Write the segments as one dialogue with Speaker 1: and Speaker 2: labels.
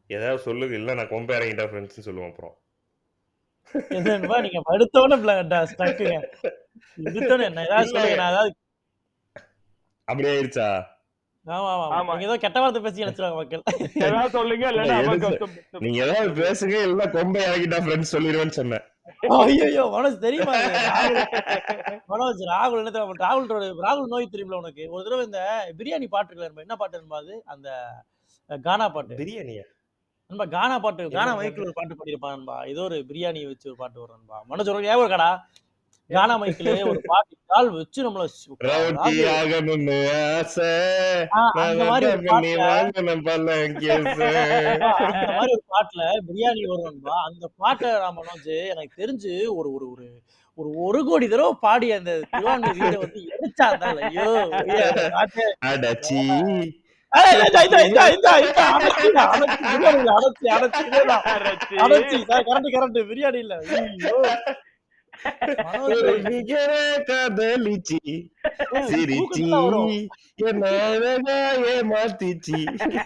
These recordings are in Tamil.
Speaker 1: ஏதாவது சொல்லுங்க. இல்ல நான் கொம்ப இறங்கிட்டேன் ஃப்ரெண்ட்ஸ்ன்னு சொல்லுவேன் அப்புறம்.
Speaker 2: என்னன்பா நீங்க எடுத்தோனே ஸ்டக்குங்க. எடுத்தோனே என்ன ஏதாவது
Speaker 1: இல்ல
Speaker 2: சொல்லுங்க. நான் ஏதாவது
Speaker 1: அப்படி ஆயிருச்சா?
Speaker 2: ஆமா. நீங்க ஏதோ கெட்ட வார்த்தை பேசி நினைச்சிருவாங்க மக்கள்.
Speaker 3: ஏதாவது சொல்லுங்க இல்லன்னா
Speaker 1: நீங்க ஏதாவது பேசுங்க இல்ல கொம்ப இறங்கிட்டா ஃப்ரெண்ட்ஸ் சொல்லிடுவேன்னு சொன்னேன்.
Speaker 2: ஐயோ மனோஜ் தெரியுமா மனோஜ் ராகுல் என்ன ராகுல் நோய் தெரியுமில உனக்கு? ஒரு தடவை இந்த பிரியாணி பாட்டு இருக்குல்ல, என்ன பாட்டு என்பா அது? அந்த கானா பாட்டு.
Speaker 1: பிரியாணியா?
Speaker 2: நண்பா கானா பாட்டு, கானா மைக்கில் ஒரு பாட்டு பாடியிருப்பான் நண்பா. ஏதோ ஒரு பிரியாணி வச்சு ஒரு பாட்டு வரும் நண்பா. மனோஜ் உனக்கு ஞாபகம் இருக்காடா? கானா மைக்கில் ஒரு பாட்டு கால் வச்சு நம்மள
Speaker 1: ரவுடி ஆகணும்னு ஆசை.
Speaker 2: அந்த மாதிரி ஒரு பாட்டுல அந்த மாதிரி ஒரு பாட்டுல பிரியாணி வரும் நண்பா. அந்த பாட்டை மனோஜ் எனக்கு தெரிஞ்சு ஒரு ஒரு ஒரு ஒரு 1 கோடி தடவை பாடி அந்த திருவான்மை வீட வந்து எரிச்சாங்க. ஐயோ
Speaker 1: அடச்சி
Speaker 2: கரண்ட் பிரியாணி இல்ல.
Speaker 1: காதலிச்சி சிரிச்சி என்ன ஏமாத்திச்சி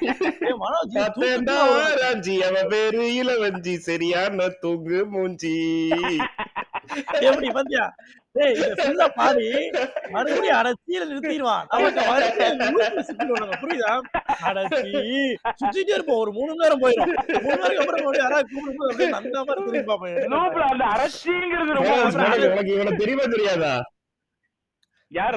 Speaker 1: ராஞ்சி அவ பேரு இளவஞ்சி சரியான தூங்கு மூஞ்சி.
Speaker 2: எப்படி பாத்தியா? பாடி மறுபடியும் அடைச்சியில நிறுத்திடுவான். புரியுதா? அடைச்சி சுத்திட்டே இருப்போம். ஒரு 3 மணி நேரம் போயிடும். 3 மணி நேரம் அப்புறம் யாராவது கூப்பிடும்போது அந்த மாதிரி திரும்பி பார்ப்பேன்.
Speaker 3: அந்த அரைச்சிங்கிறது
Speaker 1: உனக்கு இவனை தெரியுமா தெரியாதா?
Speaker 3: யார்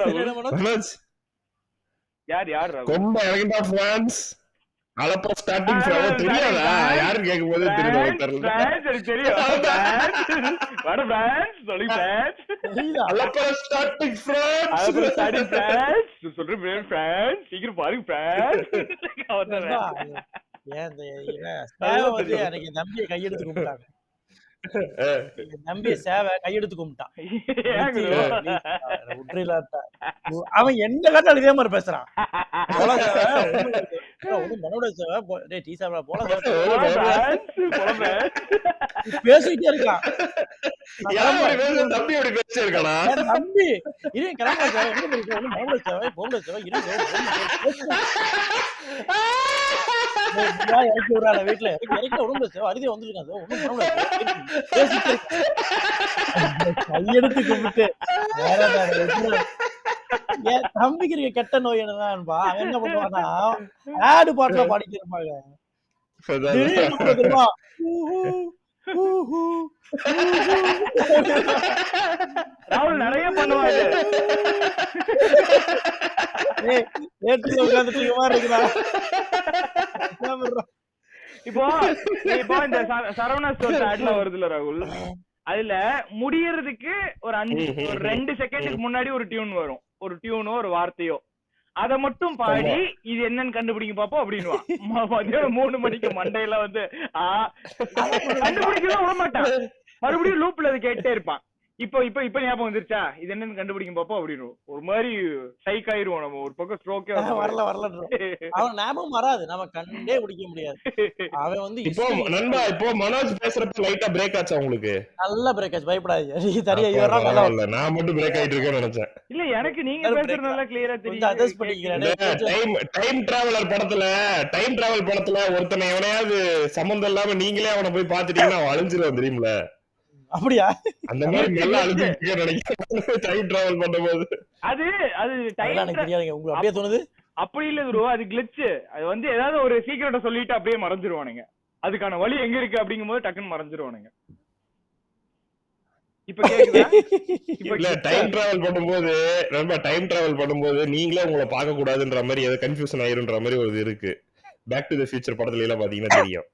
Speaker 3: யார்
Speaker 1: கொம்ப இறங்கிட்டா பிரான்ஸ் அலப்ப ஸ்டார்டிங் ஃப்ரம் தெரியாதா? யாரு கேக்கும்போது தெரியல.
Speaker 3: தெரியும் வட பிரான்ஸ் சொல்லி பிரான்ஸ்
Speaker 1: அலப்ப ஸ்டார்டிங் ஃப்ரம்
Speaker 3: அலப்ப ஸ்டார்டிங் பிரான்ஸ் சொல்றேன் பிரான்ஸ் சீக்கிரம் பாருங்க பிரான்ஸ்
Speaker 2: எனக்கு நம்பிய கையெடுத்து கும்பிட்டாங்க. நம்பிய சேவை கையெடுத்து கும்பிட்டான். அவன் எந்த காட்டாலும் இதே மாதிரி பேசுறான். பேசிட்டே இருக்கான்.
Speaker 1: தம்பி அப்படி பேசிருக்கானா?
Speaker 2: தம்பி இரு கிளம்ப சேவை பொம்பளை சேவை இறக்கி விடுறாங்க வீட்டுல. இறக்கி உடம்புல சேவை அருகே வந்துருக்கான். கையெடுத்து கும்பிட்டு என் தம்பிக்கு இருக்க கெட்ட நோய் என்னதான்பா, அவன் என்ன பண்ணுவானா ஆடு பாட்டுல பாடிட்டு இருப்பாங்க.
Speaker 3: ராகுல் நிறைய பண்ணுவாங்க.
Speaker 2: உட்காந்துட்டு இருக்குதா?
Speaker 3: இப்போ இந்த சரவணா ஸ்டோர்ஸ் ஆட்ல வருதுல ராகுல், அதுல முடியறதுக்கு ஒரு 2 செகண்டுக்கு முன்னாடி ஒரு டியூன் வரும். ஒரு டியூனோ ஒரு வார்த்தையோ அத மட்டும் பாடி இது என்னன்னு கண்டுபிடிக்க பாப்போம் அப்படின்னு. மதியம் 3 மணிக்கு மண்டையில வந்து கண்டுபிடிக்கவே விட மாட்டான். மறுபடியும் லூப்ல அது கேட்டே இருப்பான். இப்ப ஞாபகம் வந்துருச்சா இது என்னன்னு கண்டுபிடிக்க பாப்போம் அப்படின்னு. ஒரு மாதிரி சைக் ஆயிருவோம் நம்ம. ஒரு பக்கம் ஸ்ட்ரோக்கே
Speaker 2: வரல அவன் ஞாபகம் வராது. நம்ம கண்டே பிடிக்க முடியாது. அவன் வந்து
Speaker 1: இப்போ நண்பா இப்போ மனோஜ் பேசுறப்ப லைட்டா பிரேக் ஆச்சா உங்களுக்கு?
Speaker 2: நல்ல பிரேக் ஆச்சு, பயப்படாதீங்க.
Speaker 1: நான் மட்டும் பிரேக் ஆயிட்டு இருக்கேன்னு நினைச்சேன்.
Speaker 3: இல்ல எனக்கு நீங்க பேசுறது நல்லா கிளியரா தெரியும்.
Speaker 2: அட்ஜஸ்ட் பண்ணிக்கிறேன்.
Speaker 1: டைம் டிராவலர் படத்துல ஒருத்தனை எவனையாவது சம்பந்தம் இல்லாம நீங்களே அவனை போய் பாத்துட்டீங்கன்னா அவன் அழிஞ்சிருவான் தெரியுமில?
Speaker 2: அப்படியா?
Speaker 1: அந்த மாதிரி நல்லா அழிஞ்சிருக்கீங்க நினைக்கிறேன் டைம் டிராவல் பண்ணும்போது.
Speaker 3: அது டைம்
Speaker 2: உங்களுக்கு அப்படியே தோணுது?
Speaker 3: அப்படி இல்ல ப்ரோ, அது கிளிட்ச். அது வந்து ஏதாவது ஒரு சீக்ரெட்ட சொல்லிட்டு அப்படியே மறைஞ்சிருவானுங்க. அதுக்கான வழி எங்க இருக்கு அப்படிங்கும்போது டக்குன்னு மறைஞ்சிருவானுங்க. இப்ப கேக்குதா?
Speaker 1: இல்ல டைம் டிராவல் பண்ணும்போது ரொம்ப டைம் டிராவல் பண்ணும்போது நீங்களே உங்களை பார்க்க கூடாதுன்ற மாதிரி ஏதோ கன்ஃபியூஷன் ஆயிருன்ற மாதிரி ஒரு இது இருக்கு. பேக் டு தி ஃபியூச்சர் படத்துல எல்லாம் பாத்தீங்கன்னா தெரியும்.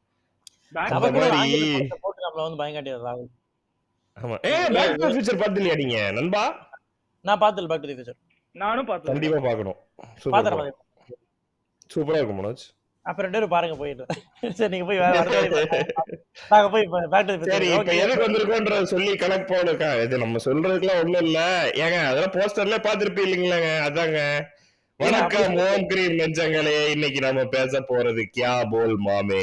Speaker 1: நண்பா
Speaker 2: நான் பார்த்தல பேக் டு தி ஃபியூச்சர்.
Speaker 3: நானும் பார்த்தேன்.
Speaker 1: கண்டிப்பா பார்க்கணும். சூப்பரா இருக்கும் மனோஜ்.
Speaker 2: அப்ப 2 பேரும் பாருங்க போயிட்டு. சரி நீங்க போய் நாங்க போய் பேக் டு தி ஃபியூச்சர்.
Speaker 1: சரி இப்போ எதுக்கு வந்திருக்கோம்ன்ற சொல்லி கனெக்ட் போடுங்க. இது நம்ம சொல்றதுக்குலாம் ஒண்ணும் இல்ல. ஏங்க அதெல்லாம் போஸ்டர்ல பாத்துருப்பீங்களா? அதாங்க. வணக்கம் ஓம் கிரீம் நெஞ்சங்களே. இன்னைக்கு நாம பேச போறது கியா போல் மாமே.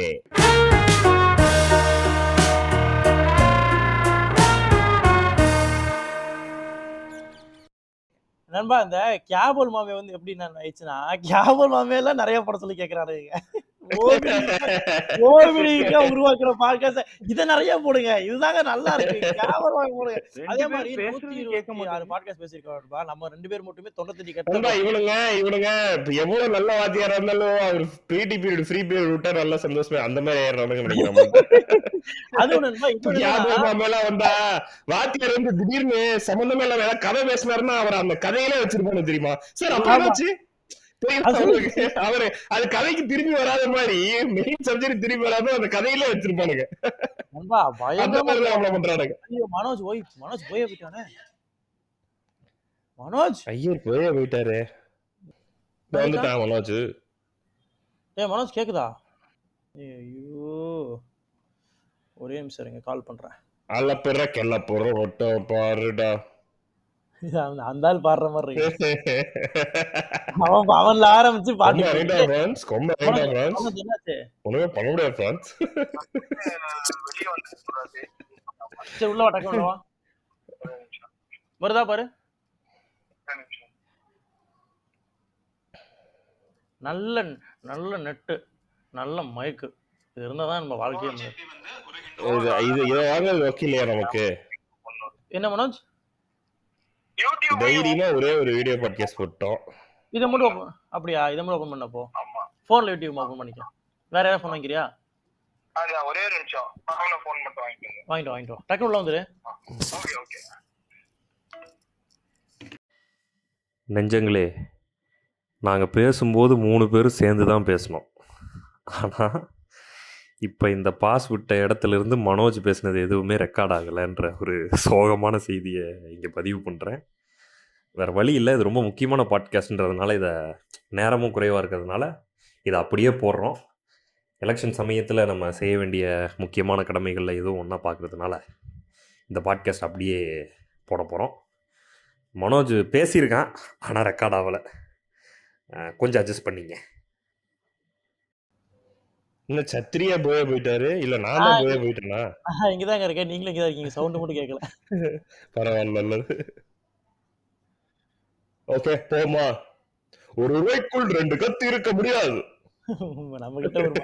Speaker 2: நண்பா இந்த கியாபோல் மாமே வந்து எப்படி நான் ஆயிடுச்சுன்னா, கியாபோல் மாமே எல்லாம் நிறைய படம் சொல்லி கேட்கறானுங்க. கோவிலுக்கா உருவாக்குற பாட்காஸ்ட் இத நிறைய போடுங்க. இதுதாங்க நல்லா இருக்கு. கேவலமா போடுங்க. அதே
Speaker 3: ரெண்டு
Speaker 2: மாதிரி
Speaker 3: பேரும் பேசுறது கேட்க
Speaker 2: 126
Speaker 3: மாட்டேங்குது.
Speaker 2: பாட்காஸ்ட் பேசியிருக்கோம்ப்பா. நம்ம 2 பேர் மட்டுமே 98
Speaker 1: நண்பா
Speaker 2: கட்ட
Speaker 1: இவனுங்க இப்ப எவ்வளவு நல்ல வாத்தியாரா இருந்தாலும் அவர் பிடி பீரியட் ஃப்ரீ பீரியட் விட்டா நல்லா சந்தோஷமா அந்த மாதிரி ஏறானுங்க நினைக்கிறேன்.
Speaker 2: அது ஒண்ணு நண்பா. இன்னொன்னு என்னன்னா,
Speaker 1: ஞாபகம் மேல வந்தா வாத்தியார் வந்து திடீர்னு சம்பந்தமே இல்லாம ஏதாவது கதை பேசினாருன்னா அவர் அந்த கதையிலே வச்சிருப்பானு தெரியுமா சார்? அப்ப
Speaker 2: ஆமா.
Speaker 1: என்னாச்சு தெரியுமா
Speaker 2: அது சொல்லு.
Speaker 1: அவருக்கு? அவரு அது கதைக்கு திரும்பி வராத மாதிரி மெயின் சப்ஜெக்ட் திரும்பி வராம அந்த கதையிலே வச்சிருப்பானுங்க.
Speaker 2: நண்பா
Speaker 1: அந்த
Speaker 2: பயங்கரமா
Speaker 1: மாதிரி
Speaker 2: இருக்கும்.
Speaker 1: அவங்கள பண்றானுங்க.
Speaker 2: ஐயோ, மனோஜ் போயே போயிட்டானே. மனோஜ்
Speaker 1: ஐயர் போயே போயிட்டாரு.
Speaker 2: வந்துட்டான்.
Speaker 1: வந்துட்டான் மனோஜ்.
Speaker 2: மனோஜ் கேக்குதா? ஐயோ, ஒரே நிமிஷம் இருங்க, கால் பண்றேன்.
Speaker 1: அல்ல கெல்ல போற ஒட்ட பாருடா.
Speaker 2: அந்த ஆள் பாடுற மாதிரி இருக்கு. அவன்ல ஆரம்பிச்சு பாட்டு
Speaker 1: என்னாச்சு ஒண்ணுமே பண்ண முடியாது ஃப்ரெண்ட்ஸ்.
Speaker 2: சரி, உள்ள டக்கு உள்ளவா வருதா பாரு. நல்ல நல்ல நெட்டு, நல்ல மைக்கு, இது இருந்தாதான் நம்ம வாழ்க்கையே.
Speaker 1: இது வாங்க வக்கீலையா நமக்கு?
Speaker 2: என்ன மனோஜ்,
Speaker 1: தைரியமா ஒரே ஒரு வீடியோ பாட்காஸ்ட் போட்டோம்.
Speaker 2: இதை மட்டும் அப்படியா? இதை மட்டும் ஓபன் பண்ணப்போ போன்ல யூடியூப் ஓபன் பண்ணிக்க. வேற யாராவது போன் வாங்கிக்கிறியா?
Speaker 4: ஒரே ஒரு நிமிஷம் போன் மட்டும்
Speaker 2: வாங்கிட்டு வா. டக்கு உள்ள வந்துரு.
Speaker 5: நெஞ்சங்களே, நாங்கள் பேசும்போது 3 பேரும் சேர்ந்து தான் பேசணும். ஆனால் இப்போ இந்த பாஸ் விட்ட இடத்துலேருந்து மனோஜ் பேசினது எதுவுமே ரெக்கார்ட் ஆகலைன்ற ஒரு சோகமான செய்தியை இங்கே பதிவு பண்ணுறேன். வேறு வழி இல்லை, இது ரொம்ப முக்கியமான பாட்காஸ்ட்ன்றதுனால, இதை நேரமும் குறைவாக இருக்கிறதுனால இதை அப்படியே போடுறோம். எலெக்ஷன் சமயத்தில் நம்ம செய்ய வேண்டிய முக்கியமான கடமைகளில் எதுவும் ஒன்றா பார்க்குறதுனால இந்த பாட்காஸ்ட் அப்படியே போட போகிறோம். மனோஜ் பேசியிருக்கான், ஆனால் ரெக்கார்ட் ஆகலை. கொஞ்சம் அட்ஜஸ்ட் பண்ணிங்க.
Speaker 1: இன்னும் சத்திரியா போயே போயிட்டாரு, இல்ல நான் தான் போயே போயிட்டேனா?
Speaker 2: இங்கதாங்க இருக்கேன், நீங்களும் இங்கதான் இருக்கீங்க. சவுண்ட் மட்டும் கேட்கல.
Speaker 1: பரவாயில்ல, நல்லது. ஓகே, போமா. ஒரு ரூபாய்க்குள் 2 கத்து இருக்க முடியாது.
Speaker 2: நம்ம கிட்ட ஒரு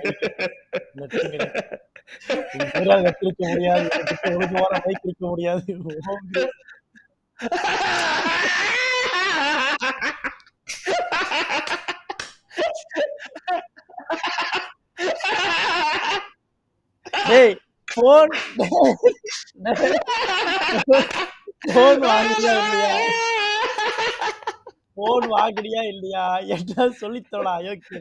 Speaker 2: கத்து இருக்க முடியாது, ஒரு வாரம் மைக் இருக்க முடியாது. டேய், போன் வாங்குறியா இல்லையா? போன் வாங்குறியா இல்லையா? என்ன சொல்லித்தோடா அயோக்கிய.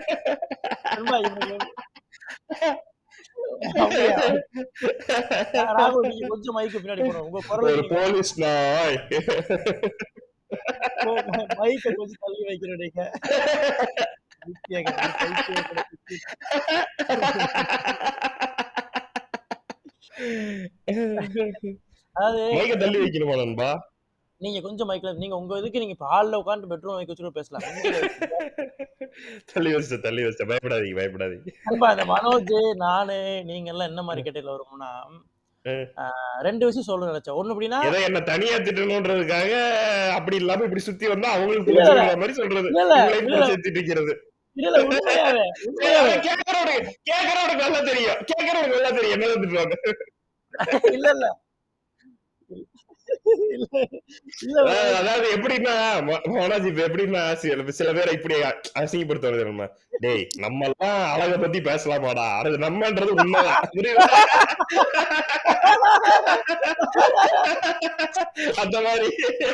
Speaker 2: ராகுல், நீங்க கொஞ்சம் மைக்கு பின்னாடி போகணும். உங்க குரல்
Speaker 1: போலீஸ் நாய்
Speaker 2: மைக்க கொஞ்சம் தள்ளி வைக்கிறோம். நீங்க
Speaker 1: மைக்க தள்ளி வைக்கணுமா நண்பா?
Speaker 2: நீங்க கொஞ்சம் மைக்ல, நீங்க உங்க இதுக்கு நீங்க ஹால்ல உட்கார்ந்து பெட்ரூம் மைக் வச்சு பேசலாம்.
Speaker 1: தள்ளி வச்சு பயப்படாதீங்க.
Speaker 2: அந்த மனோஜ், நானு, நீங்க எல்லாம் என்ன மாதிரி கேட்டதுல வரும்னா, 2 விஷயம் சொல்ல நினைச்சேன். ஒண்ணு அப்படின்னா,
Speaker 1: ஏதோ என்ன தனியா திட்டணும்ன்றதுக்காக அப்படி இல்லாம இப்படி சுத்தி வந்தா அவங்களுக்கு மாதிரி சொல்றது, சேர்த்துட்டு இருக்கிறது. கேக்குறவனுக்கு நல்லா தெரியும் என்ன திட்டுவாங்க. அதாவது எப்படின்னா மனோஜ், இப்ப எப்படின்னா சில பேரை இப்படி அசிங்கப்படுத்துவது நம்ம, டேய் நம்ம எல்லாம் அழக பத்தி பேசலாமாடா, அது நம்மன்றது உண்மைதான். அந்த மாதிரி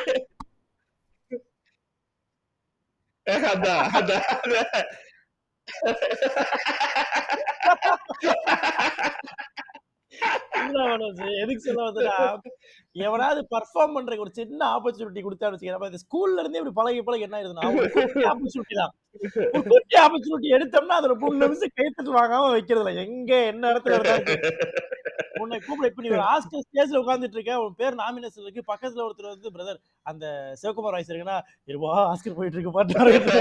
Speaker 2: எதுக்கு சொல்ல வந்தா, எவனாவது பர்ஃபார்ம் பண்றதுக்கு ஒரு சின்ன ஆப்பர்ச்சுனிட்டி கொடுத்தா வச்சுக்கிறேன். இந்த ஸ்கூல்ல இருந்தே இப்படி பழகி என்ன ஆயிருதுன்னா, ஆப்பர்ச்சுனிட்டி தான். குட்டி ஆப்பர்ச்சுனிட்டி எடுத்தோம்னா அதுல 3 நிமிஷம் கைத்தட்டு வாங்காம வைக்கிறதுல எங்க என்ன இடத்துல இருந்தாலும் உன்னை கூப்பிட. இப்ப நீ ஒரு ஆஸ்கர் ஸ்டேஜ்ல உட்கார்ந்துட்டு இருக்க, உன் பேர் நாமினேஷன் இருக்கு, பக்கத்துல ஒருத்தர் வந்து பிரதர் அந்த சிவகுமார் வாய்ஸ் இருக்குன்னா, இருவா ஆஸ்கர் போயிட்டு இருக்கு பாட்டு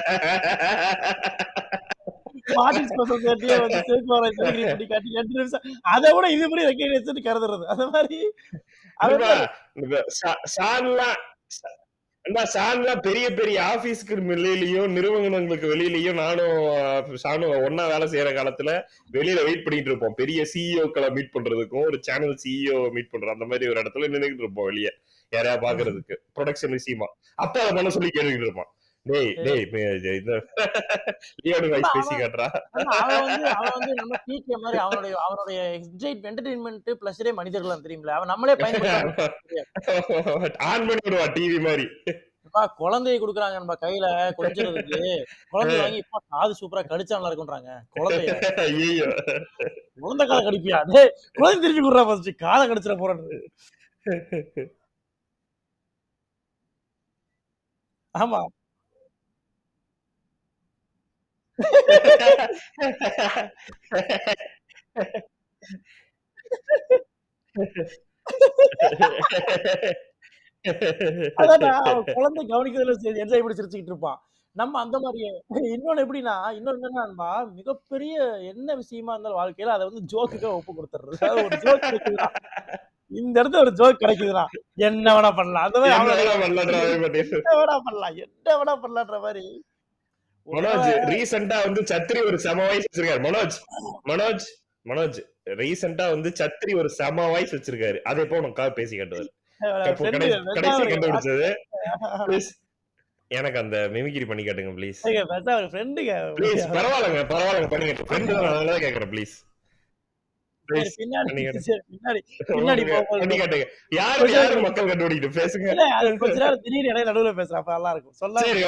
Speaker 2: அதை விட இது மாதிரி ரெக்கக்னைஸ் கருதுறது. அந்த மாதிரி
Speaker 1: சான்லாம் பெரிய பெரிய ஆபீஸ்க்கு வெளியிலயும் நிறுவனங்களுக்கு வெளியிலயும் சானும் ஒன்னா வேலை செய்யற காலத்துல வெளியில வெயிட் பண்ணிட்டு இருப்போம். பெரிய சிஇஓக்களை மீட் பண்றதுக்கும் ஒரு சேனல் சிஇஓ மீட் பண்றோம் அந்த மாதிரி ஒரு இடத்துல நின்றுட்டு இருப்போம் வெளியே யாரையா பாக்குறதுக்கு ப்ரொடக்ஷன் விஷயமா. அப்ப அதை பண்ண சொல்லி கேட்டுக்கிட்டு இருப்பான். டேய் டேய் லியோனு வாய்ஸ் பேசி காட்டுறா.
Speaker 2: அவன் வந்து நம்ம டிகே மாதிரி அவனுடைய என்டர்டெயின்மெண்ட் பிளஸரே மனிதர்கள் தெரியுமில்ல, அவன் நம்மளே பயன்படுத்த
Speaker 1: ஆன் பண்ணி விடுவா டிவி மாதிரி.
Speaker 2: குழந்தைய குடுக்குறாங்க நம்ம கையில கொஞ்சிறதுக்கு. குழந்தை வாங்கி இப்ப காது சூப்பரா கடிச்சா நல்லா இருக்கும்ன்றாங்க. குழந்தைய
Speaker 1: ஐயோ
Speaker 2: குழந்தை காதை கடிப்பியா? டேய் குழந்தை திருப்பி குடுறா ஃபர்ஸ்ட், காதை கடிச்சிட போறான்னு. ஆமா. அதான்டா அவன் குழந்தை கவனிக்கிறதுல சரி என்ஜாய் பண்ணி சிரிச்சுக்கிட்டு இருப்பான். நம்ம அந்த மாதிரியே இன்னொன்னு என்னன்னா மிகப்பெரிய என்ன விஷயமா இருந்தாலும் வாழ்க்கையில அதை வந்து ஜோக்குக்கா ஒப்பு கொடுத்துறது. அதாவது ஒரு ஜோக் கிடைக்குதுன்னா இந்த இடத்துல ஒரு ஜோக் கிடைக்குதுன்னா என்ன வேணா பண்ணலாம். அந்த மாதிரி என்ன வேணா பண்ணலான்ற மாதிரி.
Speaker 1: மனோஜ் ரீசெண்டா வந்து சத்ரி ஒரு செம வாய்ஸ் வச்சிருக்காரு. மனோஜ் ரீசெண்டா வந்து சத்ரி ஒரு செம வாய்ஸ் வச்சிருக்காரு. அதை எப்போ உனக்கு பேசி காட்டுவாரு. கடைசி கண்டுபிடிச்சது எனக்கு அந்த மிமிக்ரி பண்ணி காட்டுங்க ப்ளீஸ். ப்ளீஸ் பரவாயில்லைங்க பண்ணி காட்டுங்க. ஃப்ரெண்ட் தான் அதனால கேக்குறேன் ப்ளீஸ். யாரு மக்கள் கண்டுபிடிக்கிட்டு பேசுங்க.
Speaker 2: திடீர்னு இடையில நடுவுல பேசுறேன் அப்ப நல்லா இருக்கும்.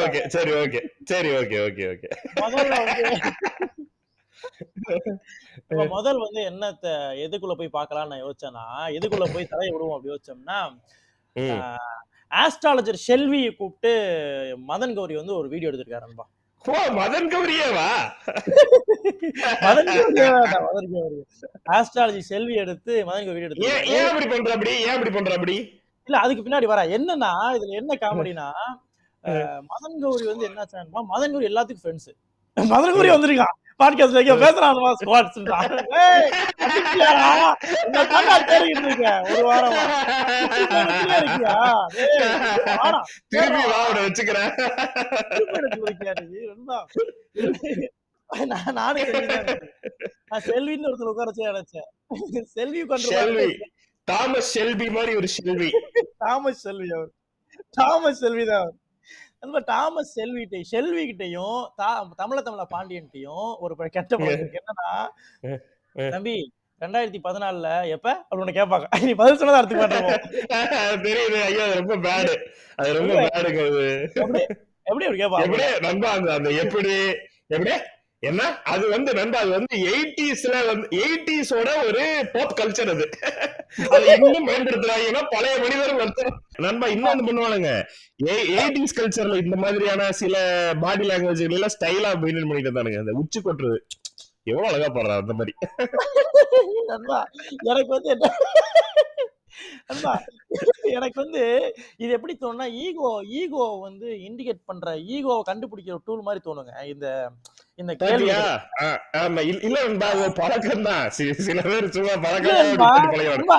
Speaker 2: முதல் வந்து என்னத்த எதுக்குள்ள போய் பாக்கலாம்னு நான் யோசிச்சேன்னா, எதுக்குள்ள போய் தலையை விடுவோம் அப்படி யோசிச்சோம்னா, ஆஸ்ட்ராலஜர் ஷெல்வியை கூப்பிட்டு மதன் கௌரி வந்து ஒரு வீடியோ எடுத்திருக்காரு நண்பா.
Speaker 1: மதன் கௌரியவா?
Speaker 2: மதன் கௌரி ஆஸ்ட்ராலஜி செல்வி எடுத்து மதன் கௌரி எடுத்து
Speaker 1: ஏன் அப்படி பண்றாப்படி?
Speaker 2: இல்ல அதுக்கு பின்னாடி வர என்னன்னா, இதுல என்ன காமெடினா, மதன் கௌரி வந்து என்ன மதன் கௌரி எல்லாத்துக்கும் ஃப்ரெண்ட்ஸ். மதன் கௌரி வந்திருக்கான் பாட்காஸ்ட்ல இங்க பேசுறான் ஸ்குவாட்ஸ்ன்றா. ஏய் அடிச்சியாடா என்ன தாண்டா தேடிட்டு இருக்க ஒரு வாரமா இருக்கியா? டேய் வாடா
Speaker 1: திருப்பி வாட வெச்சுக்கறேன்.
Speaker 2: இருக்கியா நீ நண்பா? நானே நான் செல்வின்னு ஒருத்தர் உட்கார வச்சு நினைச்சேன். செல்வி உட்கார்ந்து
Speaker 1: தாமஸ் ஷெல்பி மாதிரி ஒரு ஷெல்வி.
Speaker 2: தாமஸ் செல்வி தான். தாமஸ் ஷெல்வி கிட்டையும் தமிழ பாண்டியன்ட்டையும் ஒரு கெட்ட பழக்கம் இருக்கு. என்னன்னா, தம்பி 2014 எப்ப அப்படின்னு கேட்பாங்க. நீ பதில் சொன்னதை அர்த்தம் பண்ணுவோம்.
Speaker 1: தெரியுது ஐயா, ரொம்ப பேடு. அது ரொம்ப பேடுங்க.
Speaker 2: எப்படி அப்படி கேட்பாங்க
Speaker 1: நண்பா? அந்த எப்படி என்ன அது வந்து நண்பா, அது வந்து 80s ஒரு பாப் கல்ச்சர். அது இன்னும் பயன்படுத்துறாங்கன்னா பழைய மனிதர்கள் நண்பா. இன்னொன்னு பண்ணுவானுங்க 80s கல்ச்சர்ல இந்த மாதிரியான சில பாடி லாங்குவேஜ் எல்லாம் ஸ்டைலா மெயின்டைன் பண்ணிட்டு இருந்தானுங்க. அந்த உச்சி கொட்டுறது எவ்வளவு அழகா பண்றா அந்த மாதிரி.
Speaker 2: எனக்கு வந்து எனக்கு வந்து இது எப்படி தோணுனா, ஈகோ வந்து இண்டிகேட் பண்ற, ஈகோவை கண்டுபிடிக்கிற டூல் மாதிரி தோணுங்க இந்த கேள்வி.
Speaker 1: இல்ல பழக்கம் தான். சில பேர் சும்மா பழக்கம்.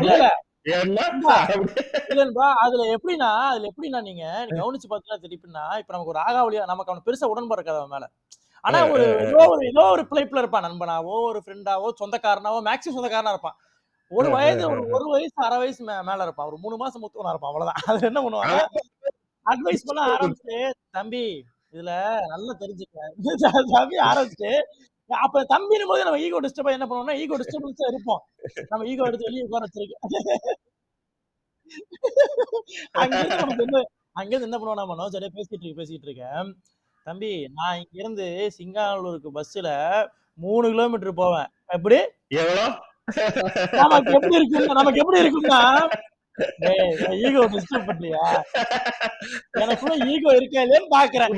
Speaker 2: அதுல எப்படின்னா நீங்க கவனிச்சு பாத்தீங்கன்னா தெரியும்னா, இப்ப நமக்கு ஒரு ஆகாவலியா நமக்கு அவன் பெருசா உடன்பாடு இருக்காது அவன் மேல. ஆனா ஏதோ ஒரு பிழைப்புல இருப்பான். நண்பனாவோ ஒரு ஃப்ரெண்டாவோ சொந்தக்காரனாவோ மேக்ஸிமம் சொந்தக்காரனா இருப்பான். ஒரு வயசு 1/2 வயசு மேல இருப்பான். ஒரு 3 மாசம் மூத்தவனா இருப்பான். அவ்வளவுதான். அது என்ன பண்ணுவாங்க, அட்வைஸ் பண்ண ஆரம்பிச்சு, தம்பி இதுல நல்லா தெரிஞ்சுக்க தம்பி ஆரம்பிச்சுட்டு, அப்ப தம்பின்னு போது நம்ம ஈகோ டிஸ்டர்பா என்ன பண்ணுவோம்னா, ஈகோ டிஸ்டர்பன்ஸா இருப்போம். நம்ம ஈகோ எடுத்து வெளியே உட்கார வச்சிருக்கோம். அங்கிருந்து என்ன பண்ணுவோம், நம்ம சரியா பேசிட்டு இருக்கேன். தம்பி நான் இங்க இருந்து சிங்கானூருக்கு பஸ்ல 3 கிலோமீட்டர் போவேன். எப்படி நமக்கு எப்படி இருக்கும்னா, ஈகோ டிஸ்டர்ப் பண்ணலையா, எனக்குள்ள ஈகோ இருக்கா இல்லையான்னு பாக்குறேன்.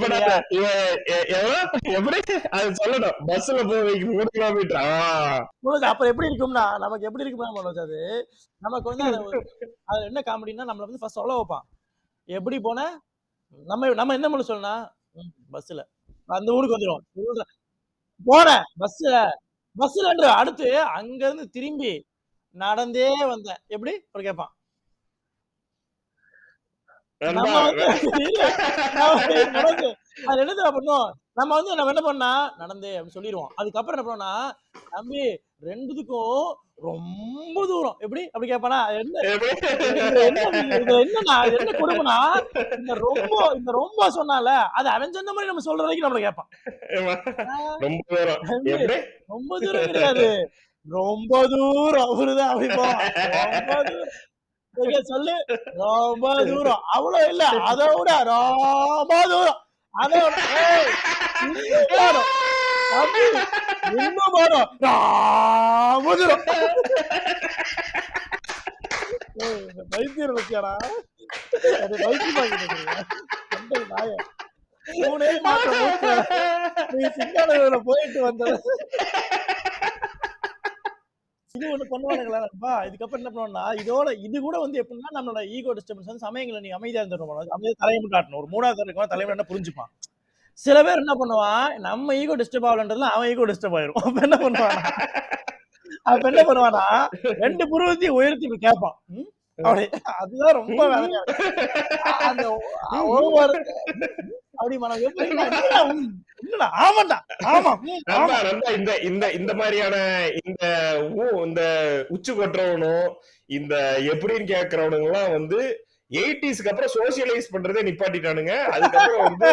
Speaker 1: சொல்லணும் பஸ்ல போய் 3 கிலோமீட்டர்
Speaker 2: அப்புறம் எப்படி இருக்கும்னா, நமக்கு எப்படி இருக்கும்னா மனோஜ், அது நமக்கு வந்து அது என்ன காமெடினா, நம்மள வந்து ஃபர்ஸ்ட் சொல்ல வைப்பான். எப்படி போன நம்ம என்ன பண்ண சொல்லணும், பஸ்ல அந்த ஊருக்கு வந்துடும் போன பஸ்ல அடுத்து அங்க இருந்து திரும்பி நடந்தே வந்தேன். எப்படி ஒரு கேட்பான்.
Speaker 1: நண்பா
Speaker 2: நம்ம வந்து இல்ல, நடந்து அது என்ன பண்ணுவோம், நம்ம என்ன பண்ணா நடந்தே அப்படின்னு சொல்லிடுவோம். அதுக்கப்புறம் என்ன பண்ணுவோம்னா, தம்பி ரெண்டுத்துக்கும் ரொம்ப தூரம் எப்படி அப்படி கேட்பானா, என்ன இதுல என்னன்னா இது என்ன கொடுமைனா, இந்த ரொம்ப சொன்னால அது அவன் சொன்ன மாதிரி நம்ம சொல்ற வரைக்கும் நம்மள கேட்பான்.
Speaker 1: ரொம்ப தூரம்
Speaker 2: தம்பி
Speaker 1: எப்படி
Speaker 2: ரொம்ப தூரம் கிடையாது, ரொம்ப தூரம் அவருதான் அப்படி போவான். ரொம்ப தூரம் சரியா சொல்லு, ரொம்ப தூரம் அவ்வளவு இல்ல, அதை விட ரொம்ப தூரம், அதை விட ஏய், இன்னும் பாடம் தம்பி, இன்னும் பாடம் ரொம்ப தூரம். ஏய், இந்த பைத்தியம் வச்சியாடா, அது பைத்தியமாக்கிட்டு நாய மூணே மாசம் மூச்சு, நீ சிங்கானூர்ல போயிட்டு வந்த இது ஒண்ணு பண்ணுவானுங்களா நண்பா. இதுக்கப்புறம் என்ன பண்ணுவோம்னா, இது கூட வந்து எப்படின்னா நம்மளோட ஈகோ டிஸ்டர்பன்ஸ் வந்து சமயங்கள்ல நீ அமைதியா இருந்துடணும், அமைதியா தலையை காட்டணும். ஒரு மூணாவது இருக்கவன் தலைவன் என்ன புரிஞ்சுப்பான். சில பேர் என்ன பண்ணுவான், நம்ம ஈகோ டிஸ்டர்ப் ஆகலன்றதுல அவன் ஈகோ டிஸ்டர்ப் ஆயிரும். அப்ப என்ன பண்ணுவானா ரெண்டு புருவத்தையும் உயர்த்தி இப்படி கேட்பான். அப்படி அதுதான் ரொம்ப வேலையா இருக்கு. அந்த ஒவ்வொரு அப்படி மனம் எப்படி ஆமாண்டா ஆமா
Speaker 1: நண்பா நண்பா இந்த மாதிரியான இந்த உச்சு கொட்டுறவனும் இந்த எப்படின்னு கேக்குறவனுங்க எல்லாம் வந்து 80ஸ்க்கு அப்புறம் சோசியலைஸ் பண்றதே நிப்பாட்டிட்டானுங்க. அதுக்கப்புறம் வந்து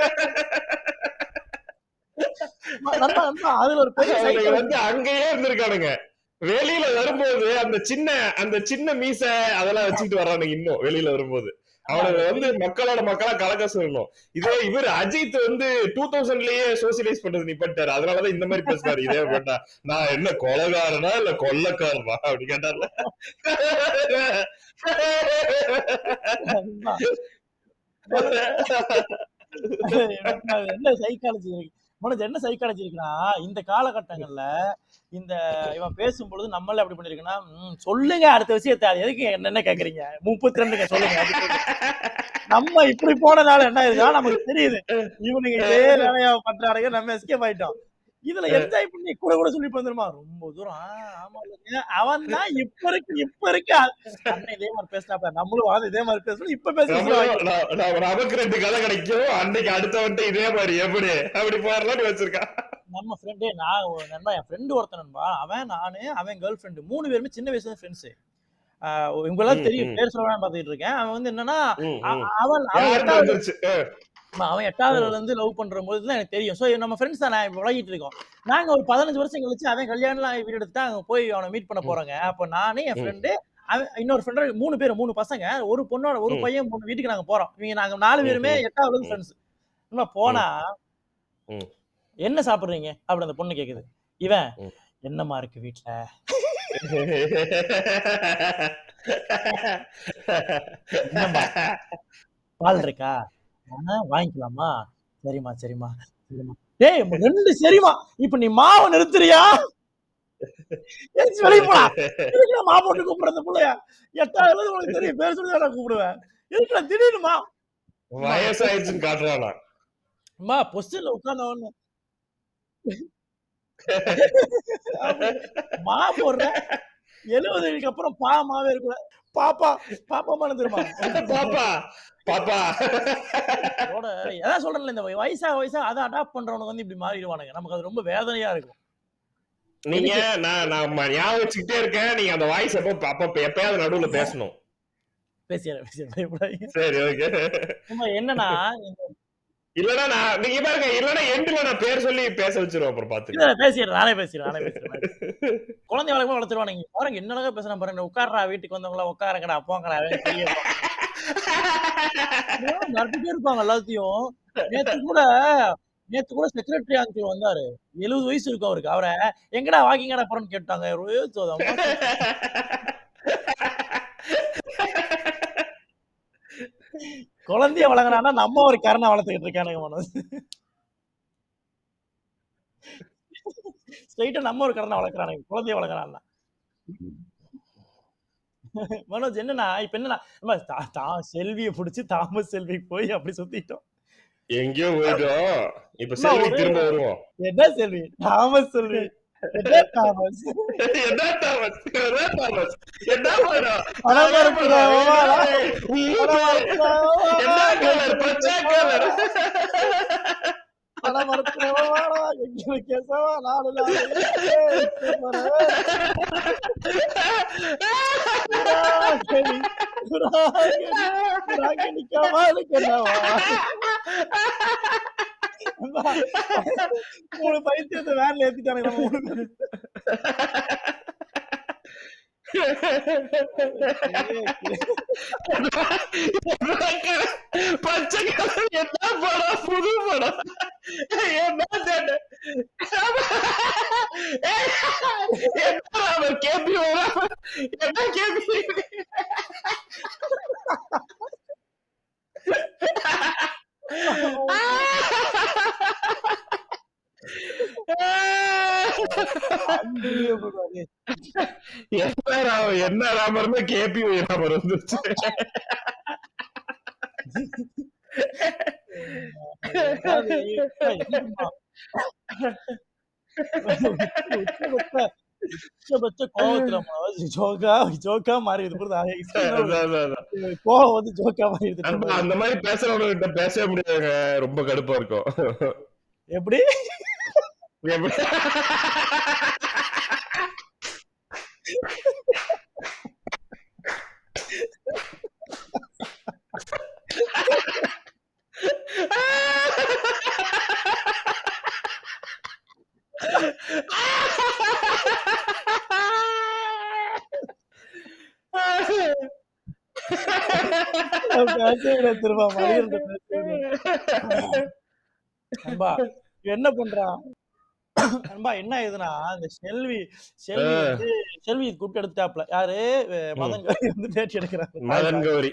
Speaker 2: அதுல ஒரு பெரிய
Speaker 1: வந்து அங்கேயே இருந்திருக்கானுங்க. வெளியில வரும்போது அந்த சின்ன மீசை அதெல்லாம் வச்சுக்கிட்டு வர்றானுங்க. இன்னும் வெளியில வரும்போது அவனுக்கு வந்து மக்களா கலக்க சொல்லணும். இதே இவர் அஜித் வந்து 2000லயே சோசியலைஸ் பண்றது நிப்பாட்டாரு. அதனாலதான் இந்த மாதிரி பேசுறாரு. இதே கேட்டா நான் என்ன கொலைகாரனா இல்ல கொள்ளக்காரனா அப்படி கேட்டார்ல.
Speaker 2: என்ன சைக்காலஜி இருக்கு மனோஜ், என்ன சைக்காலஜி இருக்குன்னா, இந்த காலகட்டங்கள்ல இவன் பேசும்பொழுது நம்மள அப்படி பண்ணிருக்குன்னா, சொல்லுங்க அடுத்த விஷயத்தை, அது எதுக்கு என்ன கேக்குறீங்க 32ங்க சொல்லுங்க. நம்ம இப்படி போனதால என்ன ஆகுதுன்னா நமக்கு தெரியுது இவனுங்க இதே வேலையா பண்றாங்க, நம்ம எஸ்கேப் ஆயிட்டோம். இதுல என்ஜாய் பண்ணி கூட சொல்லி வந்துருமா ரொம்ப தூரம். ஆமா அவன் தான் இப்ப இருக்கு அண்ணன் இதே மாதிரி பேசினா நம்மளும் வாழ்ந்து இதே மாதிரி பேசணும். இப்ப பேசுறோம்
Speaker 1: நமக்கு 2 கதை கிடைக்கும். அன்னைக்கு அடுத்தவன்ட்டு இதே மாதிரி எப்படி அப்படி போறலாம்னு வச்சிருக்கான்.
Speaker 2: நம்ம ஃப்ரெண்டே நண்பா என் ஃப்ரெண்டு ஒருத்தன் நண்பா, அவன் நானு அவன் கேர்ள் ஃப்ரெண்டு 3 பேருமே சின்ன வயசுல ஃப்ரெண்ட்ஸ். இவங்களாம் தெரியும், பேர் சொல்லலாம் பாத்துட்டு இருக்கேன். அவன் வந்து என்னன்னா அவன் 8வதுல இருந்து லவ் பண்ற போதுதான் எனக்கு தெரியும். சோ நம்ம ஃப்ரெண்ட்ஸ் தான் விளையாடிட்டு இருக்கோம். நாங்க ஒரு 15 வருஷம் கழிச்சு அவன் கல்யாணம் வீடு எடுத்துட்டு அங்க போய் அவனை மீட் பண்ண போறாங்க. அப்ப நானே என் ஃப்ரெண்டு இன்னொரு ஃப்ரெண்ட் 3 பேர் 3 பசங்க, ஒரு பொண்ணோட ஒரு பையன் 3 வீட்டுக்கு நாங்க போறோம். நாங்க 4 பேருமே 8வதுல இருந்து ஃப்ரெண்ட்ஸ். போனா என்ன சாப்பிடுறீங்க அப்படி அந்த பொண்ணு கேக்குது. இவன் என்னமா இருக்கு வீட்டுல, பால் இருக்கா, வாங்கிக்கலாமா, சரிமா சரிமா சரிமா, டேய் 2 சரிமா, இப்ப நீ மாவை நிறுத்துறியா, வெளியே போடா, எதுக்கு மா போட்டு கூப்பிடுற அந்த புள்ளைய, 8வதுல உனக்கு தெரியும் பேர் சொல்லி நான் கூப்பிடுவேன், எதுக்கு திடீர்னுமா
Speaker 1: வயசாயிருச்சுன்னு காட்டுறானா
Speaker 2: அம்மா பொசிஷன்ல உட்கார்ந்தவன்னு மா போடுற 70க்கு அப்புறம் மாவே இருக்க பாப்பா பாப்பாமா தெரியுமா
Speaker 1: பாப்பா பாப்பா
Speaker 2: எதாவது சொல்றேன்ல, இந்த வயசா அதை அடாப்ட் பண்றவனுக்கு வந்து இப்படி மாறிடுவானுங்க. நமக்கு அது ரொம்ப வேதனையா இருக்கும்.
Speaker 1: நீங்க நான் ஞாபகம் வச்சுக்கிட்டே இருக்கேன். நீங்க அந்த வாய்ஸ் எப்பயாவது நடுவுல பேசணும்.
Speaker 2: பேசிடுறேன்.
Speaker 1: சரி ஓகே.
Speaker 2: என்னன்னா
Speaker 1: இல்லன்னா நீங்க பாருங்க, இல்லன்னா எண்டுல நான் பேர் சொல்லி பேச வச்சிருவேன். அப்புறம் பாத்து
Speaker 2: பேசிடுறேன், நானே பேசுறேன். குழந்தை வளர்க்க வளர்த்துருவானுங்க பாருங்க, என்னடா பேசுறேன் பாருங்க, உட்கார்றா வீட்டுக்கு வந்தவங்களா உட்காருங்கடா போங்கடா நடத்திட்டே இருப்பாங்க எல்லாத்தையும். நேத்து கூட செக்ரட்டரி அங்கிள் வந்தாரு, 70 வயசு இருக்கும் அவருக்கு. அவரை எங்கடா வாக்கிங்கடா போறேன்னு கேட்டாங்க. குழந்தைய வளர்க்கறானா நம்ம ஒரு கரணை வளர்த்துக்கிட்டு இருக்கானுங்க மனோஜ். ஸ்ட்ரைட்டா நம்ம ஒரு கரணை வளர்க்கறானுங்க, குழந்தைய வளர்க்கறான்னா. மனோஜ் என்னன்னா இப்ப என்னன்னா செல்வியை பிடிச்சி தாமஸ் செல்விக்கு போய் அப்படி சுத்திட்டோம்.
Speaker 1: எங்கேயோ போயிட்டோம். இப்ப செல்வி திரும்ப வருவோம்.
Speaker 2: என்ன செல்வி, தாமஸ் செல்வி என்ன தாமஸ்
Speaker 1: என்ன தாமஸ் என்ன தாமஸ் என்ன படம்
Speaker 2: பணமறுக்கிறவனா
Speaker 1: என்ன கலர் பச்சை கலர்
Speaker 2: பணமறுக்கிறவனா எங்க கேசவா நாலு மூணு பைத்தியத்தை வேன்ல ஏத்திட்டானுங்க நம்ம மூணு பேரு.
Speaker 1: பச்சை கலர் என்ன படம் புது படம் என்ன தேட்டர் என்ன கேபி என்ன கேபி என்ன ராமர்னா கேபி ராமர் வந்துச்சு.
Speaker 2: உச்சபட்ச கோவத்துல ஜோக்கா மாறி கோவம் வந்து ஜோக்கா மாறி
Speaker 1: அந்த மாதிரி பேசுறவங்க பேசவே முடியாதுங்க, ரொம்ப கடுப்பா இருக்கும்.
Speaker 2: எப்படி திரும்ப என்ன பண்றான் அன்பா என்ன ஆகுதுன்னா இந்த செல்வி கூப்பிட்டு எடுத்தாப்ல யாரு மதன் கௌரி வந்து பேட்டி எடுக்கிறாரு.
Speaker 1: மதன் கௌரி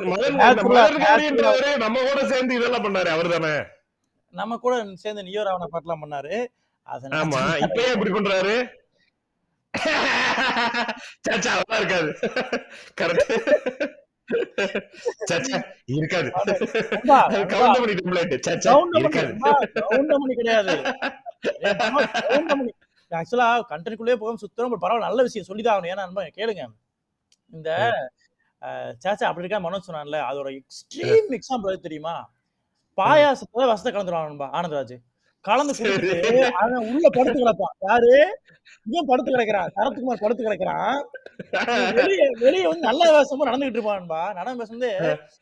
Speaker 1: நம்ம கூட சேர்ந்து இதெல்லாம் பண்ணாரு அவர் தானே,
Speaker 2: நம்ம கூட சேர்ந்து நியோ ராவண பாட்டுலாம் பண்ணாரு.
Speaker 1: ஆமா இப்பயே எப்படி பண்றாரு சாச்சா அதெல்லாம் இருக்காது கரெக்ட் சாச்சா இருக்காது கவுண்டமணி டெம்ப்ளேட் சாச்சா
Speaker 2: கவுண்டமணி கிடையாது. ஆக்சுவலா கண்டென்ட்குள்ளே போக சுத்தம் பரவாயில்ல, நல்ல விஷயம் சொல்லிதான் ஆகணும். ஏன்னா கேளுங்க, இந்த சாச்சா அப்படி இருக்கா மனோஜ் சொன்னான்ல, அதோட எக்ஸ்ட்ரீம் எக்ஸாம்பிள் தெரியுமா? பாயாசத்துல வசத்தை கலந்துருவான்பா ஆனந்தராஜ் கலந்து கொடுத்துட்டு அவன் உள்ள படுத்து கிடப்பான். யாரு இவன் படுத்து கிடக்குறான், சரத்குமார் படுத்து கிடக்குறான். வெளியே வந்து நல்ல வேஷமும் நடந்துகிட்டு இருப்பான்பா. நடன வேஷம் வந்து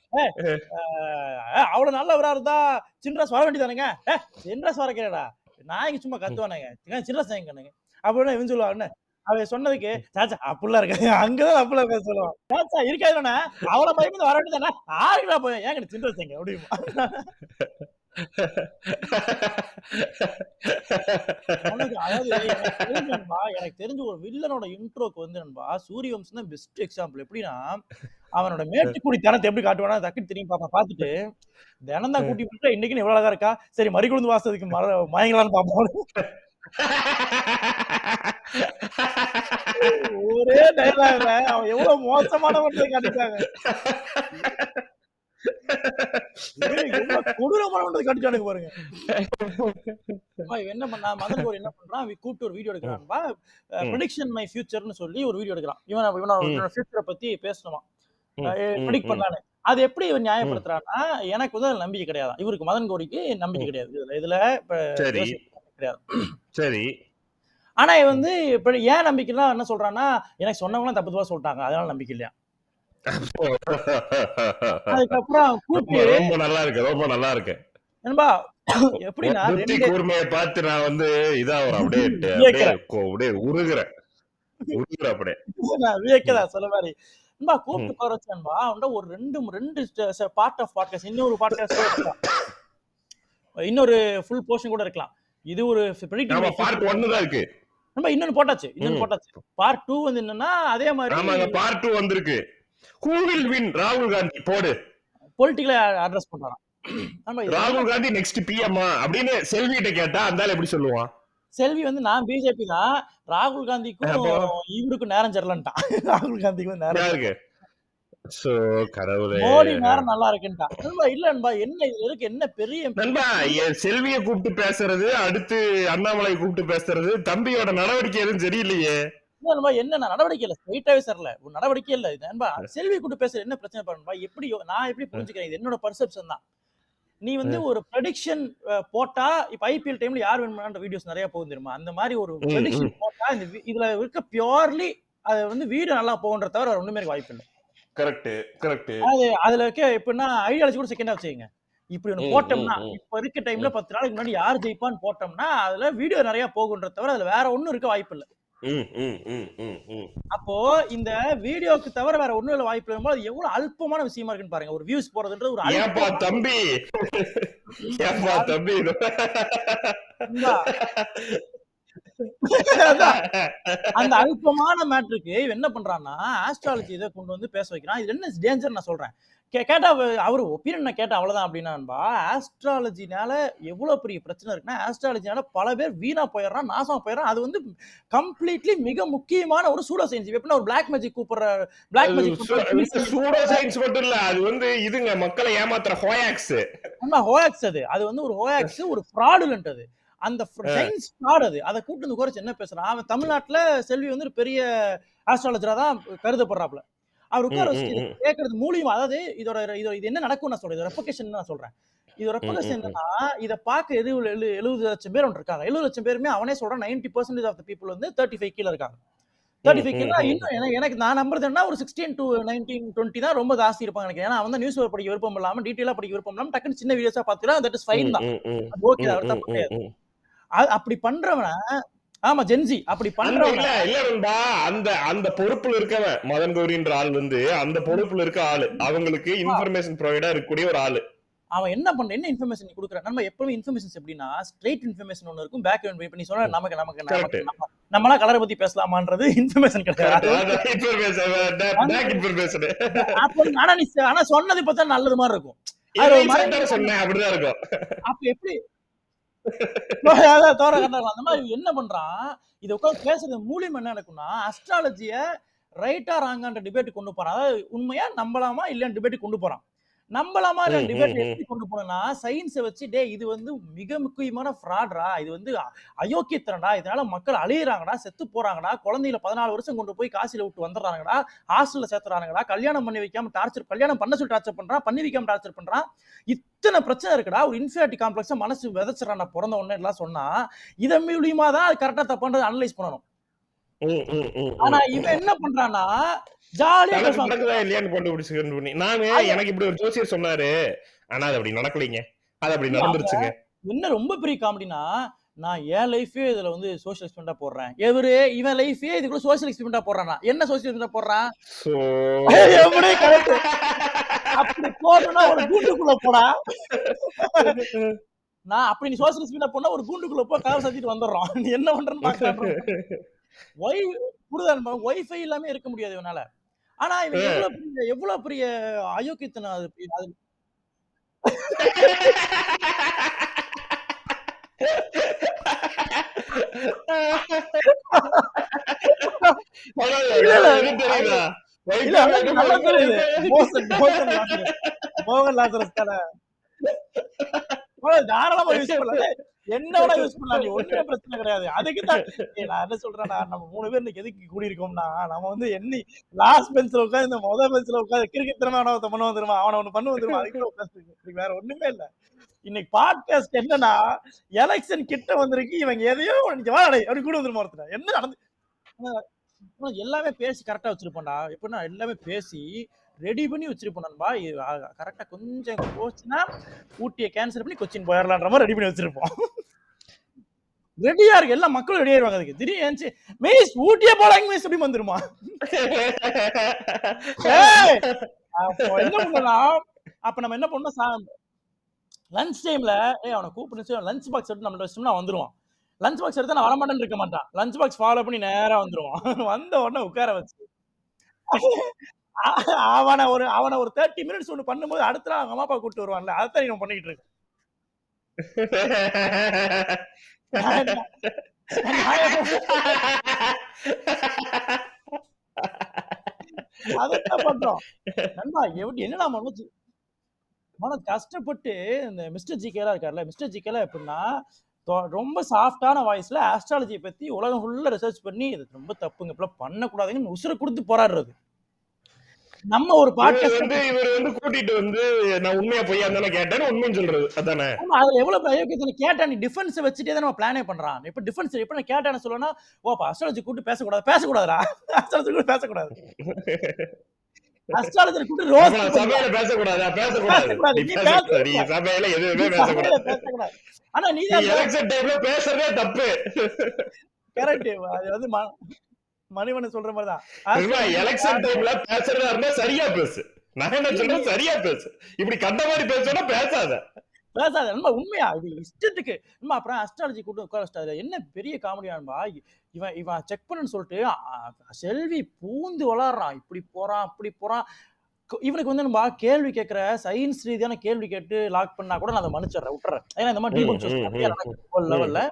Speaker 2: அவ்வளவு நல்லவரா இருந்தா சின்ராஸ் வர வேண்டியதானுங்க, சின்ராஸ் வர கேடா நாய்க்கு சும்மா கத்துவானுங்க சின்ராஸ் நாய்ங்க அப்படின்னு இவன் சொல்லுவான்னு அவன் சொன்னதுக்கு சாச்சா அப்படிலாம் இருக்காது, அங்கதான் அப்படிலாம் இருக்காது சொல்லுவான். சாச்சா இருக்காதுண்ணா அவ்வளவு பயந்து வர வேண்டியதானே ஆறுகளா போய் ஏங்க சின்ராஸ் எங்க அப்படிமா. எனக்கு தெரிஞ்ச ஒரு வில்லனோட இன்ட்ரோக்கு வந்து நண்பா சூரியவம்சம் தான் பெஸ்ட் எக்ஸாம்பிள். எப்படின்னா அவனோட மேட்டுக்குடி தனத்தை எப்படி காட்டுவானா தக்கு தெரியும் பாப்பா பாத்துட்டு தினம் தான் கூட்டி போட்டு இன்னைக்கு எவ்வளவு அழகா இருக்கா, சரி மறிக்குழுந்து வாசத்துக்கு மயங்கலான்னு பாப்போம். ஒரே டைலாக்ல அவன் எவ்வளவு மோசமானவற்றை காட்டிட்டாங்க, கொடூரமானவற்றை காட்டிட்டானுங்க பாருங்க. என்ன பண்ணா மதன் கௌரி என்ன பண்றான், கூப்பிட்டு ஒரு வீடியோ எடுக்கிறான்பா. ப்ரெடிக்ஷன் மை ஃபியூச்சர்னு சொல்லி ஒரு வீடியோ எடுக்கிறான். இவனோட ஃபியூச்சரை பத்தி பேசணுமா, ப்ரெடிக்ட் பண்ணலான்னு. அது எப்படி இவன் நியாயப்படுத்துறான்னா, எனக்கு வந்து நம்பிக்கை கிடையாது, இவருக்கு மதன் கௌரிக்கு நம்பிக்கை கிடையாது இதுல கிடையாது.
Speaker 1: சரி,
Speaker 2: ஆனா இவன் வந்து இப்ப ஏன் நம்பிக்கைன்னா என்ன சொல்றான்னா, எனக்கு சொன்னவங்க தப்பு தப்பா சொல்லிட்டாங்க அதனால நம்பிக்கை இல்லையா. அதுக்கப்புறம்
Speaker 1: ரொம்ப நல்லா இருக்கு, ரொம்ப நல்லா இருக்கு
Speaker 2: நண்பா. எப்படின்னா
Speaker 1: கூர்மையை பார்த்து நான் வந்து இதாகிறேன், அப்படியே உருகுறேன் அப்படியே
Speaker 2: நான் வியக்கதான் சொல்ல மாதிரி நண்பா. கூப்பிட்டு உட்கார வச்சான்பா அவன்ட ஒரு ரெண்டு பார்ட் ஆஃப் பாட்காஸ்ட், இன்னொரு பாட்காஸ்ட் இருக்கலாம், இன்னொரு ஃபுல் போர்ஷன் கூட இருக்கலாம். இது ஒரு
Speaker 1: பார்ட் 1 தான் இருக்கு
Speaker 2: நம்ம இன்னொன்னு போட்டாச்சு பார்ட் 2 வந்து என்னன்னா அதே மாதிரி
Speaker 1: ஆமாங்க பார்ட் 2 வந்திருக்கு. who will win ராகுல் காந்தி போடு
Speaker 2: பொலிட்டிக்கலா அட்ரஸ் பண்றான்.
Speaker 1: ராகுல் காந்தி நெக்ஸ்ட் பிஎம் அப்படின்னு செல்வி கிட்ட கேட்டா அந்த எப்படி சொல்லுவான்?
Speaker 2: செல்வி வந்து நான் பிஜேபி தான், ராகுல் காந்திக்கும் இவருக்கும் நேரம் சரியில்லைன்ட்டான். ராகுல் காந்திக்கு நேரம் இருக்கு
Speaker 1: சோ கடவுளே.
Speaker 2: மோடி நேரம் நல்லா இருக்குன்ட்டா. நண்பா இல்ல நண்பா, என்ன இதுல இருக்கு என்ன பெரிய
Speaker 1: நண்பா செல்விய கூப்பிட்டு பேசுறது, அடுத்து அண்ணாமலை கூப்பிட்டு பேசுறது, தம்பியோட நடவடிக்கை எதுவும் சரியில்லையே.
Speaker 2: இல்ல நண்பா, என்ன நடவடிக்கை இல்ல, ஸ்ட்ரைட்டாவே சரல ஒரு நடவடிக்கை இல்ல இது நண்பா. செல்வி கூட்டு பேசுற என்ன பிரச்சனை பாருன்பா, எப்படி நான் எப்படி புரிஞ்சுக்கிறேன், இது என்னோட பர்செப்ஷன் தான். நீ வந்து ஒரு ப்ரெடிக்ஷன் போட்டா, இப்ப ஐபிஎல் டைம்ல யார் வின் பண்ணான்ற வீடியோஸ் நிறைய போகும் தெரியுமா, அந்த மாதிரி ஒரு ப்ரெடிக்ஷன் போட்டா இதுல இருக்க பியூர்லி அது வந்து வீடியோ நல்லா போகுன்ற தவிர ஒண்ணுமே இருக்க வாய்ப்பு இல்லை.
Speaker 1: கரெக்ட்.
Speaker 2: அதுல இருக்க எப்படின்னா ஐடியாலஜி கூட செகண்டா வச்சுக்கங்க. இப்படி ஒண்ணு போட்டோம்னா இப்ப இருக்க டைம்ல 10 நாளைக்கு முன்னாடி யார் ஜெயிப்பான்னு போட்டோம்னா அதுல வீடியோ நிறைய போகுன்ற தவிர அதுல வேற ஒண்ணும் இருக்க வாய்ப்பு இல்லை. அப்போ இந்த வீடியோக்கு தவிர வேற ஒண்ணும் இல்ல வாய்ப்பு இருக்கும்போது அது எவ்வளவு அல்பமான விஷயமா இருக்குன்னு பாருங்க. ஒரு வியூஸ் போறதுன்றது ஒரு
Speaker 1: தம்பி
Speaker 2: அந்த அல்பமான மேட்ருக்கு என்ன பண்றான்னா ஆஸ்ட்ராலஜி இதை கொண்டு வந்து பேச வைக்கிறான். இது என்ன டேஞ்சர் நான் சொல்றேன். கேட்டா அவரு ஒப்பீனியன் கேட்டா அவ்வளவுதான் அப்படின்னா, ஆஸ்ட்ராலஜினால எவ்வளவு பெரிய பிரச்சனை இருக்குன்னா, ஆஸ்ட்ராலஜினால பல பேர் வீணா போயிடுறான், நாசமா போயிடுறான். அது வந்து கம்ப்ளீட்லி மிக முக்கியமான ஒரு சூடோ சயின்ஸ். எப்படின்னா ஒரு பிளாக் மேஜிக் கூப்பிடுற பிளாக் மேஜிக்
Speaker 1: சூடோ சயின்ஸ் மட்டும் இல்ல, அது வந்து இதுங்க மக்களை ஏமாத்துற ஹோயாக்ஸ்.
Speaker 2: ஹோயாக்ஸ் அது வந்து ஒரு ஹோயாக்ஸ், ஒரு ஃப்ராடுலன்ட். அது அந்த சயின்ஸ் ஃப்ராட். அதை கூட்டு வந்து குறைச்சு என்ன பேசுறான் அவன். தமிழ்நாட்டுல செல்வி வந்து ஒரு பெரிய ஆஸ்ட்ராலஜரா தான் கருதப்படுறாப்ல. அவர் உட்கார கேட்கறது மூலியமா, அதாவது இது என்ன நடக்கும் நான் சொல்றேன், இது ரெப்ளிகேஷன் நான் சொல்றேன். இது ரெப்ளிகேஷன் என்னன்னா, இதை பார்க்க 70 லட்சம் பேர் இருக்காங்க. 70 லட்சம் பேருமே அவனே சொல்றான் 90% ஆஃப் த பீப்புள் வந்து 35 கீழ இருக்காங்க. 35 கீழ இன்னும் எனக்கு நான் நம்புறது என்ன, ஒரு 16 to 19, 20 தான் ரொம்ப ஜாஸ்தி இருப்பாங்க எனக்கு. ஏன்னா அவன் நியூஸ் பேப்பர் படிக்க விருப்பம் இல்லாம, டீட்டெயிலா படிக்க விருப்பம் இல்லாம டக்குன்னு சின்ன வீடியோஸா பாத்துக்கலாம். தட் இஸ் ஃபைன் தான், ஓகே, அவர் தப்பு கிடையாது. அப்படி பண்றவன ஆமா ஜென்சி அப்படி பண்றவங்க
Speaker 1: இல்ல அந்த பொறுப்புல இருக்கவன் மதன் கௌரின்ற ஆள் வந்து அந்த பொறுப்புல இருக்க ஆளு, அவங்களுக்கு இன்ஃபர்மேஷன் ப்ரொவைடா இருக்கக்கூடிய ஒரு ஆளு.
Speaker 2: அவன் என்ன பண்ற, என்ன இன்ஃபர்மேஷன் நீ கொடுக்குற. நம்ம எப்பவுமே இன்ஃபர்மேஷன்ஸ் எப்படின்னா ஸ்ட்ரெயிட் இன்ஃபர்மேஷன் ஒன்னு இருக்கும், பேக் எண்ட். இப்ப நீ சொன்ன நமக்கு நம்மளா கலரை பத்தி பேசலாமான்றது இன்ஃபர்மேஷன் கிடையாது. ஆனா சொன்னது பார்த்தா நல்லது மாதிரி இருக்கும்.
Speaker 1: அப்படிதான் இருக்கும்.
Speaker 2: அப்ப எப்படி அந்த மாதிரி என்ன பண்றான், இதை உட்காந்து பேசுறது மூலியம் என்ன நடக்கும்னா, அஸ்ட்ராலஜிய ரைட்டா ராங்கான்ற டிபேட் கொண்டு போறான். அதாவது உண்மையா நம்பலாமா இல்லையா டிபேட் கொண்டு போறான். நம்பலாமா இல்ல டிபேட் எப்படி கொண்டு போனா, சயின்ஸை வச்சு இது வந்து மிக முக்கியமான ஃப்ராட்ரா, இது வந்து அயோக்கியத்தனடா, இதனால மக்கள் அழியறாங்கடா, செத்து போறாங்கடா, குழந்தையில 14 வருஷம் கொண்டு போய் காசில விட்டு வந்துடுறாங்கடா, ஹாஸ்டல்ல சேர்த்துறாங்கடா, கல்யாணம் பண்ணி வைக்காம டார்ச்சர், கல்யாணம் பண்ண சொல்லி டார்ச்சர் பண்றான், பண்ணி வைக்காம டார்ச்சர் பண்றான். இத்தனை பிரச்சனை இருக்குடா. ஒரு இன்ஃபியாரிட்டி காம்ப்ளெக்ஸா மனசு விதைச்சிடறான் பிறந்த உடனே எல்லாம் சொன்னா, இதன் மூலியமா தான் அது கரெக்டா தப்புன்றது அனலைஸ் பண்ணணும். ஆனா இவன் என்ன பண்றான்னா ஜாலியா
Speaker 1: இல்லையான்னு கண்டுபிடிச்சு நானு எனக்கு இப்படி ஒரு ஜோசியர் சொன்னாரு, ஆனா அது அப்படி நடக்கலைங்க, அது அப்படி நடந்துருச்சுங்க.
Speaker 2: என்ன ரொம்ப பெரிய காமெடினா, நான் என் லைஃபே இதுல வந்து சோஷியல் எக்ஸ்பெரிமெண்டா போடுறேன், இவன் லைஃபே இதுக்குள்ள சோஷியல் எக்ஸ்பெரிமெண்டா போடுறானா. என்ன சோஷியல் எக்ஸ்பெரிமெண்டா போடுறான், அப்படி போடுனா ஒரு கூண்டுக்குள்ள போடா. நான் அப்படி நீ சோஷியல் எக்ஸ்பெரிமெண்டா போனா ஒரு கூண்டுக்குள்ள போய் கதவை சாத்திட்டு வந்துடுறோம். நீ என்ன பண்றன்னு பாக்குறேன். வைஃபை இல்லாம இருக்க முடியாது இவனால. ஆனா இவன் எவ்வளவு பெரிய அயோக்கியத்தனம் அது. மோகன் லாசரஸ் தானே தாராளமா யூஸ் பண்ணல, என்னோட யூஸ் பண்ணலாம், நீ ஒண்ணுமே பிரச்சனை கிடையாது. அதுக்கு தான் நான் என்ன சொல்றேன்னா, நம்ம 3 பேர் இன்னைக்கு எதுக்கு கூடி இருக்கோம்னா, நம்ம வந்து லாஸ்ட் பெஞ்ச்ல உட்காந்து இந்த முதல் பெஞ்ச்ல உட்காந்து கிரிக்கெட் திறமை பண்ண வந்துருமா, அவனை ஒண்ணு பண்ணு வந்துருமா, அதுக்கு உட்காந்து வேற ஒண்ணுமே இல்ல. இன்னைக்கு பாட்காஸ்ட் என்னன்னா, எலெக்ஷன் கிட்ட வந்திருக்கு, இவங்க எதையோ அப்படி கூட வந்துருமா ஒருத்தர். என்ன நடந்து எல்லாமே பேசி கரெக்டா வச்சிருப்போம்டா. எப்படின்னா எல்லாமே பேசி ரெடி பண்ணி வச்சிருப்போம் நண்பா. கரெக்டா கொஞ்சம் போச்சுன்னா ஊட்டியை கேன்சல் பண்ணி கொச்சின் போயிடலான்ற மாதிரி ரெடி பண்ணி வச்சிருப்போம். ரெடியா இருக்கு, எல்லா மக்களும் ரெடி ஆயிருவாங்க. அதுக்கு திடீர்னு மேஸ் ஊட்டியே போடாங்க மேஸ் அப்படி வந்துருமா. என்ன பண்ணலாம், அப்ப நம்ம என்ன பண்ணோம், லஞ்ச் டைம்ல அவனை கூப்பிட்டு லஞ்ச் பாக்ஸ் எடுத்து நம்ம வச்சோம்னா வந்துருவான். லஞ்ச் பாக்ஸ் எடுத்து நான் வரமாட்டேன்னு இருக்க மாட்டான். லஞ்ச் பாக்ஸ் ஃபாலோ பண்ணி நேரா வந்துருவான். வந்த உடனே உட்கார வச்சு அவனை ஒரு 30 மினிட்ஸ் ஒண்ணு பண்ணும்போது அடுத்த நாள் அவங்க அம்மா அப்பா கூப்பிட்டு வருவான்ல, அதான் இவன் பண்ணிட்டு இருக்கு. அதான் பண்றோம் நண்பா. என்னடா மனோஜ் கஷ்டப்பட்டு இந்த மிஸ்டர் ஜிகேலாம் இருக்காருல்ல, மிஸ்டர் ஜிகேலாம் எப்படின்னா ரொம்ப சாஃப்டான வாய்ஸ்ல ஆஸ்ட்ராலஜியை பத்தி உலகம் ஃபுல்லா ரிசர்ச் பண்ணி இது ரொம்ப தப்புங்க, இப்பெல்லாம் பண்ணக்கூடாதுன்னு உசுரை கொடுத்து போராடுறது. நம்ம ஒரு பாட்காஸ்ட்
Speaker 1: இவர் கூட்டிட்டு வந்து நான் உண்மையா பொய்யா தானே கேட்டேன்னு உண்மைன்னு சொல்றது அதானே.
Speaker 2: அதுல எவ்வளவு அயோக்கியத்தை கேட்டா நீ டிஃபென்ஸ் வச்சுட்டே தான் நம்ம பிளானே பண்றான். இப்ப டிஃபென்ஸ் எப்ப நான் கேட்டான்னு சொல்லணும்னா ஓப்பா அஸ்ட்ராலஜி கூட்டு பேசக்கூடாதுடா அஸ்ட்ராலஜி கூட பேசக்கூடாது அஸ்ட்ராலஜி கூட்டு ரோஸ்
Speaker 1: சபையில பேசக்கூடாதா? பேசக்கூடாது. சபையில எதுவுமே பேசக்கூடாது.
Speaker 2: ஆனா நீ
Speaker 1: எலெக்ஷன் டைம்ல பேசுறதே தப்பு.
Speaker 2: கரெக்ட். அது வந்து மணிவண்ணன் சொல்ற மாதிரிதான்
Speaker 1: எலெக்ஷன் டைம்ல பேசுறதா இருந்தா சரியா பேசு. நான் என்ன சொல்றேன் சரியா பேசு. இப்படி கண்ட மாதிரி பேசணும் பேசாத
Speaker 2: நம்ம உண்மையா இது இஷ்டத்துக்கு நம்ம அப்புறம் அஸ்ட்ராலஜி கூட்டு உட்கார வச்சிட்டாரு. என்ன பெரிய காமெடியான்பா இவன் செக் பண்ணுன்னு சொல்லிட்டு செல்வி பூந்து வளர்றான், இப்படி போறான் அப்படி போறான். இவனுக்கு வந்து நம்ம கேள்வி கேட்கிற சயின்ஸ் ரீதியான கேள்வி கேட்டு லாக் பண்ணா கூட நான் அதை மன்னிச்சிடறேன் விட்டுறேன். ஏன்னா இந்த மாதிரி லெவல்ல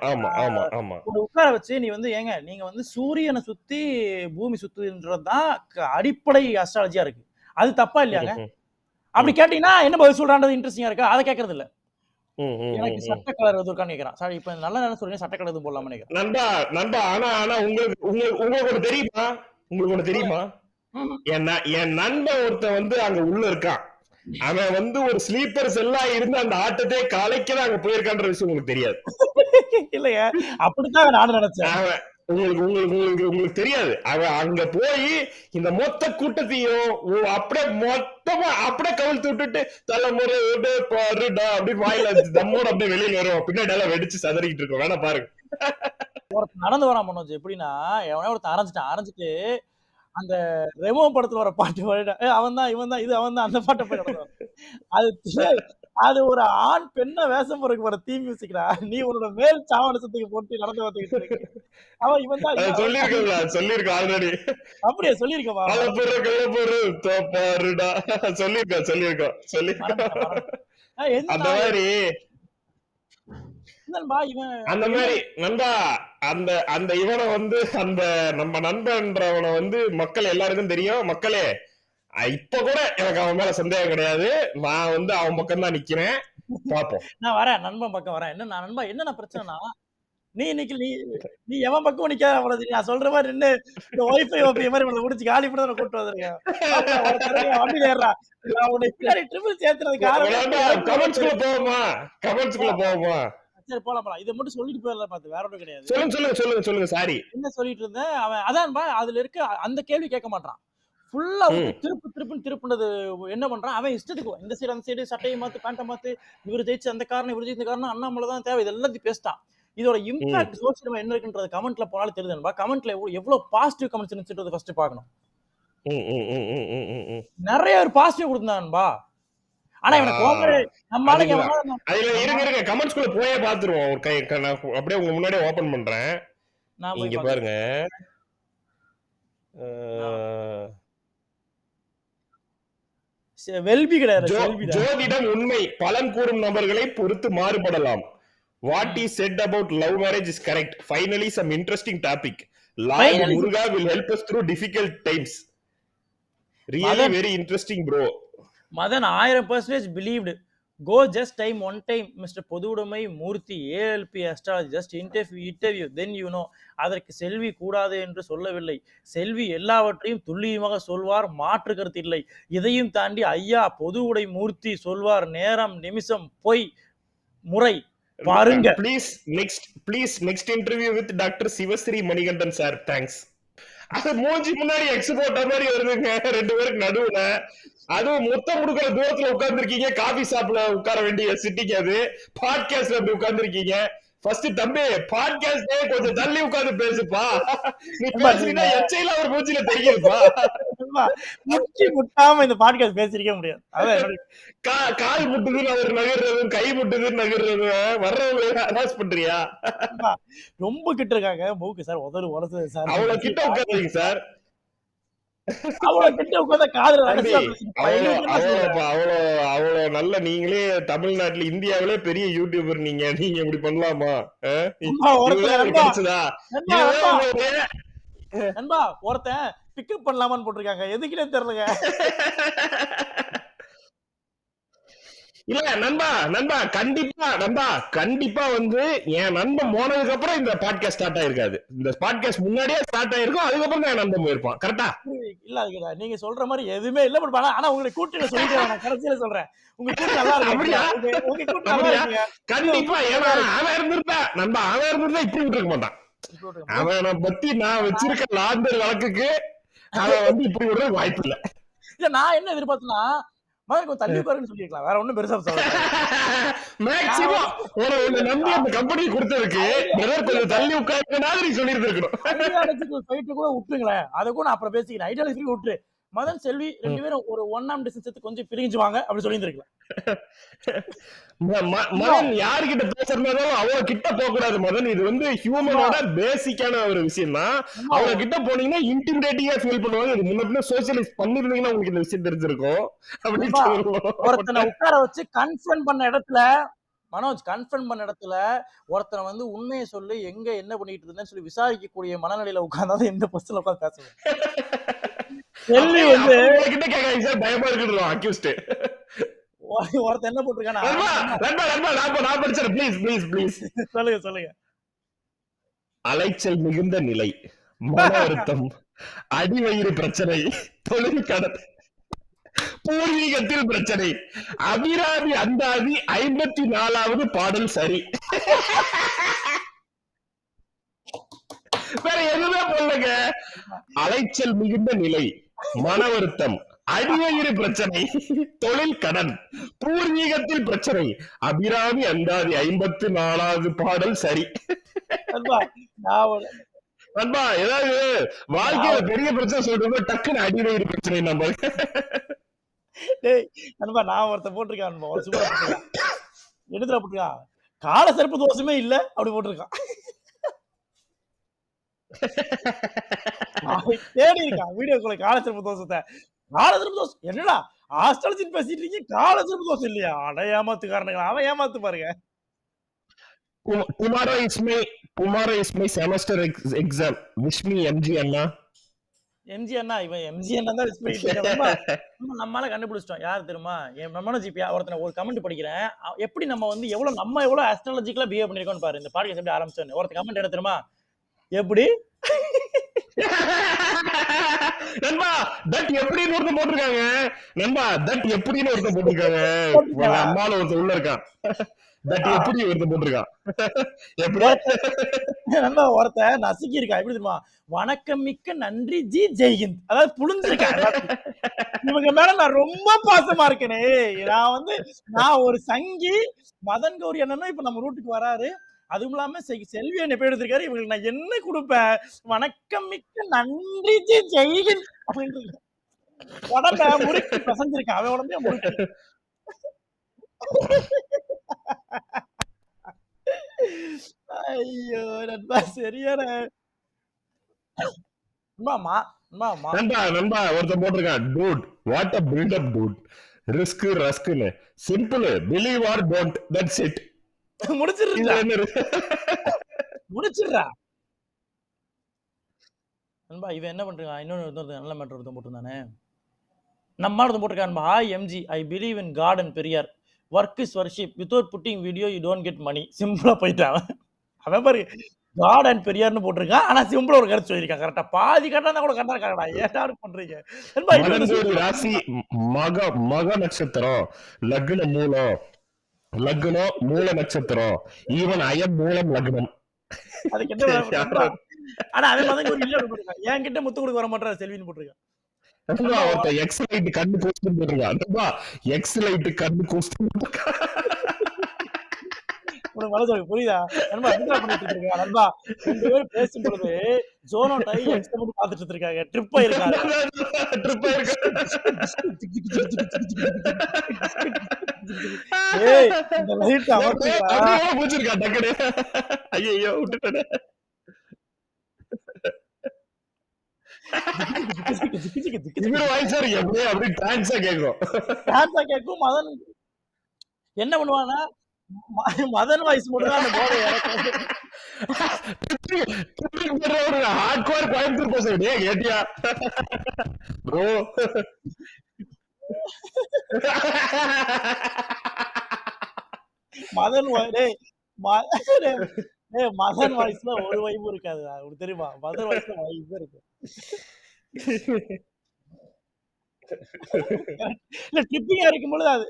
Speaker 2: உட்கார வச்சு நீ வந்து ஏங்க நீங்க வந்து சூரியனை சுத்தி பூமி சுத்துன்றதுதான் அடிப்படை அஸ்ட்ராலஜியா இருக்கு, அது தப்பா இல்லையாங்க? அப்படி கேட்டீங்கன்னா என்ன பதில் சொல்றான்றது இன்ட்ரெஸ்டிங்கா இருக்கா? அதை கேட்கறது இல்ல. எனக்கு சட்ட கலர் எதுவும் இருக்கான்னு கேக்குறான். சார் இப்ப நல்ல நேரம் சொல்றீங்க, சட்ட கலர் எதுவும் போடலாம்னு கேக்குறேன்.
Speaker 1: நண்பா ஆனா உங்களுக்கு ஒண்ணு தெரியுமா? உங்களுக்கு ஒண்ணு தெரியுமா? என் நண்பன் ஒருத்தன் வந்து அங்க உள்ள இருக்கான். அவன் வந்து ஒரு ஸ்லீப்பர்ஸ் எல்லாம் இருந்து அந்த ஆட்டத்தை கலைக்கதான் அங்க போயிருக்கான்ற விஷயம் உங்களுக்கு தெரியாது.
Speaker 2: இல்லையா? அப்படித்தான் நானும் நினைச்சேன்.
Speaker 1: உங்களுக்கு தெரியாது. அவன் அங்க போய் இந்த மொத்த கூட்டத்தையும் அப்படியே கவிழ்த்து விட்டுட்டு தலைமுறை பாருடா அப்படி வாயில தம்மோட அப்படியே வெளியில வரும். பின்னாடி எல்லாம் வெடிச்சு சதறிக்கிட்டு இருக்கோம். வேணா பாருங்க.
Speaker 2: ஒருத்தர் நடந்து வரான் மனோஜ். எப்படின்னா எவனே ஒருத்தன் அரைஞ்சிட்டு அந்த ரெமோ படத்துல வர பாட்டு அவன் தான் இவன் தான் இது அவன் தான் அந்த பாட்டை போய் நடத்துவான். அது ஒரு ஆண் பெண்ண வேஷம் போறதுக்கு வர தீ மியூசிக்டா. நீ உன்னோட மேல் சாவணசத்துக்கு போட்டு நடந்து வந்துக்கிட்டு அவன் இவன் தான்
Speaker 1: சொல்லிருக்க ஆல்ரெடி.
Speaker 2: அப்படியே சொல்லிருக்கா
Speaker 1: அந்த மாதிரி அந்த மாதிரி நண்பா அந்த இவனை வந்து அந்த நம்ம நண்பன்றவனை வந்து மக்கள் எல்லாருக்கும் தெரியும். மக்களே இப்ப கூட எனக்கு அவன் மேல சந்தேகம் கிடையாது. நான் வந்து அவன் பக்கம் தான் நிக்கிறேன். பாப்போம்.
Speaker 2: நான் வரேன் நண்பன் பக்கம் வரேன். என்ன நண்பா என்ன பிரச்சனைனா நீ இன்னைக்கு நீ எவன் பக்கம் நிக்காத. நான் சொல்ற மாதிரி நின்று இந்த ஒய்ஃபை ஓபி மாதிரி உங்களை முடிச்சு காலி பண்ண நான் கூட்டு வந்திருக்கேன். வண்டியில ஏறா உன்னை பின்னாடி ட்ரிபிள் சேர்த்துறதுக்கு
Speaker 1: கமெண்ட்ஸ்குள்ள போவோமா?
Speaker 2: சரி போலாம். இதை மட்டும் சொல்லிட்டு போயிடலாம். பார்த்து வேற ஒன்றும் கிடையாது.
Speaker 1: சொல்லுங்க. சாரி
Speaker 2: என்ன சொல்லிட்டு இருந்தேன் அவன் அதான்பா. அதுல இருக்க அந்த கேள்வி கேட்க மாட்டான். ஃபுல்லா திருப்புனது என்ன பண்றான் அவன் இஷ்டத்துக்கு இந்த சைடு அந்த சைடு சட்டையை மாத்து பேண்ட்டை மாத்து இவர் ஜெயிச்சு அந்த காரணம் இவர் ஜெயிச்ச காரணம் அண்ணாமலை தான் தேவை. இது எல்லாத்தையும் பேசிட்டான். இதோட இம்பாக்ட் சோசியல் என்ன இருக்குன்றது கமெண்ட்ல போனாலும் தெரியுதுன்பா. கமெண்ட்ல எவ்வளவு பாசிட்டிவ் கமெண்ட்ஸ் இருந்துச்சுன்றது ஃபர்ஸ்ட் பார்க்கணும். நிறைய ஒரு பாசிட்டிவ் கொடுத்தான்பா. ஆனா
Speaker 1: இருங்க கமெண்ட்ஸ்குள்ள போயே பாத்துருவோம். அப்படியே உங்க முன்னாடியே ஓபன் பண்றேன். இங்க பாருங்க. ஜோதிடம் உண்மை பலன் கூறும் நபர்களை பொறுத்து மாறுபடலாம். What is said about love marriage is correct. Finally some interesting topic. Lord Muruga will help us through difficult times. Really very interesting bro.
Speaker 2: Madan 1000% believed. Go just time one time Mr. Podudamai Murthy ALP astrology just interview then you know. அதற்கு செல்வி கூடாது என்று சொல்லவில்லை. செல்வி எல்லாவற்றையும் துல்லியமாக சொல்வார், மாற்று கருத்து இல்லை. இதையும் தாண்டி ஐயா பொது உடை மூர்த்தி சொல்வார், நேரம் நிமிஷம் பொய் முறை பாருங்க.
Speaker 1: Please next interview with Dr. Sivasri Manigandan sir. Thanks. அது மூஞ்சி முன்னாடி எக்ஸ்போர்ட் மாதிரி வருதுங்க ரெண்டு பேருக்கு நடுவுல. அதுவும் மொத்தம் கொடுக்குற தூரத்துல உட்கார்ந்து இருக்கீங்க. காபி ஷாப்ல உட்கார வேண்டிய சிட்டிக்கு அது பாட்காஸ்ட்ல அப்படி உட்கார்ந்து இருக்கீங்க. ஃபர்ஸ்ட் தம்பி பாட்காஸ்டே கொஞ்சம் தள்ளி உட்கார்ந்து பேசுப்பா. நீ பேசுறீங்கன்னா எச்சையில ஒரு மூஞ்சில தெரியுதுப்பா.
Speaker 2: முட்டி முட்டாம இந்த பாட்காஸ்ட் பேசிருக்க முடியாது. அதான்
Speaker 1: கால் முட்டுதுன்னு அவர் நகர்றதும் கை முட்டுதுன்னு நகர்றதும் வர்றவங்க அனாஸ் பண்றியா?
Speaker 2: ரொம்ப கிட்ட இருக்காங்க மூக்கு சார் உதறு சார்.
Speaker 1: அவ்வளவு கிட்ட உட்காருங்க சார்.
Speaker 2: அவ்வளவு கிட்ட உட்கார்ந்த காதுல
Speaker 1: அவ்வளவு நல்ல நீங்களே தமிழ்நாட்டுல இந்தியாவிலே பெரிய யூடியூபர் நீங்க இப்படி பண்ணலாமா?
Speaker 2: நண்பா ஒருத்தன் பிக்கப் பண்ணலாமான்னு போட்டிருக்காங்க. எதுக்குன்னே தெரியலங்க.
Speaker 1: இல்ல நண்பா கண்டிப்பா வந்து என் நண்பன் போனதுக்கு அப்புறம் இந்த பாட்காஸ்ட் ஸ்டார்ட் ஆயிருக்காது. இந்த பாட்காஸ்ட் முன்னாடியே ஸ்டார்ட் ஆயிருக்கும். அதுக்கப்புறம் தான் என் நண்பன் போயிருப்பான். கரெக்டா?
Speaker 2: இல்ல அதுக்கு நீங்க சொல்ற மாதிரி எதுவுமே இல்ல. பட் ஆனா உங்களை கூட்டில சொல்லிட்டேன். நான் கடைசியில சொல்றேன். உங்க கூட்டு நல்லா இருக்கு. உங்க கூட்டு நல்லா இருக்குங்க.
Speaker 1: கண்டிப்பா. ஏன்னா அவன் இருந்திருந்தா இப்படி விட்டு இருக்க மாட்டான். அவனை பத்தி நான் வச்சிருக்க லாந்தர் வழக்குக்கு அவன் வந்து இப்படி விடுறது வாய்ப்பு இல்ல.
Speaker 2: இல்ல நான் என்ன எதிர்பார்த்தேன்னா மகன் கொஞ்சம் தள்ளி உட்காருன்னு சொல்லிருக்கலாம். வேற ஒண்ணும் பெருசா சொல்ல
Speaker 1: மேக்ஸிமம் உன்னை நம்பி அந்த கம்பெனி கொடுத்ததுக்கு கொஞ்சம் தள்ளி உட்கார்ந்து நீ சொல்லியிருந்திருக்கணும்.
Speaker 2: ஃபைட்டு கூட விட்டுருங்களேன். அதை கூட நான் அப்புறம் பேசிக்கிறேன். ஐடியாலஜி விட்டுரு. மதன் செல்வி 2 பேரும் ஒரு ஒன்னாம் டிஸ்டன்ஸ் கொஞ்சம் பிரிஞ்சுவாங்க அப்படி சொல்லியிருந்திருக்கலாம்.
Speaker 1: மதன் யாருகிட்ட பேசுறதாலும் அவங்க கிட்ட போக கூடாது. மதன் இது வந்து ஹியூமனோட பேசிக்கான ஒரு விஷயம் தான். அவங்க கிட்ட போனீங்கன்னா இன்டிமிடேட்டிங்கா ஃபீல் பண்ணுவாங்க. இது முன்ன சோசியலைஸ் பண்ணிருந்தீங்கன்னா உங்களுக்கு இந்த விஷயம் தெரிஞ்சிருக்கும் அப்படின்னு
Speaker 2: ஒருத்தனை உட்கார வச்சு கன்ஃபர்ம் பண்ண இடத்துல மனோஜ் கன்ஃபர்ம் பண்ண இடத்துல ஒருத்தனை வந்து உண்மையை சொல்லி எங்க என்ன பண்ணிட்டு இருந்தேன்னு சொல்லி விசாரிக்கக்கூடிய மனநிலையில உட்கார்ந்தாலும் எந்த பஸ்ல உட்காந்து பேசுவேன். செல்வி வந்து
Speaker 1: கிட்ட கேட்காங்க சார் பயமா இருக்கு அக்யூஸ்ட்
Speaker 2: ஒருத்தன் என்ன போட்டிருக்கானா
Speaker 1: நான் படிச்சேன். ப்ளீஸ்
Speaker 2: சொல்லுங்க.
Speaker 1: அலைச்சல் மிகுந்த நிலை, மன வருத்தம், அடிவயிறு பிரச்சனை, தொழில் கடன், பூர்வீகத்தில் பிரச்சனை, அபிராமி அந்தாதி 54வது பாடல் சரி. வேற எதுவுமே போடலங்க. அலைச்சல் மிகுந்த நிலை, மன வருத்தம், அடிவயிறு பிரச்சனை, தொழில் கடன், பூர்வீகத்தில் பிரச்சனை, அபிராமி அந்தாதி 54வது பாடல் சரி. நண்பா ஏதாவது வாழ்க்கையில பெரிய பிரச்சனை சொல்றது டக்குன்னு அடிவயிறு பிரச்சனை. நம்ம
Speaker 2: நண்பா நான் ஒருத்த போட்டிருக்கான். எடுத்துல போட்டிருக்கான் கால சிறப்பு தோஷமே இல்ல அப்படி போட்டிருக்கான். தேடி இருக்கான் வீடியோக்குள்ள கால சிறப்பு தோஷத்தை. கால சிறப்பு தோஷம் என்னடா ஆஸ்ட்ராலஜி பேசிட்டு இருக்கீங்க, கால சிறப்பு தோஷம் இல்லையா? அட ஏமாத்துக்காரனுங்களா, அவன் ஏமாத்து பாருங்க.
Speaker 1: tomorrow is my semester exam. Wish me MG அண்ணா.
Speaker 2: எம்ஜி அண்ணா இவன் எம்ஜி அண்ணா தான் விஸ் பண்ணிட்டு இருக்கான். நம்மளால கண்டுபிடிச்சிட்டோம் யார் தெரியுமா? மனோஜ் இப்ப ஒருத்தனை ஒரு கமெண்ட் படிக்கிறேன். எப்படி நம்ம வந்து எவ்வளவு ஆஸ்ட்ராலஜிக்கலா பிஹேவ் பண்ணிருக்கோம்னு பாரு. இந்த பாட்காஸ்ட் எப்படி ஆரம்பிச்சோன்னு ஒருத்த கமெண்ட் என்ன தெரியுமா? எப்படி
Speaker 1: நண்பா தட் எப்படின்னு ஒருத்தன் போட்டிருக்காங்க. நண்பா தட் எப்படின்னு ஒருத்தன் போட்டிருக்காங்க. அம்மால ஒருத்தன் உள்ள இருக்கான். தட் எப்படி ஒருத்தன் போட்டிருக்கான்.
Speaker 2: நல்லா ஒருத்த நசுக்கி இருக்கா. எப்படி தெரியுமா? வணக்கம் மிக்க நன்றி ஜி ஜெய்ஹிந்த். அதாவது புளிஞ்சிருக்கேன். இவங்க மேல நான் ரொம்ப பாசமா இருக்கேனே. நான் ஒரு சங்கி மதன் கௌரி அண்ணனும் இப்ப நம்ம ரூட்டுக்கு வராரு. அதுவும் இல்லாம செல்வி என்ன பேர் எடுத்திருக்காரு. இவங்களுக்கு நான் என்ன கொடுப்பேன்? வணக்கம் மிக்க நன்றி ஜி ஜெய்ஹிந்த் அப்படின்னு உடம்ப முறுக்கி பசஞ்சிருக்கான். அவன் உடம்பே முறுக்கி. ஐயோ நண்பா சரியான
Speaker 1: நண்பா ஒருத்தன் போட்டிருக்கான். Dude what a build up dude. Risk ரஸ்க்னு simple believe or don't that's it.
Speaker 2: முடிச்சிடுறா நண்பா. இவன் என்ன பண்றான்? இன்னொன்னு நல்ல மேட்டர் ஒருத்தன் போட்டிருந்தானே. நம்ம போட்டிருக்கான். Hi MG, I believe in God and Periyar. Work is worship. Without putting video you don't get money. சிம்பிளா போயிட்டான் அவன் பாரு. காட் அண்ட் பெரியார்னு போட்டிருக்கான். ஆனா சிம்பிளா ஒரு கருத்து சொல்லியிருக்கான். கரெக்டா பாதி கரெக்டா கூட கரெக்டா இருக்காங்கடா. ஏதாவது பண்றீங்க.
Speaker 1: ராசி மக நட்சத்திரம், லக்னம் மூல நட்சத்திரம், ஈவன் அயம் மூலம் லக்னம்.
Speaker 2: அதுக்கு என்ன? ஆனா அதே மாதிரி ஒரு இல்ல போட்டிருக்கான். என்கிட்ட முத்து கொடுக்க வர மாட்டேன் செல்வின்னு போட்டிருக்கான்.
Speaker 1: எக்ஸலைட் கண்ணு கோஸ்ட் போட்டிருக்கான். எக்ஸலைட் கண்ணு கோஸ்ட்
Speaker 2: புரியுதா? நண்பா என்ன பண்ணிட்டு இருக்காங்க? நண்பா 2 பேரும் பேசும்பொழுது ஜோனோ டை எக்ஸ்ட்ரா மட்டும் பாத்துட்டு இருக்காங்க. ட்ரிப் ஆயிருக்காங்க. ஏய் இந்த லைட் அவர்ட்டா
Speaker 1: பூச்சிருக்கா டக்கடே. ஐயோ விட்டுட்டேன். இவர் வாய்ஸ் எப்படியே அப்படி டான்ஸா கேக்கும்.
Speaker 2: மதன் என்ன பண்ணுவானா மதன் வாய்ஸ் மட்டும் தான் அந்த போர்டு
Speaker 1: ஹார்ட்கோர் கோயம்புத்தூர் பசங்க டேய் கேட்டியா ப்ரோ
Speaker 2: மதன் டேய் மதன் வாய்ஸ்ல ஒரு வைபும் இருக்காது உனக்கு தெரியுமா? மதன் வாய்ஸ்ல வைபே இருக்கு. இல்ல ட்ரிப்பிங்கா இருக்கும்பொழுது அது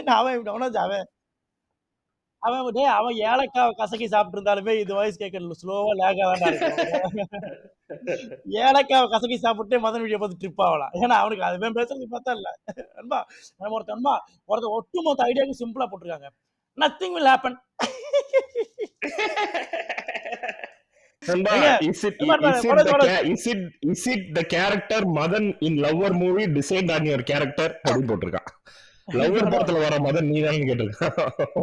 Speaker 2: அவன் ஏலக்காய் கசக்கி சாப்பிட்டு இருந்தாலுமே இது வாய்ஸ் கேட்கல ஸ்லோவா லேகா தான்டா இருக்கும். ஏலக்காய் கசக்கி சாப்பிட்டு மதன் வீடியோ பார்த்து ட்ரிப் ஆகலாம். ஏன்னா அவனுக்கு அதுவே பேசுறது பார்த்தா இல்ல அன்பா நம்ம ஒருத்தன் ஒட்டுமொத்த ஐடியாவுக்கு சிம்பிளா போட்டிருக்காங்க. Nothing will happen.
Speaker 1: Is it the character Madan in Lover movie designed on your character அப்படி போட்டிருக்கான். லவ்வர் படத்துல வர மதன் நீ தான் கேட்டிருக்கான்.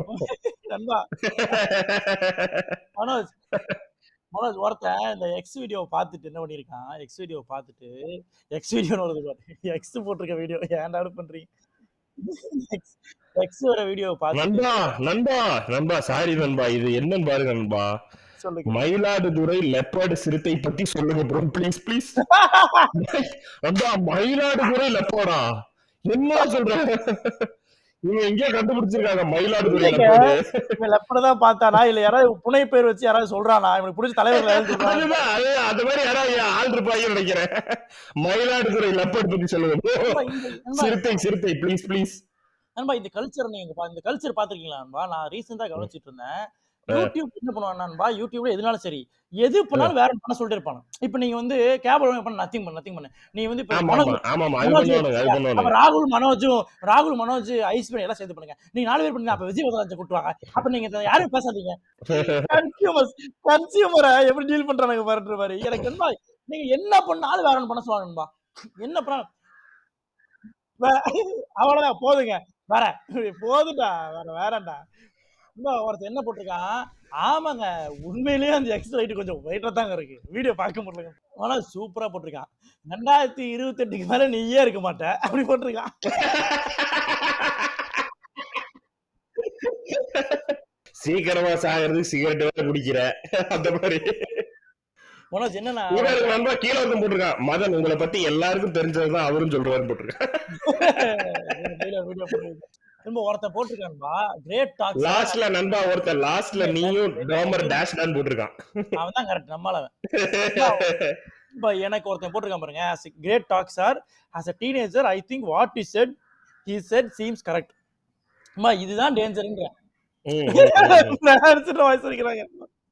Speaker 2: மனோஜ் ஒருத்தன் இந்த எக்ஸ் வீடியோ பார்த்துட்டு என்ன பண்ணிருக்கான்? எக்ஸ் வீடியோ பார்த்துட்டு எக்ஸ் வீடியோன்னு வருது பாரு. எக்ஸ் போட்டிருக்க வீடியோ ஏன்டா பண்றீங்க? எக்ஸ் வர வீடியோ பார்த்து
Speaker 1: நண்பா சாரி நண்பா இது என்னன்னு பாருங்க நண்பா.
Speaker 2: சொல்லுங்க.
Speaker 1: மயிலாடுதுறை லெப்பர்டு சிறுத்தை பத்தி சொல்லுங்க ப்ரோ ப்ளீஸ். நண்பா மயிலாடுதுறை லெப்பர்டா என்ன சொல்ற? இவங்க எங்கேயோ கண்டுபிடிச்சிருக்காங்க மயிலாடுதுறை லெப்பர்டு.
Speaker 2: லெப்பர்தான் பார்த்தானா இல்ல யாராவது புனை பேர் வச்சு யாராவது சொல்றானா? இவனுக்கு பிடிச்ச தலைவர்கள்
Speaker 1: அது மாதிரி யாராவது ஆள் இருப்பாங்க நினைக்கிறேன். மயிலாடுதுறை லெப்பர்டு பத்தி சொல்லுங்க சிறுத்தை ப்ளீஸ்.
Speaker 2: நண்பா இந்த கல்ச்சர் நீங்க இந்த கல்ச்சர் பாத்துருக்கீங்களா நண்பா? நான் ரீசெண்டா கவனிச்சிட்டு இருந்தேன். யூடியூப் என்ன பண்ணுவான்பா, யூடியூப்ல எதுனாலும் சரி எது பண்ணாலும் வேற பண்ண சொல்லிட்டு இருப்பாங்க. இப்ப நீங்க வந்து கேபிள் பண்ண நத்திங் பண்ணு நீ வந்து ராகுல் மனோஜ் ஐஸ் பண்ணி எல்லாம் சேர்த்து பண்ணுங்க. நீங்க 4 பேர் பண்ணீங்க. அப்ப விஜய் வரதராஜ கூட்டுவாங்க. அப்ப நீங்க யாரும் பேசாதீங்க. கன்சியூமரை எப்படி டீல் பண்றாங்க பாருன்ற மாதிரி. எனக்கு என்ன நீங்க என்ன பண்ணாலும் வேற ஒன்று பண்ண சொல்லுவாங்கன்பா. என்ன பண்ண அவ்வளவுதான் போதுங்க வேற போதுடா வேறண்டா. ஒருத்தர் என்ன போட்டிருக்கான்? ஆமாங்க உண்மையிலேயே அந்த எக்ஸ் லைட் கொஞ்சம் வெயிட்டா தாங்க இருக்கு. வீடியோ பார்க்க முடியல. ஆனா சூப்பரா போட்டிருக்கான். 2028க்கு மேல நீயே இருக்க மாட்ட அப்படி போட்டிருக்கான்.
Speaker 1: சீக்கிரமா சாகிறது சிகரெட் வேற குடிக்கிற அந்த மாதிரி.
Speaker 2: மனோஜ் என்னன்னா
Speaker 1: நண்பா கீழே வந்து போட்டிருக்கான். மதன் உங்களை பத்தி எல்லாருக்கும் தெரிஞ்சதுதான் அவரும் சொல்றாரு போட்டிருக்கான்.
Speaker 2: ஒருத்தன் போட்டிருக்கான்பா கிரேட் டாக்
Speaker 1: லாஸ்ட்ல நண்பா ஒருத்தன் லாஸ்ட்ல நீயும் டாமர் டேஷ் தான் போட்டிருக்கான்.
Speaker 2: அவன் தான் கரெக்ட் நம்மளவன். எனக்கு ஒருத்தன் போட்டிருக்கான் பாருங்க. as a great talk sir as a teenager I think what he said seems correct. அம்மா இதுதான் டேஞ்சர்ங்கற. வாய்ஸ் வைக்கறாங்க.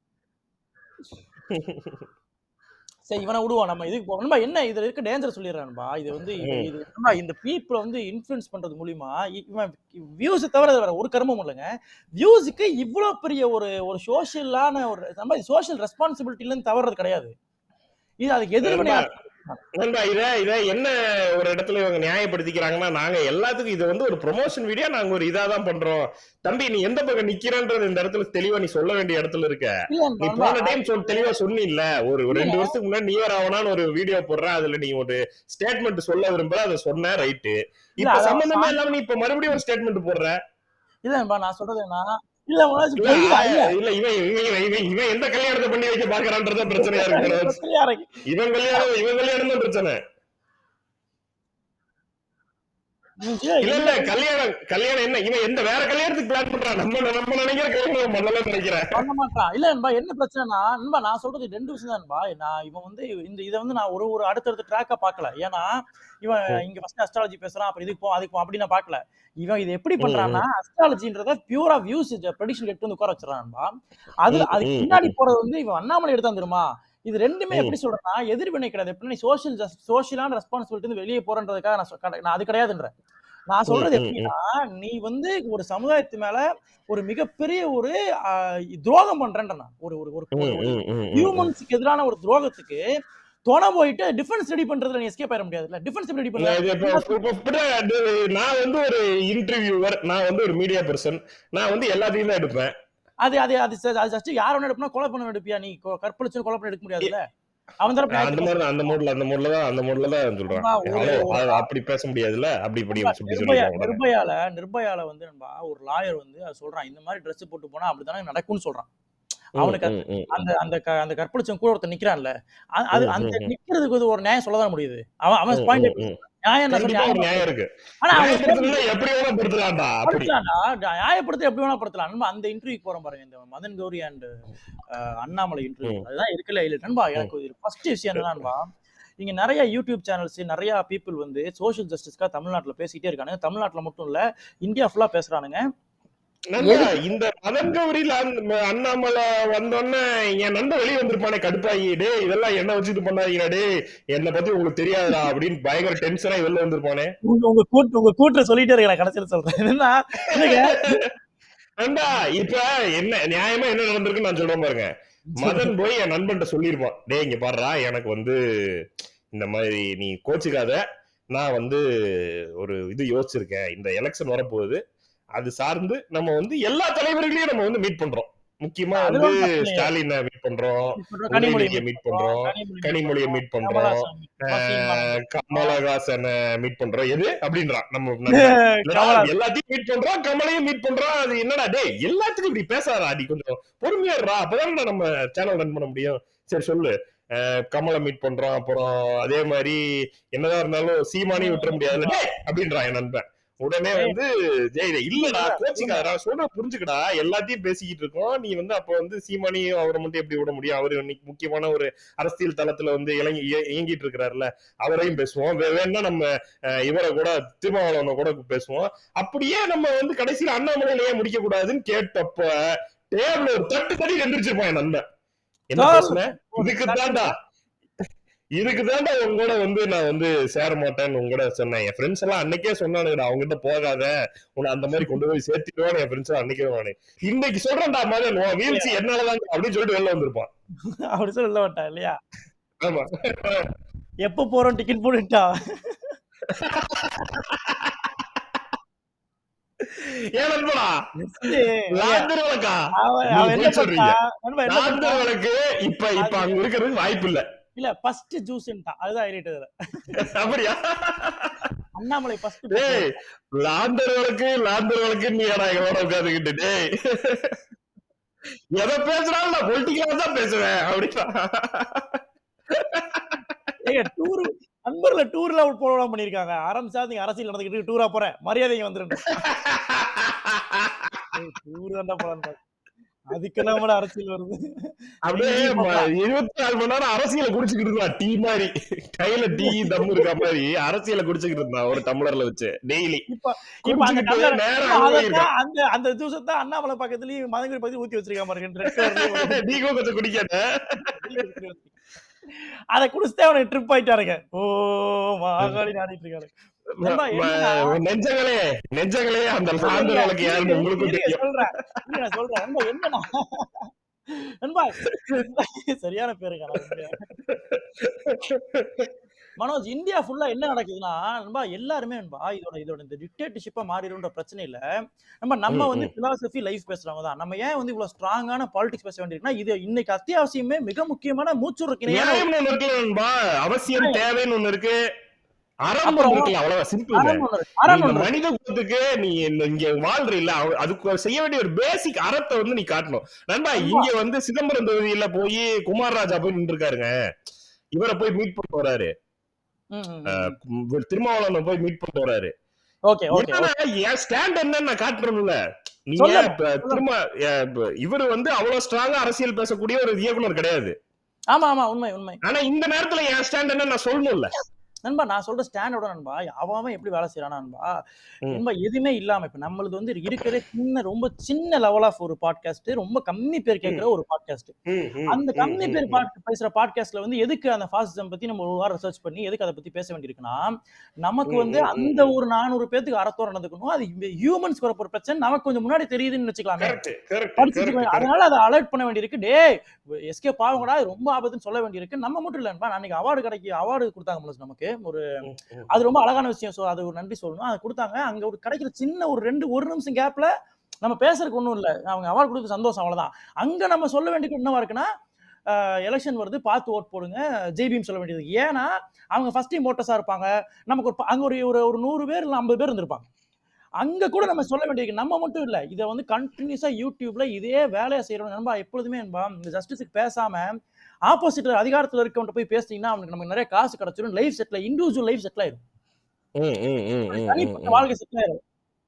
Speaker 2: சரி இவனை விடுவோம். நம்ம இதுக்கு போகணும். என்ன இதுல இருக்க டேஞ்சர் சொல்லிடுறான்பா. இது வந்து இது இந்த பீப்புளை வந்து இன்ஃப்ளூயன்ஸ் பண்றது மூலியமா இவன் வியூஸ் தவிர வேற ஒரு கர்மம் இல்லைங்க. வியூஸுக்கு இவ்வளவு பெரிய ஒரு சோசியலான ஒரு நம்ம சோசியல் ரெஸ்பான்சிபிலிட்டில இருந்து தவறது கிடையாது. இது அதுக்கு எதிர்வினை.
Speaker 1: இத என்ன ஒரு இடத்துல இவங்க நியாயப்படுத்திக்கிறாங்கன்னா, நாங்க எல்லாத்துக்கும் இது வந்து ஒரு ப்ரொமோஷன் வீடியோ, நாங்க ஒரு இதாதான் பண்றோம். தம்பி நீ எந்த பக்கம் நிக்கிறன்றது இந்த இடத்துல தெளிவா நீ சொல்ல வேண்டிய இடத்துல இருக்க. நீ போன டைம் தெளிவா சொன்னில்ல, ஒரு 2 வருஷத்துக்கு முன்னாடி நியூ இயர் ஆவனான்னு ஒரு வீடியோ போடுற, அதுல நீ ஒரு ஸ்டேட்மெண்ட் சொல்ல விரும்புற, அதை சொன்ன ரைட்டு. இப்ப சம்பந்தமே இல்லாம நீ இப்ப மறுபடியும் ஒரு ஸ்டேட்மெண்ட் போடுற.
Speaker 2: இல்ல நான் சொல்றது என்ன
Speaker 1: இல்ல இவன் எந்த கல்யாணத்தை பண்ணி வைக்க பாக்குறான்றத பிரச்சனையா இருக்கு. இவன் கல்யாணம் தான் பிரச்சனை. இல்ல கல்யாணம் என்ன இவன் எந்த வேற கல்யாணத்துக்கு பிளான் பண்றான். நம்ம நினைக்கிற கல்யாணம் பண்ணலாம் நினைக்கிறேன்.
Speaker 2: பண்ண மாட்டான். இல்ல நண்பா என்ன பிரச்சனைனா நண்பா நான் சொல்றது 2 விஷயம் தான் நண்பா. நான் இவன் வந்து இதை வந்து நான் ஒரு அடுத்தடுத்த ட்ராக்கா பார்க்கல. ஏன்னா இவன் இங்க ஃபர்ஸ்ட் அஸ்ட்ராலஜி பேசுறான், அப்புறம் இதுக்கு அதுக்கு அப்படி நான் பார்க்கல. இவன் இது எப்படி பண்றான்னா அஸ்ட்ராலஜின்றத பியூரா வியூஸ் ப்ரெடிக்ஷன் எடுத்து வந்து உட்கார வச்சிடறான் நண்பா. அதுக்கு முன்னாடி போறது வந்து இவன் அண்ணாமலை எடுத்தான் தெரியுமா. இது ரெண்டுமே எப்படி சொல்றேன்னா எதிர்வினை கிடையாது. எப்படி சோசியலான ரெஸ்பான்சிபிலிட்டி வந்து வெளியே போறன்றதுக்காக நான் அது கிடையாதுன்றேன். நான் சொல்றது எப்படின்னா நீ வந்து ஒரு சமுதாயத்து மேல ஒரு மிகப்பெரிய ஒரு துரோகம் பண்றேன்றா. ஒரு ஹியூமன்ஸ்க்கு எதிரான ஒரு துரோகத்துக்கு துணை போயிட்டு டிஃபென்ஸ் ரெடி பண்றதுல நீ எஸ்கேப் ஆயிட முடியாதுல்ல. டிஃபென்ஸ் ரெடி
Speaker 1: பண்றது நான் வந்து ஒரு இன்டர்வியூவர், நான் வந்து ஒரு மீடியா பர்சன், நான் வந்து எல்லாத்தையும் தான் எடுப்பேன்.
Speaker 2: அது யார் வேணா எடுப்பா கொலை பண்ண எடுப்பியா? நீ கற்பழிச்சு கொலை பண்ண எடுக்க முடியாதுல்ல. அவன்
Speaker 1: அந்த மூட்ல தான் சொல்றான். அப்படி பேச முடியாதுல்ல.
Speaker 2: நிர்பயால வந்து ஒரு லாயர் வந்து சொல்றான் இந்த மாதிரி ட்ரெஸ் போட்டு போனா அப்படித்தானே நடக்கும்னு சொல்றான். அவனுக்கு அந்த அந்த அந்த கற்பழிச்சவன் கூட ஒருத்தர் நிக்கிறான்ல, அது அந்த நிக்கிறதுக்கு ஒரு நியாயம் சொல்லதான் முடியுது. அவன் பாயிண்ட் நியாயம்
Speaker 1: கண்டிப்பா ஒரு நியாயம் இருக்கு.
Speaker 2: ஆனா
Speaker 1: நியாயப்படுத்தணும்னா எப்படி வேணா படுத்தலாம்டா. அப்படி
Speaker 2: நியாயப்படுத்த எப்படி வேணா படுத்தலாம். நண்பா அந்த இன்டர்வியூக்கு போறோம் பாருங்க, இந்த மதன் கௌரி அண்ட் அண்ணாமலை இன்டர்வியூ, அதுதான் இருக்குல்ல இல்ல நண்பா. எனக்கு ஃபர்ஸ்ட் விஷயம் என்னன்னா, இங்க நிறைய யூடியூப் சேனல்ஸ், நிறைய பீப்புள் வந்து சோஷியல் ஜஸ்டிஸ்க்காக தமிழ்நாட்டுல பேசிட்டே இருக்கானுங்க. தமிழ்நாட்டுல மட்டும் இல்ல, இந்தியா ஃபுல்லா பேசுறானுங்க.
Speaker 1: இந்த மதன் கௌரியில அண்ணாமலை வந்தோடனே என் நண்பன் வெளியே வந்திருப்பானே கடுப்பாயிடு, இதெல்லாம் என்ன வச்சுட்டு பண்ணாதீங்கடே, என்னை பத்தி உங்களுக்கு தெரியாதா அப்படின்னு பயங்கர டென்ஷனா வெளில வந்திருப்பானே.
Speaker 2: உங்க கூட்டுற சொல்லிட்டே இருக்க, கடைசியில சொல்றேன் என்னன்னா,
Speaker 1: நண்பா இப்ப என்ன நியாயமா என்ன நடந்திருக்குன்னு நான் சொல்றேன் பாருங்க. மதன் போய் என் நண்பன்ட்ட சொல்லிருப்பான், டே இங்க பாடுறா, எனக்கு வந்து இந்த மாதிரி நீ கோச்சுக்காத, நான் வந்து ஒரு இது யோசிச்சிருக்கேன், இந்த எலெக்ஷன் வரப்போகுது, அது சார்ந்து நம்ம வந்து எல்லா தலைவர்களையும் நம்ம வந்து மீட் பண்றோம். முக்கியமா வந்து ஸ்டாலினை மீட் பண்றோம், உதயநிதியை மீட் பண்றோம், கனிமொழியை மீட் பண்றோம், கமலஹாசனை மீட் பண்றோம். எது அப்படின்றான் நம்ம எல்லாத்தையும் மீட் பண்றோம், கமலையும் மீட் பண்றோம். அது என்னடா டே எல்லாத்துக்கும் இப்படி பேசாதா, அடி கொஞ்சம் பொறுமையாடுறா, அப்பதான் நம்ம சேனல் ரன் பண்ண முடியும். சரி சொல்லு. கமலை மீட் பண்றோம், அப்புறம் அதே மாதிரி என்னதான் இருந்தாலும் சீமானையும் விட்டுற முடியாதுல்ல அப்படின்றான் என் நண்பன். உடனே வந்து ஜெயில இல்லடா கோச்சிக்காதடா, சொல்ற புரிஞ்சுக்கடா, எல்லாத்தையும் பேசிக்கிட்டு இருக்கோம், நீ வந்து அப்ப வந்து சீமானியும் அவரை மட்டும் எப்படி விட முடியும், அவரு இன்னைக்கு முக்கியமான ஒரு அரசியல் தளத்துல வந்து இயங்கிட்டு இருக்கிறாருல, அவரையும் பேசுவோம், வேணா நம்ம இவரை கூட திருமாவளவனை கூட பேசுவோம், அப்படியே நம்ம வந்து கடைசியில அண்ணாமலையிலேயே முடிக்க கூடாதுன்னு கேட்டப்ப டேபிள் ஒரு தட்டி எந்திரிச்சிருப்பான் என் நண்பன். என்ன பேசுனேன், இதுக்குதான்டா உங்களோட வந்து நான் வந்து சேர மாட்டேன்னு உங்களோட சொன்னேன். என் ஃப்ரெண்ட்ஸ் எல்லாம் அன்னைக்கே சொன்னானுங்கடா, அவங்ககிட்ட போகாத, உன்னை அந்த மாதிரி கொண்டு போய் சேர்த்துக்குவான்னு என் ஃப்ரெண்ட்ஸ் அன்னைக்கே நானு இன்னைக்கு சொல்றேன்டா மாதிரி வீழ்ச்சி என்னாலதான் அப்படின்னு சொல்லிட்டு வெளில வந்திருப்பான்.
Speaker 2: அப்படி சொல்ல மாட்டான் இல்லையா?
Speaker 1: ஆமா,
Speaker 2: எப்ப போறோம் டிக்கெட் போட்டுட்டா
Speaker 1: ஏன் நண்பனா வழக்கு இப்ப அங்க இருக்கிறதுக்கு வாய்ப்பு இல்ல.
Speaker 2: இல்ல ஃபர்ஸ்ட் ஜூஸ்ன்றான், அதுதான் ஹைலைட் இதுல.
Speaker 1: அப்படியா?
Speaker 2: அண்ணாமலை ஃபர்ஸ்ட்
Speaker 1: லாந்தர் வழக்கு நீ ஏடா எங்களோட உட்கார்ந்துகிட்டு டேய் எதை பேசுறாலும் நான் பொலிட்டிக்கலா தான் பேசுவேன் அப்படின்னா.
Speaker 2: ஏங்க டூர் நண்பர்ல டூர்ல போலாம் பண்ணிருக்காங்க, ஆரம்பிச்சா நீங்க அரசியல் நடந்துக்கிட்டு டூரா போறேன் மரியாதைங்க வந்துருங்க. டூர் தான்டா போலாம், அதுக்கு நம்ம அரசியல் வருது.
Speaker 1: அப்படியே 24 மணி நேரம் அரசியல குடிச்சுக்கிட்டு இருந்தா, டீ மாதிரி கையில டீ தம் இருக்க மாதிரி அரசியல குடிச்சுக்கிட்டு இருந்தா ஒரு டம்ளர்ல வச்சு டெய்லி.
Speaker 2: அந்த ஜூஸ் தான் அண்ணாமலை பக்கத்துலயும் மதங்கரி பத்தி ஊத்தி வச்சிருக்காம இருக்கு,
Speaker 1: டீ கொஞ்சம் குடிக்காத,
Speaker 2: அதை குடிச்சுட்டே அவனுக்கு ட்ரிப் ஆயிட்டாருங்க. ஓ மாகாளி நாடிட்டு இருக்காரு.
Speaker 1: நெஞ்சங்களே அந்த லாந்தர் வழக்கு யாருன்னு உங்களுக்கு தெரியும்.
Speaker 2: சொல்றேன் என்னன்னா நண்பா சரியான பேருங்க மனோஜ். இந்தியா ஃபுல்லா என்ன நடக்குதுன்னா நண்பா, எல்லாருமே நண்பா இதோட இந்த டிக்டேட்டர்ஷிப்பா மாறிடும்ன்ற பிரச்சனை இல்ல, நம்ம வந்து பிலாசபி லைஃப் பேசுறவங்க தான். நம்ம ஏன் வந்து இவ்வளவு ஸ்ட்ராங்கான பாலிடிக்ஸ் பேச வேண்டியிருக்குன்னா, இது இன்னைக்கு அத்தியாவசியமே மிக முக்கியமான மூச்சுருக்கின
Speaker 1: அவசியம் தேவைன்னு ஒண்ணு இருக்கு, மனித குலத்துக்கு நீ இங்க வாழ்ற இல்ல, அதுக்கு செய்ய வேண்டிய ஒரு பேசிக் அறத்தை வந்து நீ காட்டணும் நண்பா. இங்க வந்து சிதம்பரம் தொகுதியில போய் குமார் ராஜா போய் நின்று இருக்காருங்க, இவரை போய் மீட் பண்ணிட்டு வராரு, திருமாவளவனை போய் மீட் பண்ணிட்டு வராரு. என் ஸ்டாண்ட் என்னன்னு நான் காட்டுறேன்ல, நீங்க திரும்ப இவரு வந்து அவ்வளவு ஸ்ட்ராங்கா அரசியல் பேசக்கூடிய ஒரு இயக்குனர் கிடையாது.
Speaker 2: ஆமா ஆமா உண்மை உண்மை.
Speaker 1: ஆனா இந்த நேரத்துல என் ஸ்டாண்ட் என்ன நான் சொல்லணும்ல
Speaker 2: நண்பா, நான் சொல்ற ஸ்டாண்டோட நண்பா, அவன் எப்படி வேலை செய்யறானா நண்பா, எதுவுமே இல்லாம இப்ப நம்மளுக்கு வந்து இருக்கிற ரொம்ப சின்ன லெவல் ஆஃப் ஒரு பாட்காஸ்ட், ரொம்ப கம்மி பேர் கேட்கிற ஒரு பாட்காஸ்ட். அந்த கம்மி பேர் பேசுற பாட்காஸ்ட்ல வந்து எதுக்கு அந்த ஃபாசிசம் பத்தி நம்ம ஒரு வாரம் ரிசர்ச் பண்ணி எதுக்கு அதை பத்தி பேச வேண்டியிருக்குன்னா, நமக்கு வந்து அந்த ஒரு 400 பேத்துக்கு அறத்தோட நடந்துக்கணும், அது ஹியூமன்ஸ்க்கு ஒரு பிரச்சனை நமக்கு கொஞ்சம் முன்னாடி தெரியுதுன்னு வச்சுக்கலாமே, அதனால அதை அலர்ட் பண்ண வேண்டியிருக்கு. டே எஸ்கே பாவங்கடா, ரொம்ப ஆபத்துன்னு சொல்ல வேண்டியிருக்கு. நம்ம மட்டும் இல்ல நண்பா, அன்னைக்கு அவார்டு கொடுத்தாங்க நமக்கு ஒரு, அது ரொம்ப அழகான விஷயம், அது ஒரு நன்றி சொல்லணும், அது கொடுத்தாங்க. அங்க ஒரு கிடைக்கிற சின்ன ஒரு 1 நிமிஷம் கேப்ல நம்ம பேசுறதுக்கு ஒண்ணும் இல்ல, அவங்க அவார்டு கொடுத்து சந்தோஷம், அவ்வளவுதான். அங்க நம்ம சொல்ல வேண்டியது என்னவா இருக்குன்னா, எலெக்ஷன் வருது பார்த்து ஓட் போடுங்க ஜெய்பீம் சொல்ல வேண்டியது. ஏன்னா அவங்க ஃபர்ஸ்ட் டைம் ஓட்டர்ஸா இருப்பாங்க, நமக்கு அங்க ஒரு 100 பேர் இல்ல 50 பேர் இருந்திருப்பாங்க. அங்க கூட நம்ம சொல்ல வேண்டியிருக்கு. நம்ம மட்டும் இல்ல. இத வந்து கன்டினியூஸா யூடியூப்ல இதே வேலைய செய்றவங்க நண்பா எப்பொழுதுமே நண்பா இந்த ஜஸ்டிஸ்க்கு பேசாம ஆப்போசிட்ல அதிகாரத்துல இருக்கவன்ட்ட போய் பேசிட்டீங்கன்னா அவனுக்கு நமக்கு நிறைய காசு கிடைச்சிரும். Life settle individual life settle ஆயிரும். தனிப்பட்ட வாழ்க்கை செட்டில் ஆயிரும்.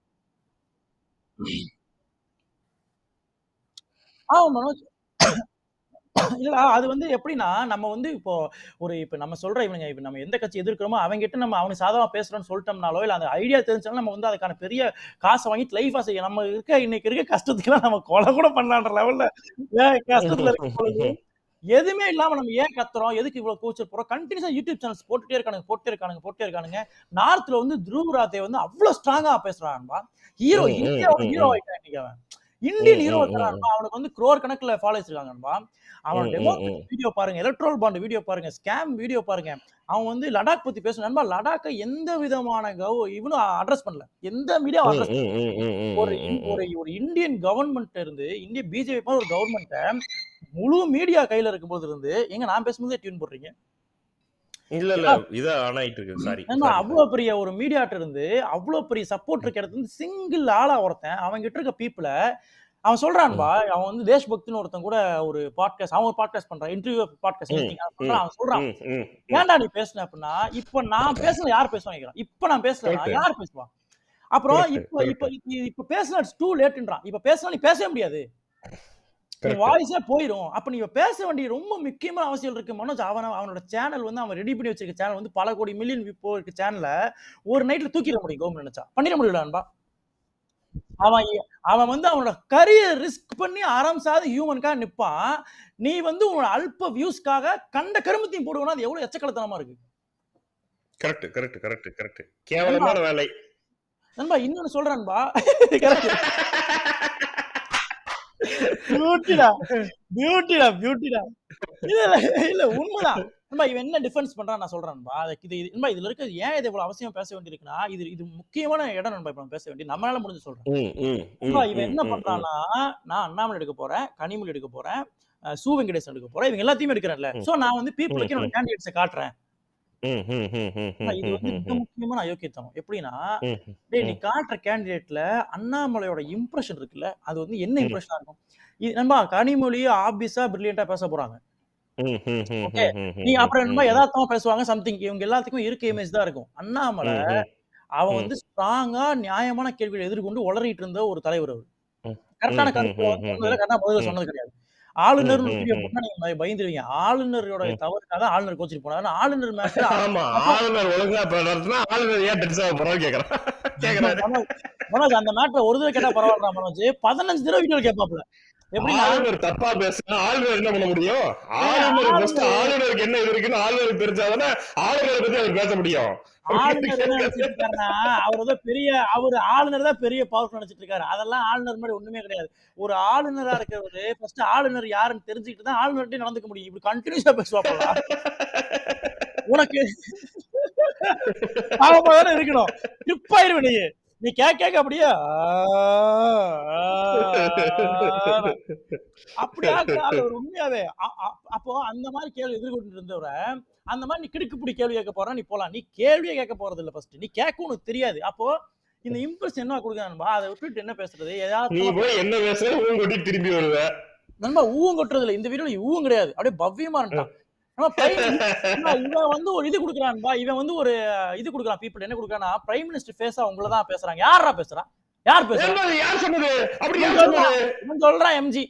Speaker 2: மனோஜ். இல்ல அது வந்து எப்படின்னா நம்ம வந்து இப்ப நம்ம சொல்ற இவனுங்க இப்ப நம்ம எந்த கட்சி எதிர்க்கிறோமோ அவங்க கிட்ட நம்ம அவனுக்கு சாதகமா பேசுறோம்னு சொல்லிட்டோம்னாலோ இல்ல அந்த ஐடியா தெரிஞ்சாலும் நம்ம வந்து அதுக்கான பெரிய காசை வாங்கிட்டு லைஃபா செய்ய நம்ம இன்னைக்கு இருக்க கஷ்டத்துக்குலாம் நம்ம கொலை கூட பண்ணலான்ற லெவல்ல கஷ்டத்துல இருக்கும் பொழுது எதுவுமே இல்லாம நம்ம ஏன் கத்துறோம் எதுக்கு இவ்வளவு கூச்சல் போறோம் கண்டினியூஸா யூடியூப் சேனல்ஸ் போட்டே இருக்கானுங்க நார்த்ல வந்து த்ருவ் ராத்தே வந்து அவ்வளவு ஸ்ட்ராங்கா பேசுறான்பா ஹீரோ இந்தியாவோட ஹீரோ ஆயிட்டான் இன்னைக்கு அவன் இந்தியன் ஹீரோ அவனுக்கு வந்து குரோர் கணக்குல ஃபாலோவர்ஸ் இருக்காங்கன்பா அவன் டெமோக்ரஸி வீடியோ பாருங்க எலக்ட்ரல் பாண்ட் வீடியோ பாருங்க ஸ்கேம் வீடியோ பாருங்க அவன் வந்து லடாக் பத்தி பேசணும் நண்பா லடாக்கை எந்த விதமான இவனும் அட்ரஸ் பண்ணல எந்த மீடியா அட்ரஸ் ஒரு இந்தியன் கவர்மெண்ட் இருந்து இந்திய பிஜேபி ஒரு கவர்மெண்ட்டை முழு மீடியா கையில இருக்கும் போது இருந்து எங்க நான் பேசும்போதே டியூன் போடுறீங்க
Speaker 1: இல்ல இல்ல இது ஆனாயிட்டு இருக்கு சாரி
Speaker 2: அவ்வளவு பெரிய ஒரு மீடியாட்ட இருந்து அவ்வளவு பெரிய சப்போர்ட் இருக்க இடத்துல இருந்து சிங்கிள் ஆளா ஒருத்தன் அவங்க கிட்ட இருக்க பீப்புளை அவன் சொல்றான்பா அவன் வந்து தேஷ்பக்தின்னு ஒருத்தன் கூட ஒரு பாட்காஸ்ட் அவன் ஒரு பாட்காஸ்ட் பண்றான் இன்டர்வியூ பாட்காஸ்ட் அவன் சொல்றான் ஏன்டா நீ பேசுன அப்படின்னா இப்ப நான் பேசல யார் பேசுவாங்க இப்ப நான் பேசல யார் பேசுவான் அப்புறம் இப்ப பேசினா டூ லேட்ன்றான் இப்ப பேசினா நீ பேசவே முடியாது வாய்ஸே போயிடும் அப்ப நீ பேச வேண்டிய ரொம்ப முக்கியமான அவசியம் இருக்கு மனோஜ் அவனோட சேனல் வந்து அவன் ரெடி பண்ணி வச்சிருக்க சேனல் வந்து பல கோடி மில்லியன் வியூ இருக்க சேனலை ஒரு நைட்ல தூக்கிட முடியும் கவர்மெண்ட் நினைச்சா பண்ணிட முடியலன்பா அவன் வந்து அவனோட கரியர் ரிஸ்க் பண்ணி ஆரம்பிச்சாத ஹியூமனுக்காக நிப்பான் நீ வந்து உன்னோட அல்ப வியூஸ்க்காக கண்ட கருமத்தையும் போடுவோம்னா அது எவ்வளவு எச்சக்கலத்தனமா இருக்கு
Speaker 1: கரெக்ட் கரெக்ட் கரெக்ட் கரெக்ட் கேவலமான வேலை
Speaker 2: நண்பா இன்னொன்னு சொல்றேன்பா இல்ல உண்மைதான் இவன் என்ன டிஃபென்ஸ் பண்றான் நான் சொல்றேன்பா இதுல இருக்க ஏன் இது இவ்வளவு அவசியம் பேச வேண்டியிருக்குன்னா இது முக்கியமான இடம் நண்பா இப்ப பேச வேண்டிய நம்மளால முடிஞ்சு சொல்றேன் இவன் என்ன பண்றான்னா நான் அண்ணாமலை எடுக்க போறேன் கனிமொழி எடுக்க போறேன் சு வெங்கடேசன் எடுக்க போறேன் இவங்க எல்லாத்தையுமே எடுக்கிறேன்ல சோ நான் வந்து பீப்புளுக்கு என்னோட கேண்டிடேட்ஸை காட்டுறேன் இது வந்து மிக முக்கியமான அயோக்கியத்தனம் எப்படின்னா நீ காட்டுற கேண்டிடேட்ல அண்ணாமலையோட இம்ப்ரெஷன் இருக்குல்ல அது வந்து என்ன இம்ப்ரெஷனா இருக்கும் இது நண்பா கனிமொழி ஆபிஸா பிரில்லியண்டா பேச போறாங்க நீ அப்புறம் என்ன யதார்த்தமா பேசுவாங்க சம்திங் இவங்க எல்லாத்துக்கும் இருக்க இமேஜ் தான் இருக்கும் அண்ணாமலை அவன் வந்து ஸ்ட்ராங்கா நியாயமான கேள்விகளை எதிர்கொண்டு உளறிட்டு இருந்த ஒரு தலைவர் அவர் கரெக்டான கருத்து சொன்னது கிடையாது ஆளுநர் வீடியோ போட்டா நீங்க பயந்துருவீங்க ஆளுநரோட தவறுக்காக ஆளுநர் கோச்சிட்டு போனாரு ஆளுநர் மேட்ச்
Speaker 1: ஆளுநர் ஒழுங்கா நடத்தினா ஆளுநர் ஏன் டென்ஷன் ஆக போறான்னு கேக்குறேன்
Speaker 2: மனோஜ் அந்த மேட்ல ஒரு தடவை கேட்டா பரவாயில்ல மனோஜ் 15 தடவை வீடியோ கேட்பாப்ல
Speaker 1: எப்படி ஆளுநர் தப்பா பேசுனா ஆளுநர் என்ன பண்ண முடியும் ஆளுநருக்கு என்ன இது இருக்குன்னு ஆளுநருக்கு தெரிஞ்சாதானே ஆளுநரை பத்தி அவர் பேச முடியும்
Speaker 2: ஆளுநர் என்ன நினைச்சிட்டு இருக்காருன்னா அவர் ஆளுநர் தான் பெரிய பவர் நினைச்சிட்டு இருக்காரு அதெல்லாம் ஆளுநர் மாதிரி ஒண்ணுமே கிடையாது ஒரு ஆளுநரா இருக்கிறவரு ஃபர்ஸ்ட் ஆளுநர் யாருன்னு தெரிஞ்சுக்கிட்டு தான் ஆளுநர்கிட்ட நடந்துக்க முடியும் இப்படி கண்டினியூஸா பேசுவாப்பா உனக்கு பாவமா இருக்கணும் டிப்பாயிருவ நீ கேட்க அப்படியே அப்படியா ஒரு உண்மையாவே அப்போ அந்த மாதிரி கேள்வி எதிர்கொண்டு இருந்தவரை அந்த மாதிரி நீ கிடுக்குப்பிடி கேள்வி கேட்க போற நீ போலாம் நீ கேள்வியே கேட்க போறது இல்ல ஃபர்ஸ்ட் நீ கேட்க உனக்கு தெரியாது அப்போ இந்த இம்ப்ரெஸ் என்ன கொடுக்கணும்பா அதை விட்டுட்டு என்ன பேசுறது
Speaker 1: என்ன பேசுற திரும்பி வருவ
Speaker 2: நண்பா ஊவும் கொட்டுறது இல்ல இந்த வீடியோல ஊவும் கிடையாது அப்படியே பவ்யமா இருந்தான் இவன் வந்து ஒரு இது குடுக்குறான்பா இவன் வந்து ஒரு இது குடுக்குறான் பீப்புள் என்ன குடுக்குறான்னா பிரைம் மினிஸ்டர் ஃபேஸா உங்களதான் பேசுறாங்க யாரா பேசுறா யார் பேசுறா
Speaker 1: யார் சொன்னது அப்படி
Speaker 2: சொல்றான் எம்ஜி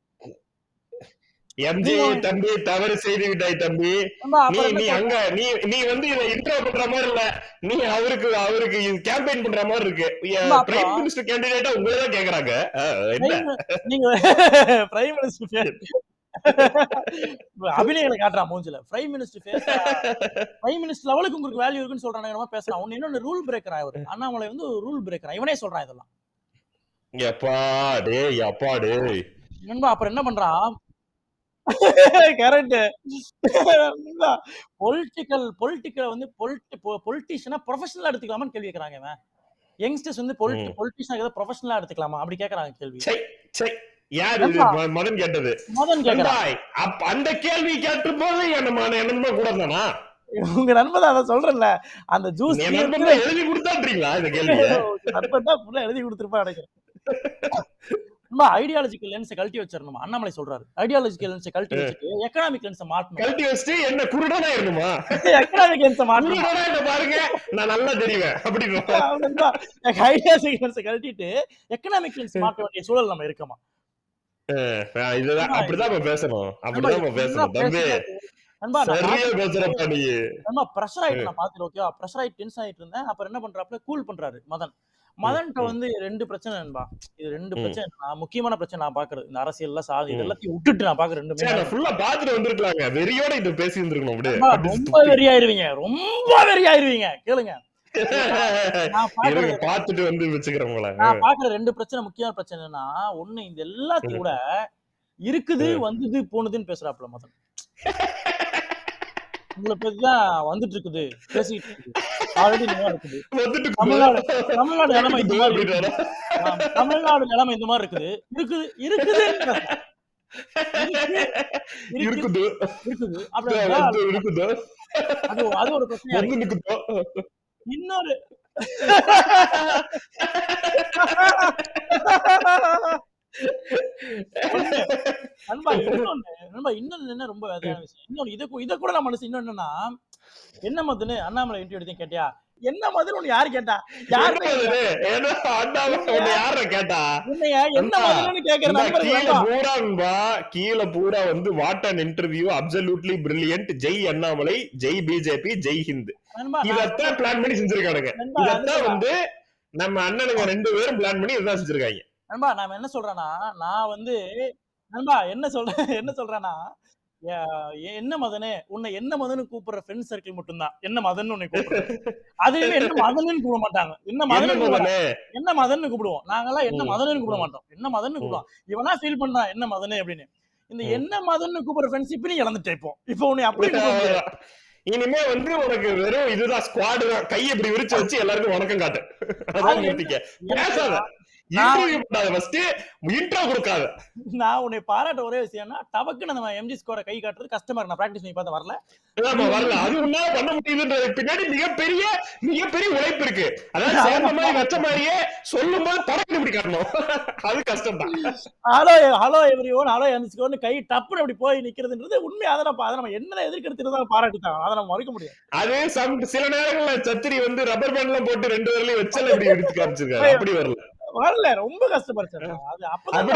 Speaker 1: தம்பி தவறு செய்து விட்டாய் தம்பி நீ அங்க நீ வந்து இதை இன்ட்ரோ பண்ற மாதிரி இல்ல நீ அவருக்கு கேம்பெயின் பண்ற மாதிரி இருக்கு பிரைம் மினிஸ்டர் கேண்டிடேட்டா உங்களதான் கேக்குறாங்க
Speaker 2: நீங்க பிரைம் மினிஸ்டர் அபிநயங்களை காட்டுறான் மூஞ்சில பிரைம் மினிஸ்டர் லெவலுக்கு உங்களுக்கு வேல்யூ இருக்குன்னு சொல்றாங்க பேசுறான் ஒன்னு இன்னொன்னு ரூல் பிரேக்கர் அவரு அண்ணாமலை வந்து ரூல் பிரேக்கர் இவனே சொல்றான் இதெல்லாம் நண்பா அப்புறம் என்ன பண்றான் கரெக்ட் பொலிட்டிக்கல் வந்து பொலிட்டிஷியனா ப்ரொஃபஷனலா எடுத்துக்கலாமான்னு கேள்வி கேக்குறாங்க இவன் யங்ஸ்டர்ஸ் வந்து பொலிட்டிஷியனா ஏதோ ப்ரொஃபஷனலா எடுத்துக்கலாமா அப்படி கேக்குறாங்க கேள்வி
Speaker 1: யாரு மதன் கேட்டது அந்த கேள்வி கேட்ட போது என்னமா கூட தானா
Speaker 2: உங்க நண்பன் தான் அதான் சொல்றேன்ல, அந்த ஜூஸ்
Speaker 1: என் நண்பன் தான் எழுதி கொடுத்தான்றீங்களா இந்த கேள்வியை?
Speaker 2: நண்பன் தான் ஃபுல்லா எழுதி கொடுத்துருப்பா நினைக்கிறேன். நம்ம ஐடியாலஜிக்கல் லென்ஸை கழட்டி வச்சிடணுமா? அண்ணாமலை சொல்றாரு. ஐடியாலஜிக்கல் லென்ஸை கழட்டி வச்சுட்டு எக்கனாமிக் லென்ஸை மாட்டணும்.
Speaker 1: கழட்டி வச்சுட்டு என்ன குருடனா இருணுமா?
Speaker 2: எக்கனாமிக் லென்ஸை மாட்டணும்.
Speaker 1: குருடனா என்ன பாருங்க, நான் நல்லா தெரிவேன் அப்படின்னு.
Speaker 2: ஐடியாலஜிக்கல் லென்ஸை கழட்டிட்டு எக்கனாமிக் லென்ஸ் மாட்ட வேண்டிய சூழல் நம்ம இருக்கோமா?
Speaker 1: இதுதான் அப்படிதான் நம்ம பேசணும். அப்படிதான் நம்ம பேசணும் தம்பி.
Speaker 2: நண்பா
Speaker 1: சரியா பேசுறப்பா நீ.
Speaker 2: நண்பா பிரஷர் ஆயிட்டு நான் பாத்துட்டு ஓகேவா, பிரஷர் ஆயிட்டு டென்ஷன் ஆயிட்டு இருந்தேன். அப்புறம் என்ன பண்றாப்ல, கூல் பண்றாரு மதன். மதன்ட்ட வந்து 2 பிரச்சனை நண்பா. இது 2 பிரச்சனை நான் முக்கியமான பிரச்சனை நான் பாக்குறது. இந்த அரசியல்ல சாதி இது எல்லாத்தையும் விட்டுட்டு நான் பாக்குற 2
Speaker 1: சரி, ஃபுல்லா பாத்துட்டு வந்திருக்கலாங்க. வெறியோட இது பேசி இருந்திருக்கணும் அப்படியே.
Speaker 2: ரொம்ப வெறியாயிருவீங்க, ரொம்ப வெறியாயிருவீங்க. கேளுங்க.
Speaker 1: இருங்க, பாத்துட்டு வந்து வச்சுக்கிறவங்கள.
Speaker 2: நான் பாக்குற 2 பிரச்சனை முக்கியமான பிரச்சனைனா, ஒண்ணு இந்த எல்லாத்தையும் கூட இருக்குது வந்தது போனதுன்னு பேசுறாப்ல மதன். உங்களை பத்தி தான் வந்துட்டு இருக்குது, பேசிட்டு இருக்குது, ஆல்ரெடி நல்லா இருக்குது. தமிழ்நாடு நிலைமை இந்த மாதிரி இருக்குது. தமிழ்நாடு நிலைமை இந்த மாதிரி இருக்குது இருக்குது இருக்குது இருக்குது இருக்குது அப்படி அது ஒரு பிரச்சனையா இருக்கு. இன்னொரு நண்பா இன்னொன்னு என்ன ரொம்ப வேதனையான விஷயம், இன்னொன்னு இதை கூட நான் மனசு இன்னொன்னு என்னன்னா, என்ன மதுன்னு அண்ணாமலை இன்டர்வியூ எடுத்து கேட்டியா, என்ன மதுன்னு ஒண்ணு யாரு கேட்டா? யாரு கேட்டா? என்ன மதுன்னு கேக்குற
Speaker 1: கீழே பூரா வந்து what an interview, absolutely brilliant, Jai Annamalai, Jai BJP, Jai Hind. இதத்தான் பிளான் பண்ணி செஞ்சிருக்கானுங்க. இதத்தான் வந்து நம்ம அண்ணனுங்க 2 பேரும் பிளான் பண்ணி இதான் செஞ்சிருக்காங்க.
Speaker 2: நண்பா நான் என்ன சொல்றேன்னா, நான் வந்து நண்பா என்ன சொல்றேன்னா, என்ன மதனே, உன்னை என்ன மதன்னு கூப்பிடுற ஃப்ரெண்ட் சர்க்கிள் மட்டும்தான் என்ன மதன்னு உன்னை கூப்பிடுறது. அதுவே என்ன மதன்னு கூப்பிட மாட்டாங்க. என்ன மதன்னு கூப்பிடுவோம் நாங்கெல்லாம், என்ன மதன்னு கூப்பிட மாட்டோம். என்ன மதன்னு கூப்பிடுவோம், இவனா ஃபீல் பண்றான் என்ன மதனே அப்படின்னு. இந்த என்ன மதன்னு கூப்பிடுற ஃப்ரெண்ட்ஷிப் நீ இழந்துட்ட. இப்போ உன்னை அப்படி
Speaker 1: இனிமே வந்து உனக்கு வெறும் இதுதான் ஸ்குவாட் தான். கையை இப்படி விரிச்சு வச்சு எல்லாருக்கும் வணக்கம் காட்டு. அதான் நிறுத்திக்க, பேசாத,
Speaker 2: நான் உன்னை பாராட்ட ஒரே விஷயம்னா, டபக்குன்னு நம்ம எம்ஜி ஸ்கோரை கை காட்டுறது கஸ்டமர். நான் பிராக்டிஸ் பண்ணி பார்த்தா வரல.
Speaker 1: அது உன்னால பண்ண முடியுதுன்றது பின்னாடி மிகப்பெரிய உழைப்பு இருக்கு. அதாவது சேர்ந்த மாதிரி வச்ச மாதிரியே சொல்லும் போது பறக்க இப்படி காட்டணும். அது கஷ்டம் தான்.
Speaker 2: ஹலோ எவ்ரிஒன், ஹலோ எம்ஜி ஸ்கோர்னு கை டப்புன்னு அப்படி போய் நிக்கிறதுன்றது உண்மை. அதை நம்ம என்ன எதிர்க்கிறதுதான் பாராட்டிட்டாங்க. அதை நம்ம மறுக்க முடியாது.
Speaker 1: அது சில நேரங்கள்ல சத்திரி வந்து ரப்பர் பேண்ட் எல்லாம் போட்டு 2 பேர்லயும் வச்சல இப்படி எடுத்து காமிச்சிருக்காரு. அப்படி
Speaker 2: வரல, ரொம்ப கஷ்டப்பட்டு. அது அப்பதான்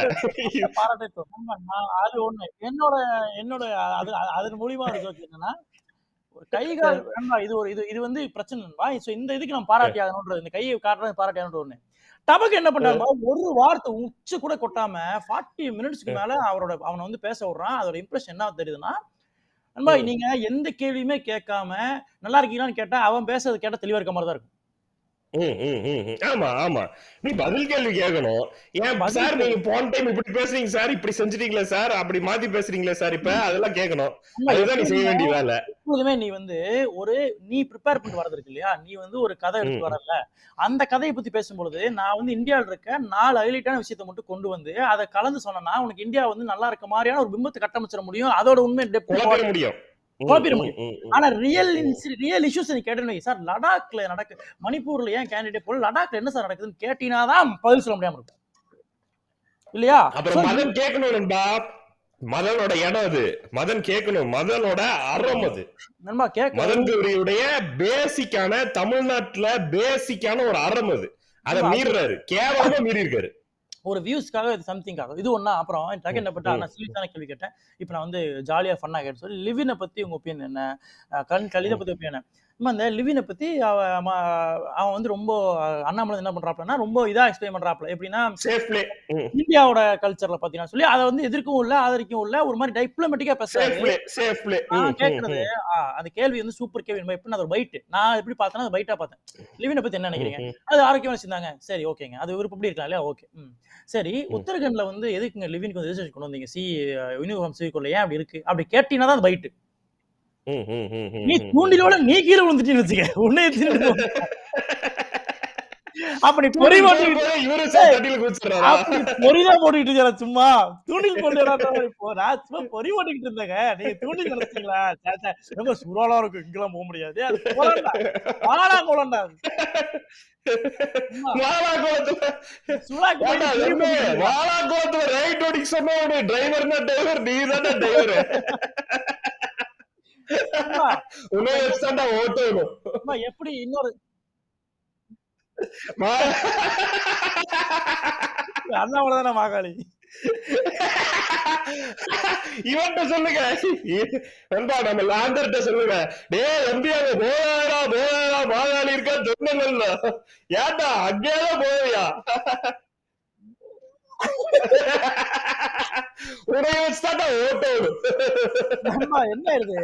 Speaker 2: அது ஒண்ணு. என்னோட அதன் மூலியமா என்னன்னா, கைகால் இது வந்து பிரச்சனை. இந்த இதுக்கு நம்ம பாராட்டி ஆகணும்ன்றது, இந்த கையை காட்டுறது பாராட்டி ஆகணும்ன்ற ஒண்ணு. டபக்கு என்ன பண்றாங்க, ஒரு வார்த்தை உச்சு கூட கொட்டாம 40 மினிட்ஸ்க்கு மேல அவனை வந்து பேச விடுறான். அதோட இம்ப்ரெஷன் என்ன தெரியுதுன்னா, நண்பா நீங்க எந்த கேள்வியுமே கேட்காம நல்லா இருக்கீங்களான்னு கேட்டா அவன் பேசுறது கேட்டா தெளிவா இருக்க மாதிரி தான் இருக்கும்.
Speaker 1: ஆமா ஆமா, நீ பதில் கேள்வி கேட்கணும். ஏன் சார் நீங்க போன டைம் இப்படி பேசுறீங்க சார், இப்படி செஞ்சுட்டீங்களா சார், அப்படி மாத்தி பேசுறீங்களா சார், இப்ப அதெல்லாம் கேட்கணும். அதுதான் நீ செய்ய வேண்டிய வேலை.
Speaker 2: எப்போதுமே நீ வந்து நீ ப்ரிப்பேர் பண்ணிட்டு வரது இருக்கு இல்லையா, நீ வந்து ஒரு கதை எடுத்து வரல, அந்த கதையை பத்தி பேசும்பொழுது நான் வந்து இந்தியாவில் இருக்க 4 ஹைலைட்டான விஷயத்தை மட்டும் கொண்டு வந்து அதை கலந்து சொன்னா உனக்கு இந்தியா வந்து நல்லா இருக்க மாதிரியான ஒரு பிம்பத்தை கட்டமைச்சிட முடியும். அதோட உண்மை முடியும். ஆனா ரியல் இஷ்யூஸ் நீ கேட்டீங்க சார், லடாக்ல நடக்கு, மணிப்பூர்ல ஏன் கேண்டிடேட் போல, லடாக்ல என்ன சார் நடக்குதுன்னு கேட்டீங்கன்னாதான் பதில் சொல்ல முடியாம இருக்கும் இல்லையா.
Speaker 1: அப்புறம் மதன் கேட்கணும்பா, மதனோட இடம் அது, மதன் கேட்கணும், மதனோட அறம் அது. மதன் கௌரியுடைய பேசிக்கான, தமிழ்நாட்டுல பேசிக்கான ஒரு அறம் அது. அதை மீறாரு, கேவலமா மீறி இருக்காரு.
Speaker 2: ஒரு வியூஸ்க்காக இது சம்திங் ஆகும். இது ஒண்ணா. அப்புறம் டக்கு என்ன பட்டா நான் சீரியஸான கேள்வி கேட்டேன். இப்போ நான் வந்து ஜாலியா ஃபன்னா கேட்டு சொல்லி லிவினை பத்தி உங்க ஒப்பீனியன் என்ன, கலிதை பத்தி ஒப்பீனியன் என்ன. அந்த லிவினை பத்தி அவன் வந்து ரொம்ப அண்ணாமலை என்ன பண்றாப்லன்னா ரொம்ப இதா எக்ஸ்பிளைன் பண்றாப்ல. எப்படின்னா இந்தியாவோட கல்ச்சர்ல பாத்தீங்கன்னா சொல்லி அதை வந்து எதிர்க்கவும் இல்ல ஆதரிக்கவும் இல்ல, ஒரு மாதிரி டிப்ளமேட்டிக்கா பேசுறாரு. கேட்கறது அந்த கேள்வி வந்து சூப்பர் கேள்வி. எப்படி அது ஒரு பைட், நான் எப்படி பார்த்தேன்னா அது பைட்டா பார்த்தேன். லிவினை பத்தி என்ன நினைக்கிறீங்க, அது ஆரோக்கியமா செஞ்சாங்க, சரி ஓகேங்க, அது விருப்பப்படி இருக்கலாம் இல்லையா, ஓகே சரி. உத்தரகண்ட்ல வந்து எதுக்குங்க லிவினுக்கு வந்து ரிசர்ச் கொண்டு வந்தீங்க, யூனிஃபார்ம் சிவிக்குள்ள ஏன் அப்படி இருக்கு, அப்படி கேட்டீங்கன்னா தான் பைட்டு. நீ தூண்டிலோட நீ கீழே விழுந்துட்டீன்னு வச்சுக்க, உன்னைய அப்படி பொறி போட்டுக்கிட்டு
Speaker 1: இவரு சார் தட்டில குதிச்சிடுறாரா?
Speaker 2: அப்படி பொறிதான் போட்டுக்கிட்டு இருக்கியா சும்மா தூண்டில் போட்டு இப்போ நான் சும்மா பொறி போட்டுக்கிட்டு இருந்தேங்க. நீங்க தூண்டில் நினைச்சீங்களா? ரொம்ப சுறாலா இருக்கும், இங்கெல்லாம் போக முடியாது. அது குளம்டா, வாழாங்குளம்டா. சுறா
Speaker 1: வாழாக்குளத்துல ரைட் ஓடிக்கு சொன்ன டிரைவர்னா டிரைவர், நீ தானே டிரைவர். உன்னை வச்சுதான்டா ஓட்டணும்.
Speaker 2: எப்படி இன்னொரு அண்ணாவோட தானே மாகாளி.
Speaker 1: இவன்ட்ட சொல்லுங்க, நண்பா நம்ம லாந்தர்ட்ட சொல்லுங்க, டே எம்பியாக போதாரா போதாரா மாகாளி இருக்கா சொன்னங்கள்ல, ஏன்டா அங்கேதான் போவியா? உடைய வச்சுதான்டா ஓட்டணும்.
Speaker 2: என்ன இது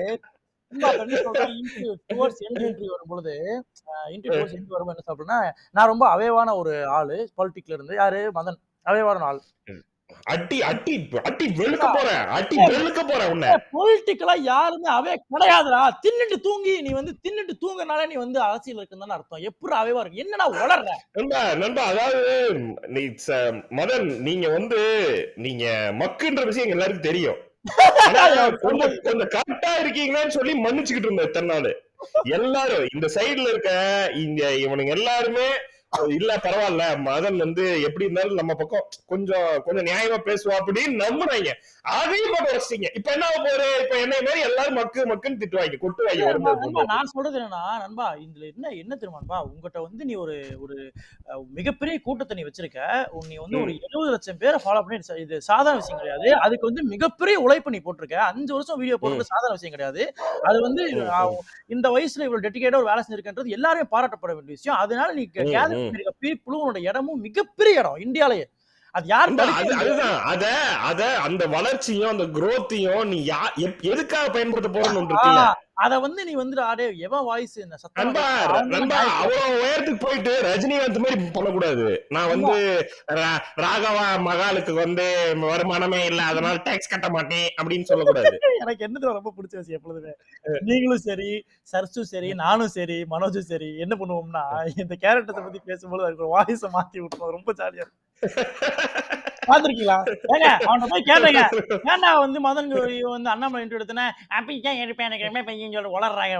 Speaker 2: வரும்பொழுது என்ன சாப்பிடுன்னா, நான் ரொம்ப அவேவான ஒரு ஆளு பாலிடிக்ல இருந்து. யாரு? மதன் அவேவான ஆள்.
Speaker 1: அட்டி அட்டி அட்டி வெளுக்க போறேன், அட்டி வெளுக்க போறேன் உன்னை.
Speaker 2: பொலிட்டிக்கலா யாருமே அவே கிடையாதுடா. தின்னுட்டு தூங்கி நீ தின்னுட்டு தூங்கறனால நீ அரசியல் இருக்குன்னு அர்த்தம். எப்படி அவேவா இருக்கு? என்னடா உளறற?
Speaker 1: நண்பா அதாவது நீ மதன், நீங்க மக்குன்ற விஷயம் எல்லாருக்கும் தெரியும். கொஞ்சம் கரெக்டா இருக்கீங்கன்னு சொல்லி மன்னிச்சுக்கிட்டு இருந்தேன் தன்னால. எல்லாரும் இந்த சைடுல இருக்க இவனுங்க எல்லாருமே இல்ல பரவாயில்ல, மதன் எப்படி இருந்தாலும் நம்ம பக்கம் கொஞ்சம் நியாயமா பேசுவா அப்படின்னு நம்புறாங்க. அதையும் போட்டு வச்சிட்டீங்க. இப்ப என்ன போற? இப்ப என்னை மாதிரி எல்லாரும் மக்குன்னு திட்டுவாங்க, கொட்டுவாங்க.
Speaker 2: நான் சொல்றது என்னன்னா நண்பா, இதுல என்ன தெரியுமா, உங்ககிட்ட நீ ஒரு ஒரு மிகப்பெரிய கூட்டத்தை நீ வச்சிருக்க. நீ ஒரு 70 லட்சம் பேரை ஃபாலோ பண்ணி, இது சாதாரண விஷயம் கிடையாது. அதுக்கு மிகப்பெரிய உழைப்பு நீ போட்டிருக்க. 5 வருஷம் வீடியோ போடுறது சாதாரண விஷயம் கிடையாது. அது இந்த வயசுல இவ்வளவு டெடிகேட்டா ஒரு வேலை செஞ்சிருக்கின்றது எல்லாருமே பாராட்டப்பட வேண்டிய விஷயம். அதனால நீ பீப்புளோட இடமும் மிகப்பெரிய இடம் இந்தியாலயே. அது யாரும்
Speaker 1: அதுதான் அந்த வளர்ச்சியும் அந்த growth-யும் நீ எதுக்காக பயன்படுத்த போறன்னு
Speaker 2: அத நீ ஆடே எவன் வாய்ஸ் என்ன சத்தம்
Speaker 1: அவ்வளவு உயரத்துக்கு போயிட்டு ரஜினிகாந்த் மாதிரி பண்ணக்கூடாது. நான் ராகவா மகாலுக்கு வருமானமே இல்ல அதனால டாக்ஸ் கட்ட மாட்டேன் அப்படின்னு சொல்லக்கூடாது.
Speaker 2: எனக்கு என்ன ரொம்ப பிடிச்ச விஷயம் எப்பொழுதுமே, நீங்களும் சரி, சர்ச்சும் சரி, நானும் சரி, மனோஜும் சரி என்ன பண்ணுவோம்னா, இந்த கேரக்டரை பத்தி பேசும்போது அதுக்கு வாய்ஸை மாத்தி விட்டுருவோம். ரொம்ப ஜாலியா இருக்கும். பாத்திருக்கீங்களா? ஏங்க அவனை போய் கேட்டேங்க, ஏன்னா மதன் அண்ணாமலை இன்டர்வியூ எடுத்தேன்னா அப்படி எடுப்பேன் எனக்கு பையன் சொல்லி வளர்றாங்க.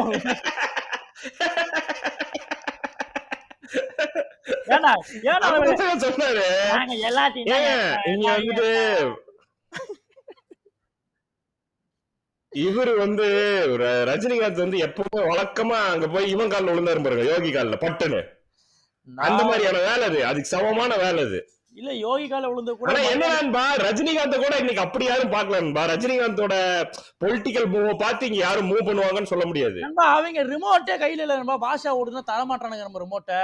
Speaker 1: இவரு ரஜினிகாந்த் எப்பவுமே வழக்கமா அங்க போய் இவன் காலில் விழுந்தாரு பாருங்க, யோகி காலில் பட்டுன்னு. அந்த மாதிரியான வேலை அதுக்கு சமமான வேலை அது.
Speaker 2: இல்ல யோகி கால விழுந்து கூட
Speaker 1: என்னன்பா ரஜினிகாந்த் கூட இன்னைக்கு அப்படி யாரும் பாக்கலன்பா. ரஜினிகாந்தோட பொலிட்டிக்கல் மூவ் பார்த்து இங்க யாரும் மூவ் பண்ணுவாங்கன்னு சொல்ல முடியாது.
Speaker 2: அவங்க ரிமோட்டே கையில இல்ல, பாஷா ஓடுனா தரமாட்டானுங்க நம்ம ரிமோட்டை.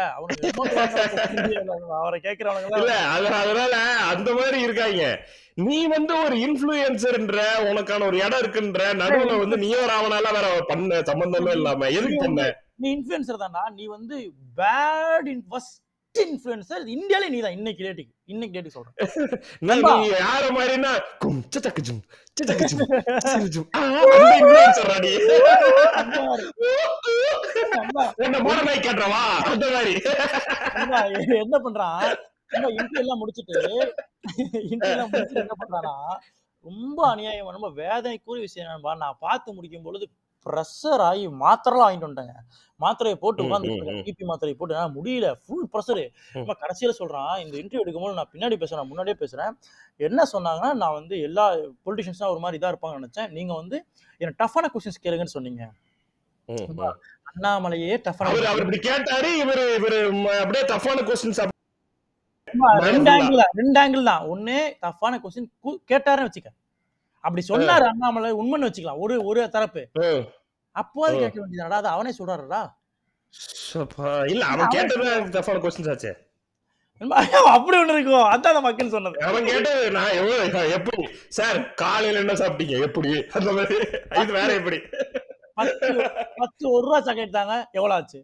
Speaker 2: அவரை கேட்கறவங்க
Speaker 1: இல்ல, அதனால அந்த மாதிரி இருக்காங்க. நீ ஒரு இன்ஃப்ளூயன்சர்ன்ற உனக்கான ஒரு இடம் இருக்குன்ற நடுவுல நீ ஒரு அவனால வேற பண்ண சம்பந்தமே இல்லாம எதுக்கு பண்ண?
Speaker 2: நீ இன்ஃப்ளூயன்சர் தான்டா. நீ பேட் இன்ஃப்ளூயன்சர் இந்தியால நீ தான். இன்னைக்கு டேட்டுக்கு சொல்றேன்.
Speaker 1: நீ யார மாதிரினா சச்சக்கஜும் சச்சக்கஜும் சச்சக்கஜும் இன்ஃப்ளூயன்சர் அடி என்ன மோனமை கேட்றவா அந்த மாதிரி
Speaker 2: என்ன பண்றான்? இன்டர்வியூ எல்லாம் முடிச்சிட்டு என்ன பண்றானா, ரொம்ப அநியாயம், ரொம்ப வேதனைக்குரிய விஷயம் என்னன்பா, நான் பார்த்து முடிக்கும் பொழுது ப்ரெஷர் ஆகி மாத்திரைலாம் வாங்கிட்டு வந்துட்டாங்க. மாத்திரையை போட்டு உட்காந்து பிபி மாத்திரையை போட்டு முடியல, ஃபுல் ப்ரெஷரு. நம்ம கடைசியில சொல்றான், இந்த இன்டர்வியூ எடுக்கும்போது நான் பின்னாடி பேசுறேன், முன்னாடியே பேசுறேன். என்ன சொன்னாங்கன்னா, நான் எல்லா பொலிட்டிஷியன்ஸா ஒரு மாதிரி இதா இருப்பாங்கன்னு நினைச்சேன். நீங்க என்ன டஃப்பான கொஸ்டின்ஸ் கேளுங்கன்னு சொன்னீங்க. அண்ணாமலையே டஃப்பான
Speaker 1: அவர் கேட்டாரு, இவரு அப்படியே டஃப்பான கொஸ்டின்ஸ்
Speaker 2: ரெண்டு ஆங்கிள் தான். ஒண்ணு டஃப்பான கொஸ்டின் கேட்டாருன்னு வச்சுக்க, அப்படி சொன்னாரு அண்ணாமலை உண்மைன்னு வச்சுக்கலாம், ஒரு தரப்பு. அப்போ அது கேட்க வேண்டியதாடா, அது அவனே சொல்றாருடா.
Speaker 1: இல்ல அவன் கேட்டது டஃப்பான கொஸ்டின்ஸ் ஆச்சே.
Speaker 2: அப்படி ஒண்ணு இருக்கும், அதான் மக்கள் சொன்னது.
Speaker 1: அவன் கேட்டது நான் எப்படி சார் காலையில என்ன சாப்பிட்டீங்க எப்படி அந்த மாதிரி, இது வேற எப்படி
Speaker 2: 10 ரூபா சாக்லேட் தாங்க, எவ்வளவு ஆச்சு?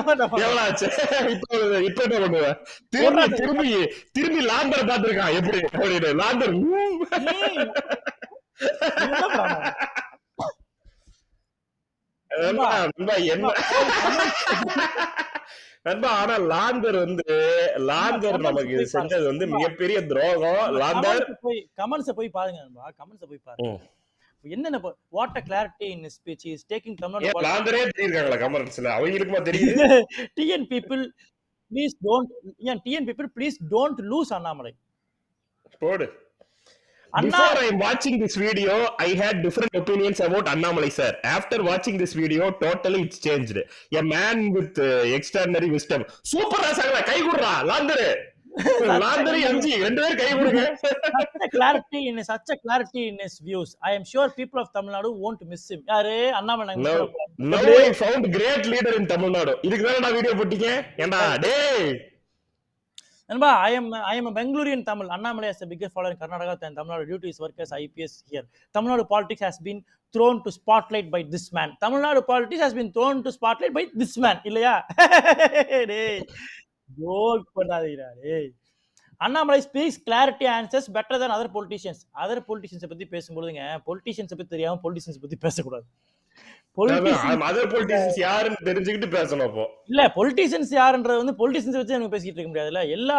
Speaker 1: இப்ப என்ன பண்ணுவேன்? திரும்பி லாந்தர் பாத்துருக்கான் எப்படி அப்படின்னு. லாந்தர் நண்பா ஆனா லாந்தர் நமக்கு இது செஞ்சது வந்து மிகப்பெரிய துரோகம். லாந்தர்
Speaker 2: கமெண்ட்ஸ் போய் பாருங்க நண்பா, கமெண்ட்ஸ் போய் பாருங்க. என்னென்ன what a clarity in his speech is taking Tamil Nadu
Speaker 1: லாந்தரே தெரியுறாங்களா கமெண்ட்ஸ்ல? அவங்களுக்குமா தெரியுது?
Speaker 2: TN people please don't TN people please don't lose Annamalai.
Speaker 1: போடு. Before I am watching this video, I had different opinions about Annamalai sir. After watching this video, totally it's changed. A man with extraordinary wisdom. Super ராசாங்களா, கை குடுறா லாந்தர். லாந்தர் எம்ஜி ரெண்டு பேரும் கை கொடுங்க.
Speaker 2: Such a clarity in his views. I am sure people of Tamil Nadu won't miss him. யாரு Annamalai?
Speaker 1: Now I found great leader in Tamil Nadu. இதுக்கு தான நான் வீடியோ போட்டீங்க. ஏண்டா டேய்
Speaker 2: Anba, I am a Bangalorean Tamil. Annamalai has the biggest follower in Karnataka and Tamil Nadu due to his work as IPS here. Tamil Nadu politics has been thrown to spotlight by this man. Tamil Nadu politics has been thrown to spotlight by this man. இல்லையா? டேய் ஜோக் பண்ணாதீங்கடா டேய். Annamalai speaks clarity answers better than other politicians. Other politicians பத்தி பேசும்போதுங்க politicians பத்தி தெரியாம politicians பத்தி பேசக்கூடாது.
Speaker 1: தெரிஞ்சுக்கிட்டு பேசணும். அப்போ
Speaker 2: இல்ல பொலிட்டிஷியன்ஸ் யாருன்றது வந்து பொலிட்டிஷியன்ஸ் வச்சு நம்ம பேசிட்டு இருக்க முடியாதுல்ல. எல்லா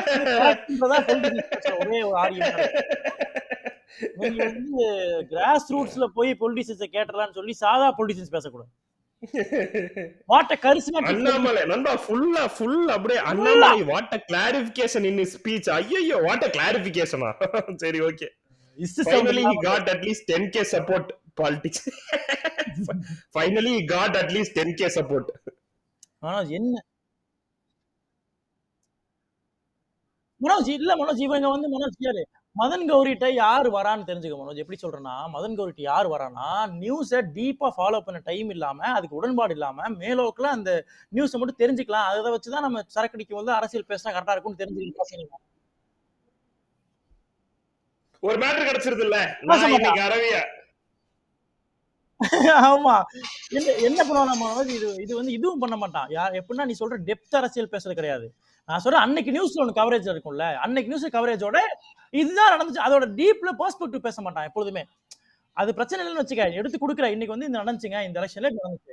Speaker 2: ஒரே ஒரு ஆடியன்ஸ். நீங்க வந்து கிராஸ் ரூட்ஸ்ல போய் பொலிட்டிஷியன்ஸை கேட்டலாம்னு சொல்லி சாதா பொலிட்டிஷியன்ஸ் பேசக்கூடாது. வாட் அ கரிஸ்மேட்டிக்
Speaker 1: அண்ணாமலை நண்பா ஃபுல்லா அப்படியே Annamalai what a clarification in his speech. ஐயோ வாட் அ கிளாரிஃபிகேஷனா. சரி okay. Finally he got at least 10k support politics. Finally he got at least 10k support.
Speaker 2: Manoj என்ன மனோஜ் இல்ல மனோஜ் இவங்க வந்து மனோஜ் யாரு மதன் கௌரிட்ட யார் வரான்னு தெரிஞ்சுக்க மனோஜ். எப்படி சொல்றேன்னா மதன் கௌரிட்ட யார் வரானா நியூஸை டீப்பா ஃபாலோ பண்ண டைம் இல்லாம அதுக்கு உடன்பாடு இல்லாம மேலோக்குல அந்த நியூஸை மட்டும் தெரிஞ்சுக்கலாம். அதை வச்சுதான் நம்ம சரக்கடிக்கும் போது அரசியல் பேசினா கரெக்டா இருக்கும்னு தெரிஞ்சுக்கலாம்.
Speaker 1: ஒரு மேட்டர் கிடைச்சிருது இல்ல இன்னைக்கு அரவியா.
Speaker 2: ஆமா என்ன பண்ணுவான் இது வந்து இதுவும் பண்ண மாட்டான். எப்படின்னா நீ சொல்ற டெப்த் அரசியல் பேசுறது கிடையாது. நான் சொல்றேன் அன்னைக்கு நியூஸ்ல ஒன்று கவரேஜ் இருக்கும்ல, அன்னைக்கு நியூஸ் கவரேஜோட இதுதான் நடந்துச்சு அதோட டீப்ல பெர்ஸ்பெக்டிவ் பேச மாட்டான் எப்பொழுதுமே. அது பிரச்சனை இல்லைன்னு வச்சுக்க, எடுத்து கொடுக்குற இன்னைக்கு வந்து இந்த நடந்துச்சுங்க இந்த எலெக்ஷன்ல நடந்துச்சு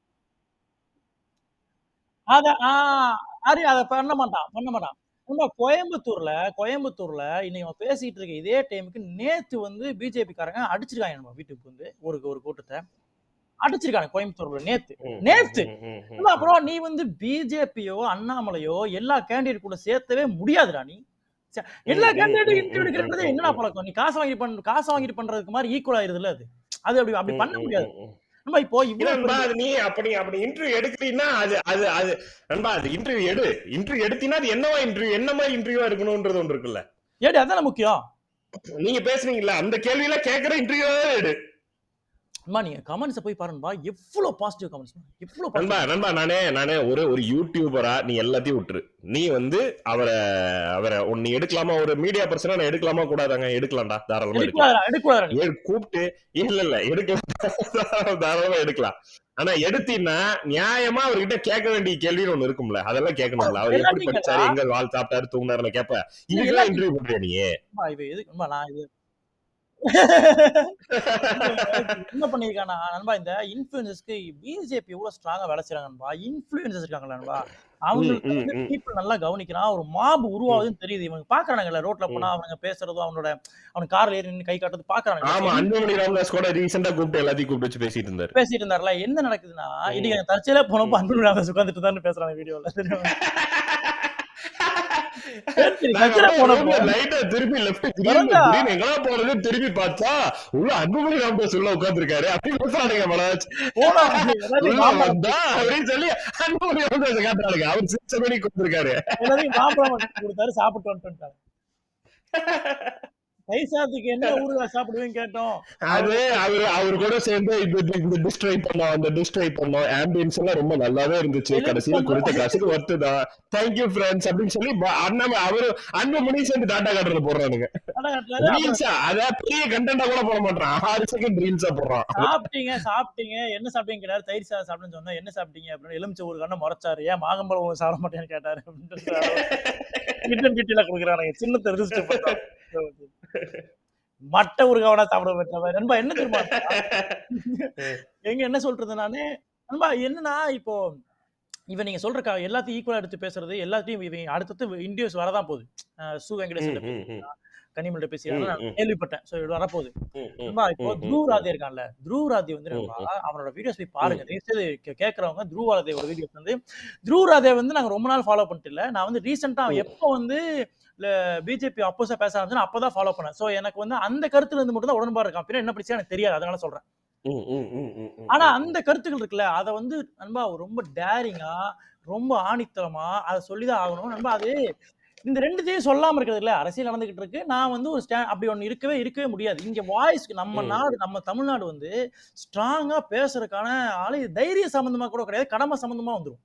Speaker 2: அதை பண்ண மாட்டான். கோயம்புத்தூர்ல இன்னைக்கு பேசிட்டு இருக்க இதே டைமுக்கு நேத்து வந்து பிஜேபி காரங்க அடிச்சிருக்காங்க நம்ம வீட்டுக்கு வந்து ஒரு கூட்டத்தை அடிச்சிருக்காங்க கோயம்புத்தூர்ல நேத்து. அப்புறம் நீ வந்து பிஜேபியோ அண்ணாமலையோ எல்லா கேண்டிடேட் கூட சேர்த்தவே முடியாதுடா. நீ எல்லா கேண்டிடேட்டும் இன்டர்வியூ எடுக்கிறது என்னடா பழக்கம்? நீ காசு வாங்கிட்டு பண்றதுக்கு மாதிரி ஈக்குவல் ஆயிருதுல்ல. அது அப்படி பண்ண முடியாது. இப்போ
Speaker 1: நீ அப்படி இன்டர்வியூ எடுக்கிறீன்னா அது இன்டர்வியூ எடுத்தீங்கன்னா அது என்ன மாதிரி இன்டர்வியூவா இருக்கணும்ன்றது ஒன்று இருக்குல்ல.
Speaker 2: ஏடி அதான் முக்கியம்.
Speaker 1: நீங்க பேசுனீங்கல்ல அந்த கேள்வியில கேட்கற இன்டர்வியூவே எடு.
Speaker 2: நீங்க கமெண்ட்ஸ் போய் பாருங்கப்பா, எவ்வளவு பாசிட்டிவ் கமெண்ட்ஸ், எவ்வளவு
Speaker 1: நண்பா. நானே ஒரு யூடியூபரா நீ எல்லாத்தையும் விட்டுரு. நீ வந்து அவரை நீ எடுக்கலாமா? ஒரு மீடியா பர்சனா நான் எடுக்கலாமா கூடாதாங்க? எடுக்கலாம்டா, தாராளமா எடுக்கலாம். கூப்பிட்டு இல்ல எடுக்கலாம், தாராளமா எடுக்கலாம். ஆனா எடுத்தீங்கன்னா நியாயமா அவர்கிட்ட கேட்க வேண்டிய கேள்வின்னு ஒண்ணு இருக்கும்ல, அதெல்லாம் கேட்கணும்ல. அவர் எப்படி படிச்சாரு, எங்க வாழ் சாப்பிட்டாரு, தூங்கினாருன்னு கேப்ப. இதுக்கெல்லாம் இன்டர்வியூ பண்றியா நீ?
Speaker 2: நான் இது என்ன பண்ணிருக்கானா நண்பா, இந்த இன்ஃபுளுசஸ்க்கு பிஜேபி எவ்வளவு ஸ்ட்ராங்கா வேலை செய்யறாங்க நண்பா. இன்ஃபுளுசஸ் இருக்காங்களா நண்பா, அவங்களுக்கு வந்து பீப்புள் நல்லா கவனிக்கிறான். ஒரு மாப் உருவாகுதுன்னு தெரியுது. இவங்க பாக்குறானுங்கல்ல ரோட்ல போனா அவனுங்க பேசுறதும் அவன் கார்ல ஏறி நின்று கை காட்டுறது பாக்குறாங்க.
Speaker 1: ஆமா, அன்புமணி ராமதாஸ் கூட ரீசெண்டா கூப்பிட்டு எல்லாத்தையும் கூப்பிட்டு வச்சு பேசிட்டு இருந்தாருல. என்ன நடக்குதுன்னா இன்னைக்கு தற்செயலா போனப்போ அன்புமணி ராமதாஸ் உட்காந்துட்டு தான் பேசுறாங்க வீடியோல. திருப்பி பார்த்தா உள்ள அன்புமணி ராமதாஸ் உள்ள உட்கார்ந்துருக்காரு. அப்படின்னு சொல்லி அன்புமணி ராமதாஸ் காட்டுறாங்க. அவர் சிக்ஸ் மணிக்கு கொடுத்திருக்காரு.
Speaker 2: சாப்பிட்டு வந்துட்டாங்க. பைசாத்துக்கு என்ன ஊருல சாப்பிடுவேன்னு கேட்டோம்.
Speaker 1: அவரு கூட சேர்ந்து இந்த டிஷ் ட்ரை பண்ணோம், அந்த டிஷ் ட்ரை பண்ணோம். ஆம்பியன்ஸ் எல்லாம் ரொம்ப நல்லாவே இருந்துச்சு. கடைசியில கொடுத்த காசுக்கு ஒர்த்துதான், தேங்க்யூ ஃப்ரெண்ட்ஸ் அப்படின்னு சொல்லி அன்புமணி சேர்ந்து டாட்டா காட்டுறது போடுறானுங்க. ரீல்ஸா அத பெரிய கண்டென்ட்டா கூட போட மாட்டான், 6 செகண்ட் ரீல்ஸா போடுறான்.
Speaker 2: சாப்பிட்டீங்க என்ன சாப்பிட்டீங்க கேட்டாரு. தயிர் சாதம் சாப்பிடுன்னு சொன்னா என்ன சாப்பிட்டீங்க அப்படின்னு எலுமிச்சை ஒரு கண்ணை முறைச்சாரு. ஏன் மாகம்பழம் சாப்பிட மாட்டேன்னு கேட்டாரு அப்படின்னு கொடுக்குறானுங்க. சின்னத்தை ரிஜிஸ்டர் பண்றாங்க. மட்டை ஒரு கவனா சாப்பிட மாட்டேன் நண்பா. என்ன தெரியுமா எங்க என்ன சொல்றது நானு நண்பா, என்னன்னா இப்போ இவன் நீங்க சொல்ற எல்லாத்தையும் ஈக்குவலா எடுத்து பேசுறது எல்லாத்தையும் இவன் அடுத்தடுத்து இண்டியோஸ் வரதான் போகுது. சு வெங்கடேசன் கனிமொழி பேசியாலும் நான் கேள்விப்பட்டேன். ஸோ இது வரப்போகுது. இப்போ த்ருவ் ராதே இருக்கான்ல, த்ருவ் ராதே வந்து அவனோட வீடியோஸ் போய் பாருங்க. கேட்கறவங்க த்ருவ் ராதேவோட வீடியோஸ் வந்து த்ருவ் ராதே வந்து நாங்க ரொம்ப நாள் ஃபாலோ பண்ணிட்டு இல்ல. நான் வந்து ரீசெண்டா எப்போ வந்து பிஜேபி அப்போசா பேச ஆரம்பிச்சு அப்பதான் ஃபாலோ பண்ணேன். ஸோ எனக்கு வந்து அந்த கருத்துல இருந்து மட்டும் தான் உடன்பாடு இருக்கான். பின்ன என்ன பிரச்சனை எனக்கு தெரியாது, அதனால சொல்றேன். ஆனா அந்த கருத்துக்கள் இருக்குல்ல, அதை வந்து நண்பா ரொம்ப டேரிங்கா ரொம்ப ஆணித்தரமா அதை சொல்லிதான் ஆகணும் நண்பா. அது இந்த ரெண்டுத்தையும் சொல்லாம இருக்கிறது இல்ல, அரசியல் நடந்துகிட்டு இருக்கு. நான் வந்து ஒரு அப்படி ஒண்ணு இருக்கவே முடியாது. இங்க வாய்ஸ்க்கு நம்ம நாடு, நம்ம தமிழ்நாடு வந்து ஸ்ட்ராங்கா பேசுறதுக்கான ஆளு தைரிய சம்பந்தமா கூட கிடையாது, கடமை சம்பந்தமா வந்துடும்.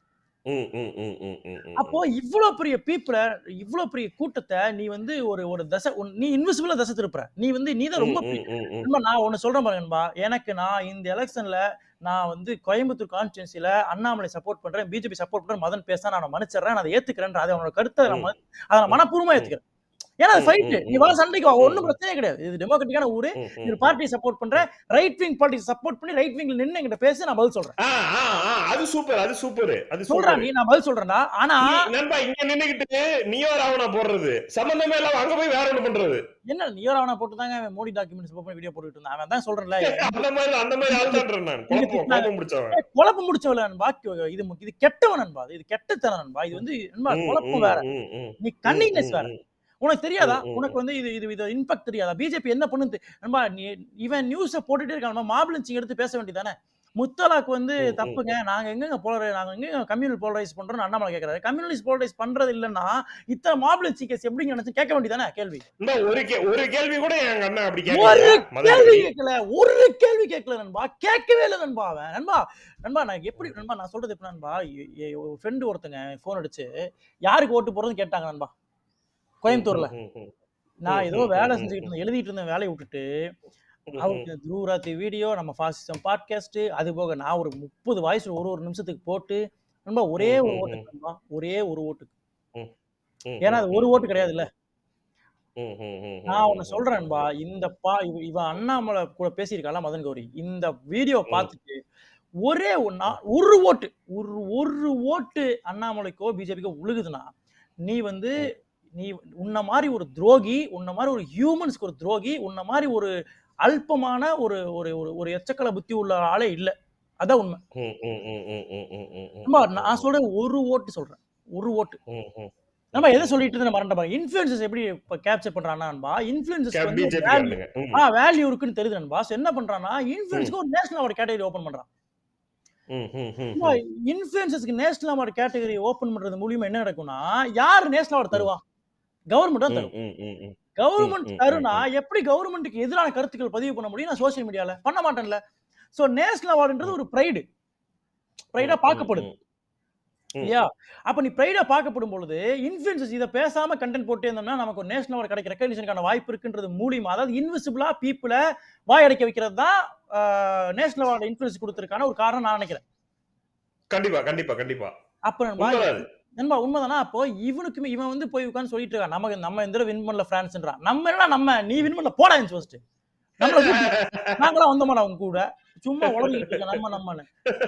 Speaker 2: அப்போ இவ்வளவு பெரிய பீப்புள, இவ்வளவு பெரிய கூட்டத்தை நீ வந்து ஒரு தசை, நீ இன்விசிபிளா தசை திருப்புற. நீ வந்து நீதான் ரொம்ப நான் ஒண்ணு சொல்றேன் பாருங்கன்பா. எனக்கு நான் இந்த எலெக்ஷன்ல நான் வந்து கோயம்புத்தூர் கான்ஸ்டியூன்சில அண்ணாமலை சப்போர்ட் பண்றேன், பிஜேபி சப்போர்ட் பண்றேன், மதன் பேச நான் மன்னிச்சிடறேன், அதை ஏத்துக்கிறேன். அதை அவனோட கருத்தை அதை மனப்பூர்வமா ஏத்துக்கிறேன். ஏன்னா அது ஃபைட், நீ வா சண்டைக்கு வா, ஒன்னும் பிரச்சனையே கிடையாது. இது டெமோக்ராட்டிக்கான ஊரு, ஒரு பார்ட்டியை சப்போர்ட் பண்ற, ரைட் விங் பார்ட்டி சப்போர்ட் பண்ணி ரைட் விங்ல நின்னு என்கிட்ட பேச, நான் பதில் சொல்றேன்.
Speaker 1: அது சூப்பர், அது சூப்பர், அது
Speaker 2: சொல்றேன். நீ நான் பதில் சொல்றேன்டா. ஆனா
Speaker 1: நண்பா இங்க நின்னுகிட்டு நீயோ ராவணா போடுறது சம்பந்தமே இல்லாம அங்க போய் வேற ஒண்ணு பண்றது
Speaker 2: என்ன? நீயோ ராவணா போட்டுதாங்க மோடி டாக்குமெண்ட்ஸ் போய் வீடியோ போட்டுட்டு இருந்தான். அவன் தான் சொல்றேன்ல,
Speaker 1: அந்த மாதிரி ஆள் தான் நான். குழப்பம் முடிச்சவன்,
Speaker 2: குழப்பம் முடிச்சவன் பாக்கி. இது கெட்டவன் நண்பா, இது கெட்டத்தனம் நண்பா. இது வந்து நண்பா குழப்பம் வேற, நீ கன்னிங்னஸ் வேற. உனக்கு தெரியாதா? உனக்கு வந்து இது இம்பாக்ட் தெரியாதா? பிஜேபி என்ன பண்ணுது நண்பா? இவன் நியூஸ போட்டுட்டே இருக்கான். மாபிளன்சிங் எடுத்து பேச வேண்டியதானே? முத்தலாக்கு வந்து தப்புங்க, நாங்க எங்க கம்யூனல் போலரைஸ் பண்றோம் அண்ணாமலை கேக்குறாரு. கம்யூனலிஸ்ட் போலரைஸ் பண்றது இல்லன்னா இத்தனை மாபிளன்சி கேஸ் எப்படிங்க நினைச்சு கேட்க வேண்டியதானே கேள்வி?
Speaker 1: ஒரு கேள்வி கூட எங்க அண்ணா அப்படி
Speaker 2: கேட்கல, ஒரு கேள்வி கேட்கல நண்பா, கேட்கவே இல்லை நண்பா. அவன் நண்பா நான் எப்படி நண்பா, நான் சொல்றது எப்படி நண்பா, ஃப்ரெண்டு ஒருத்தங்க போன் அடிச்சு யாருக்கு ஓட்டு போறதுன்னு கேட்டாங்க நண்பா கோயம்புத்தூர்ல. நான் ஏதோ வேலை செஞ்சுக்கிட்டு இருந்தேன், எழுதிட்டு இருந்தேன், வேலையை விட்டுட்டு அவருக்கு த்ருவ் ராதே வீடியோ, நம்ம ஃபாசிசம் பாட்காஸ்ட், அது போக நான் ஒரு 30 வாய்ஸ் ஒரு நிமிஷத்துக்கு போட்டு நண்பா ஒரே ஒரு ஓட்டுக்கு நண்பா, ஒரே ஒரு ஓட்டுக்கு. ஏன்னா அது ஒரு ஓட்டு கிடையாது இல்ல. நான் ஒண்ணு சொல்றேன் நண்பா, இந்த இவன் அண்ணாமலை கூட பேசியிருக்கால மதன் கௌரி, இந்த வீடியோ பார்த்துட்டு ஒரே ஒரு ஓட்டு, ஒரு ஓட்டு அண்ணாமலைக்கோ பிஜேபிக்கோ உழுகுதுன்னா, நீ வந்து நீ உன்ன மாதிரி ஒரு துரோகி, உன்ன மாதிரி ஒரு ஹியூமன்ஸ்க்கு ஒரு துரோகி, உன்ன மாதிரி ஒரு அல்பமான ஒரு ஒரு எச்சக்கல புத்தி உள்ள ஆளே இல்ல. அதான் உண்மை. நான் சொல்றேன் ஒரு ஓட்டு சொல்றேன், ஒரு ஓட்டு. நம்ம எதை சொல்லிட்டு இருந்த மறந்த பாருங்க. இன்ஃப்ளூயன்சர்ஸ் எப்படி கேப்சர் பண்றானா நண்பா? இன்ஃப்ளூயன்சர்ஸ் வந்து வேல்யூ இருக்குன்னு தெரியுது நண்பா. என்ன பண்றானா, இன்ஃப்ளூயன்ஸ்க்கு ஒரு நேஷனல் அவார்ட் கேட்டகரி ஓபன் பண்றான். இன்ஃப்ளூயன்சர்ஸ்க்கு நேஷனல் அவார்ட் கேட்டகரி ஓபன் பண்றது மூலியமா என்ன நடக்கும்னா, யார் நேஷனல் அவார்ட் தருவா? கவர்மெண்ட் தான் தரும். கவர்மெண்ட் தருனா எப்படி கவர்மெண்ட்டுக்கு எதிரான கருத்துக்கள் பதிவு பண்ண முடியும்? நான் சோசியல் மீடியால பண்ண மாட்டேன்ல. சோ நேஷனல் அவார்டுன்றது ஒரு பிரைடா பார்க்கப்படுது இல்லையா? அப்ப நீ பிரைடா பார்க்கப்படும் பொழுது இன்ஃப்ளூயன்சர்ஸ் இதை பேசாம கண்டென்ட் போட்டே இருந்தோம்னா நமக்கு ஒரு நேஷனல் அவார்டு கிடைக்கிற ரெகக்னிஷனுக்கான வாய்ப்பு இருக்குன்றது மூலியமா, அதாவது இன்விசிபிளா பீப்புளை வாய் அடைக்க வைக்கிறது தான் நேஷனல் அவார்டு இன்ஃப்ளூயன்ஸ் கொடுத்திருக்கான ஒரு காரணம் நான் நினைக்கிறேன்.
Speaker 1: கண்டிப்பா கண்டிப்பா கண்டிப்பா.
Speaker 2: அப்ப நண்பா உண்மைதானா? அப்போ இவனுக்குமே இவன் வந்து போய் உட்கார்ந்து சொல்லிட்டு இருக்கான், நம்ம இந்த வின் பண்ணல பிரான்ஸ்ன்றான். நம்ம என்ன நீ வின் பண்ணல போடா ஃபர்ஸ்ட். நாங்களா வந்தோமாடா அவங்க கூட, சும்மா உளறிட்டு இருக்க நம்மன்னு.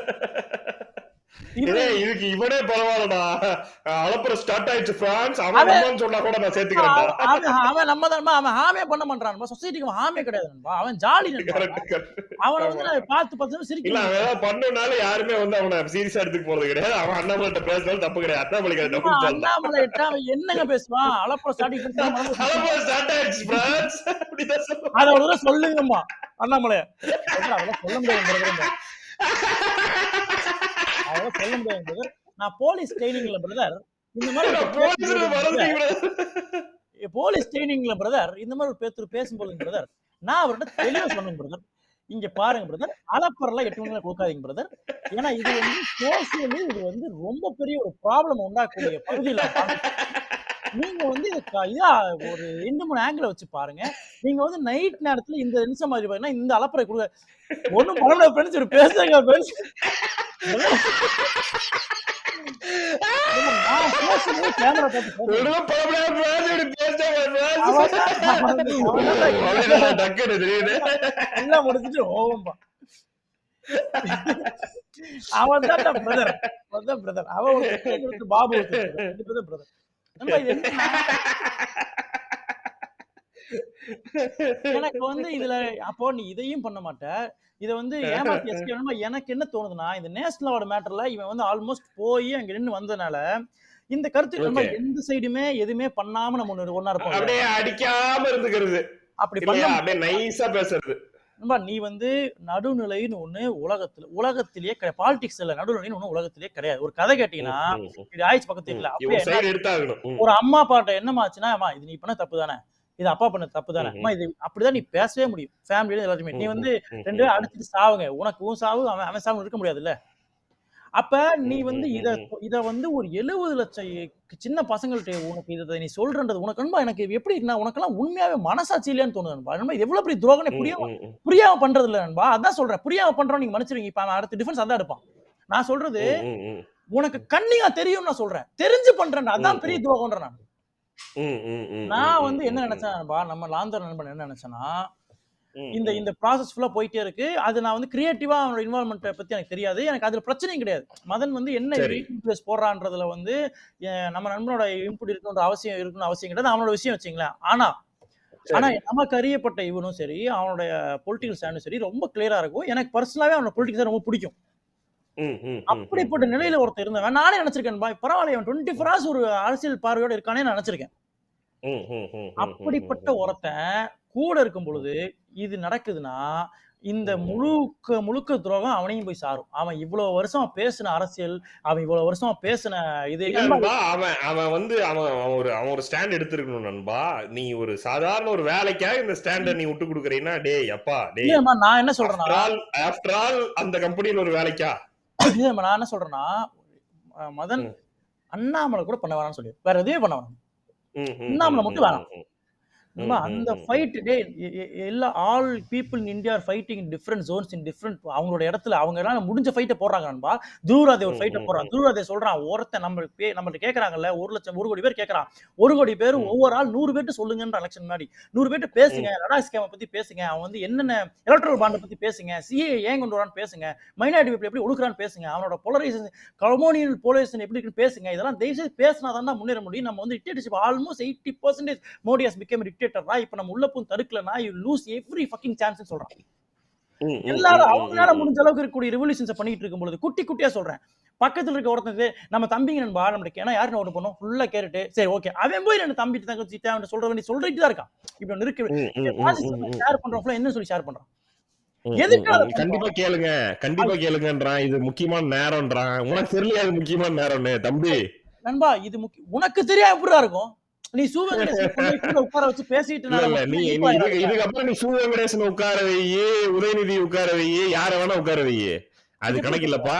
Speaker 1: இதுக்கு இவனே பரவாயில்லடா, அலப்பற ஸ்டார்ட் ஆயிடுச்சு பிரான்ஸ், அவன் நம்மன்னு சொன்னா கூட நான் சேர்த்துக்கிறேன்டா.
Speaker 2: அவன் நம்ம தான், அவன் ஹாமே பண்ண மாட்டான். சொசைட்டிக்கு அவன் ஹாமே கிடையாது நண்பா, அவன் ஜாலி நண்பா. அவனை வந்து பார்த்து சிரிக்கல, அவன் ஏதாவது பண்ணனால யாருமே வந்து அவனை சீரியஸா எடுத்துக்க போறது கிடையாது. அவன் அண்ணாமலை பேசுறது தப்பு கிடையாது. அண்ணாமலை அவன் என்னங்க பேசுவான்? அலப்பற ஸ்டார்ட் ஆயிடுச்சு பிரான்ஸ் அப்படிதான் சொல்லுவான். அதை ஒரு சொல்லுங்கம்மா அண்ணாமலை, அதெல்லாம் சொல்ல முடியாது, சொல்ல முடியாது. நான் போலீஸ் ட்ரைனிங்ல பிரதர் இந்த மாதிரி போலீஸ் ட்ரைனிங்ல பிரதர் இந்த மாதிரி ஒரு பேச்சு பேசும்போது பிரதர் நான் அவர்கிட்ட தெளிவா சொன்னேன் பிரதர், இங்க பாருங்க பிரதர், அலப்பறலாம் 8 மணி கொடுக்காதீங்க பிரதர். ஏன்னா இது வந்து சோசியலி இது வந்து ரொம்ப பெரிய ஒரு ப்ராப்ளம் உண்டாக்கக்கூடிய பகுதியில நீங்க வந்து இதா ஒரு 2-3 ஆங்கிள் வச்சு பாருங்க. நீங்க வந்து நைட் நேரத்துல இந்த நிமிஷம் மாதிரி பாருங்க, இந்த அலப்பறை கொடுக்க ஒண்ணும் பண்ண ஃப்ரெண்ட்ஸ், ஒரு பேசுங்க ஃப்ரெண்ட்ஸ். கேமரா எல்லாம் முடிச்சுட்டு ஓவம்பா அவன் தான் பிரதர். அவன் பிரதர். அவன் ஒருத்தன், இன்னொருத்தன் பாபு ஒருத்தன். 2 பேரும் பிரதர். நண்பா இது என்னன்னா எனக்கு வந்து இதுல அப்போ நீ இதையும் பண்ண மாட்ட. இத வந்து ஏமாத்தி எஸ்கேப் பண்ணணுமா? எனக்கு என்ன தோணுதுன்னா, இந்த நேஷனல் அவார்டு மேட்டர்ல இவன் வந்து ஆல்மோஸ்ட் போய் அங்க நின்னு வந்தனால, இந்த கருத்து நம்ம
Speaker 1: ஓகே.
Speaker 2: எந்த சைடுமே எதுவுமே பண்ணாம நம்ம ஒண்ணா இருப்போம்ல.
Speaker 1: அப்படியே அடிக்காம இருந்துக்கிறது
Speaker 2: அப்படி
Speaker 1: இல்லையா?
Speaker 2: பண்ண
Speaker 1: அப்படியே நைஸா பேசுறது.
Speaker 2: நண்பா நீ வந்து நடுநிலைன்னு ஒண்ணு உலகத்திலேயே கிடையாது. பாலிடிக்ஸ் இல்ல, நடுநிலைன்னு ஒண்ணு உலகத்திலேயே கிடையாது. ஒரு கதை கேட்டீங்கன்னா, இது ஆயிடுச்சு பக்கத்து வீட்டுல. அப்படியே
Speaker 1: இவன் சைடு எடுத்தாகணும்.
Speaker 2: ஒரு அம்மா அப்பாட்ட என்னமாச்சுன்னா, அம்மா இது நீ பண்ண தப்பு தானே, இது அப்பா பண்ண தப்பு தானே, அம்மா இது அப்படிதான் நீ பேசவே முடியும் ஃபேமிலியில எல்லாருமே. நீ வந்து 2 பேரும் அடிச்சுட்டு சாவுங்க, உனக்கு உன் சாவு அவன் சாவு இருக்க முடியாதுல்ல. அப்ப நீ வந்து இத வந்து ஒரு 70 லட்சம் சின்ன பசங்கள்ட்ட உனக்கு இதை நீ சொல்றன்றது உனக்கு நண்பா எனக்கு எப்படின்னா, உனக்கெல்லாம் உண்மையாவே மனசாட்சி இல்லையான்னு தோணுது நண்பா. நண்பா இது எவ்வளவு பெரிய துரோகனே புரியாம பண்றது இல்ல நண்பா. அதான் சொல்றேன், புரியாம பண்றோம் நீங்க மன்னிச்சிருங்க. இப்ப அவன் அடுத்த டிஃபென்ஸ் அதான் எடுப்பான். நான் சொல்றது உனக்கு கண்ணியா தெரியும் நான் சொல்றேன், தெரிஞ்சு பண்றேன், அதான் பெரிய துரோகம்ன்ற. நான் வந்து என்ன நினைச்சேன் நண்பா, நம்ம லாந்தர் நண்பன் என்ன நினைச்சேன்னா, இந்த ப்ராசஸ் ஃபுல்லா போயிட்டே இருக்கு. அது நான் வந்து கிரியேட்டிவா அவனோட இன்வால்வ்மெண்ட் பத்தி எனக்கு தெரியாது. எனக்கு அதுல பிரச்சனையும் கிடையாது. மதன் வந்து என்ன இன்ஃப்ளூயன்ஸ் போடுறான்றதுல வந்து நம்ம நண்பனோட இன்புட் இருக்கணும்ன்ற அவசியம் கிடையாது. அவனோட விஷயம் வச்சுங்களேன். ஆனா நமக்கு அறியப்பட்ட இவனும் சரி, அவனுடைய பொலிட்டிக்கல் ஸ்டாண்டும் சரி ரொம்ப கிளியரா இருக்கும். எனக்கு பர்சனலாவே அவனோட பொலிட்டிக்ஸ் ரொம்ப பிடிக்கும். அப்படிப்பட்ட நிலையில ஒருத்தர் இருந்தவன் நானே நினைச்சிருக்கேன், பரவாயில்ல இவன் 24 hours ஒரு அரசியல் பார்வையோட இருக்கானே நான் நினைச்சிருக்கேன். அப்படிப்பட்ட ஒருத்தன் கூட இருக்கும் பொழுது இது நடக்குதுன்னா, இந்த முழுக்க துரோகம் அவனையும் போய் சாரும். அவன் இவ்வளவு வருஷம் பேசின அரசியல், அவன் இவ்வளவு வருஷம் பேசின இது
Speaker 1: அவன் வந்து அவன் ஒரு ஸ்டாண்ட் எடுத்திருக்கணும் நண்பா. நீ ஒரு சாதாரண ஒரு வேலைக்காக இந்த ஸ்டாண்ட நீ விட்டு கொடுக்கறீன்னா, டேய் அப்பா டேய்,
Speaker 2: நான் என்ன சொல்றேன்னா,
Speaker 1: ஆஃப்டர் ஆல் அந்த கம்பெனில ஒரு வேலைக்கா
Speaker 2: நான் என்ன சொல்றேன்னா, மதன் அண்ணாமலை கூட பண்ண வேணாம்னு சொல்லி வேற எதுவுமே பண்ண வேணாம். அண்ணாமலை மட்டும் வேணாம். அந்த ஃபைட் எல்லா all people in India are fighting in different zones in different அவங்களோட இடத்துல அவங்க எல்லாம் முடிஞ்ச ஃபைட்டை போடுறாங்க நண்பா. துருவராதே ஒரு ஃபைட்டை போடுறான். துருவராதே சொல்றான், ஒருத்தன் நம்மள்ட்ட கேட்கறாங்கல்ல, 1 கோடி பேர் கேட்கறான். 1 கோடி பேர் ஒவ்வொரு ஆள் 100 பேர்ட்டு சொல்லுங்கன்ற எலெக்ஷன் முன்னாடி 100 பேர்ட்டு பேசுங்க, லடாக் ஸ்கேமை பத்தி பேசுங்க, அவன் வந்து என்னென்ன எலக்ட்ரல் பாண்டை பத்தி பேசுங்க, சிஏ ஏன் கொண்டு வரான்னு பேசுங்க, மைனாரிட்டி பீப்புள் எப்படி ஒடுக்குறான்னு பேசுங்க, அவனோட போலரைசேஷன் கம்யூனல் போலரைசேஷன் எப்படி இருக்குன்னு பேசுங்க. இதெல்லாம் தயவுசெய்து பேசினா தான் முன்னேற முடியும். நம்ம வந்து dictatorship almost 80% Modi has become dictator. இப்ப நம்ம உள்ள போய் தடுக்கலனா you lose every fucking chance சொல்றான். எல்லாரும் அவங்களால முடிஞ்ச அளவுக்கு இருக்கக்கூடிய ரெவல்யூஷன்ஸ் பண்ணிட்டு இருக்கும்போது குட்டியா சொல்றேன், பக்கத்துல இருக்க ஒருத்தன் நம்ம தம்பிங்க நண்பா நம்மளுக்கு ஏன்னா யாருன்னு ஓட்டு பண்ணும் ஃபுல்லா கேட்டுட்டு சரி ஓகே அவன் போய் ரெண்டு தம்பிட்டு தங்கச்சிட்டு அவன் சொல்ற வேண்டிய சொல்லிட்டு தான் இருக்கான். இப்ப இருக்கு ஷேர் பண்றோம் என்ன சொல்லி ஷேர் பண்றான்,
Speaker 1: கண்டிப்பா கேளுங்கன்றான். இது முக்கியமான நேரம்ன்றான். உனக்கு தெரியல அது முக்கியமான நேரம்னு தம்பி
Speaker 2: நண்பா. இது உனக்கு தெரியா எப்படிதான் இருக்கும்? நீ சூவெங்கடேசன் உட்கார வச்சு பேசிட்டு
Speaker 1: இதுக்கப்புறம் நீ சூவெங்கடேசன் உட்கார வையே, உதயநிதி உட்கார வையே, யார வேணா உட்கார வையே, அது கணக்கு இல்லப்பா.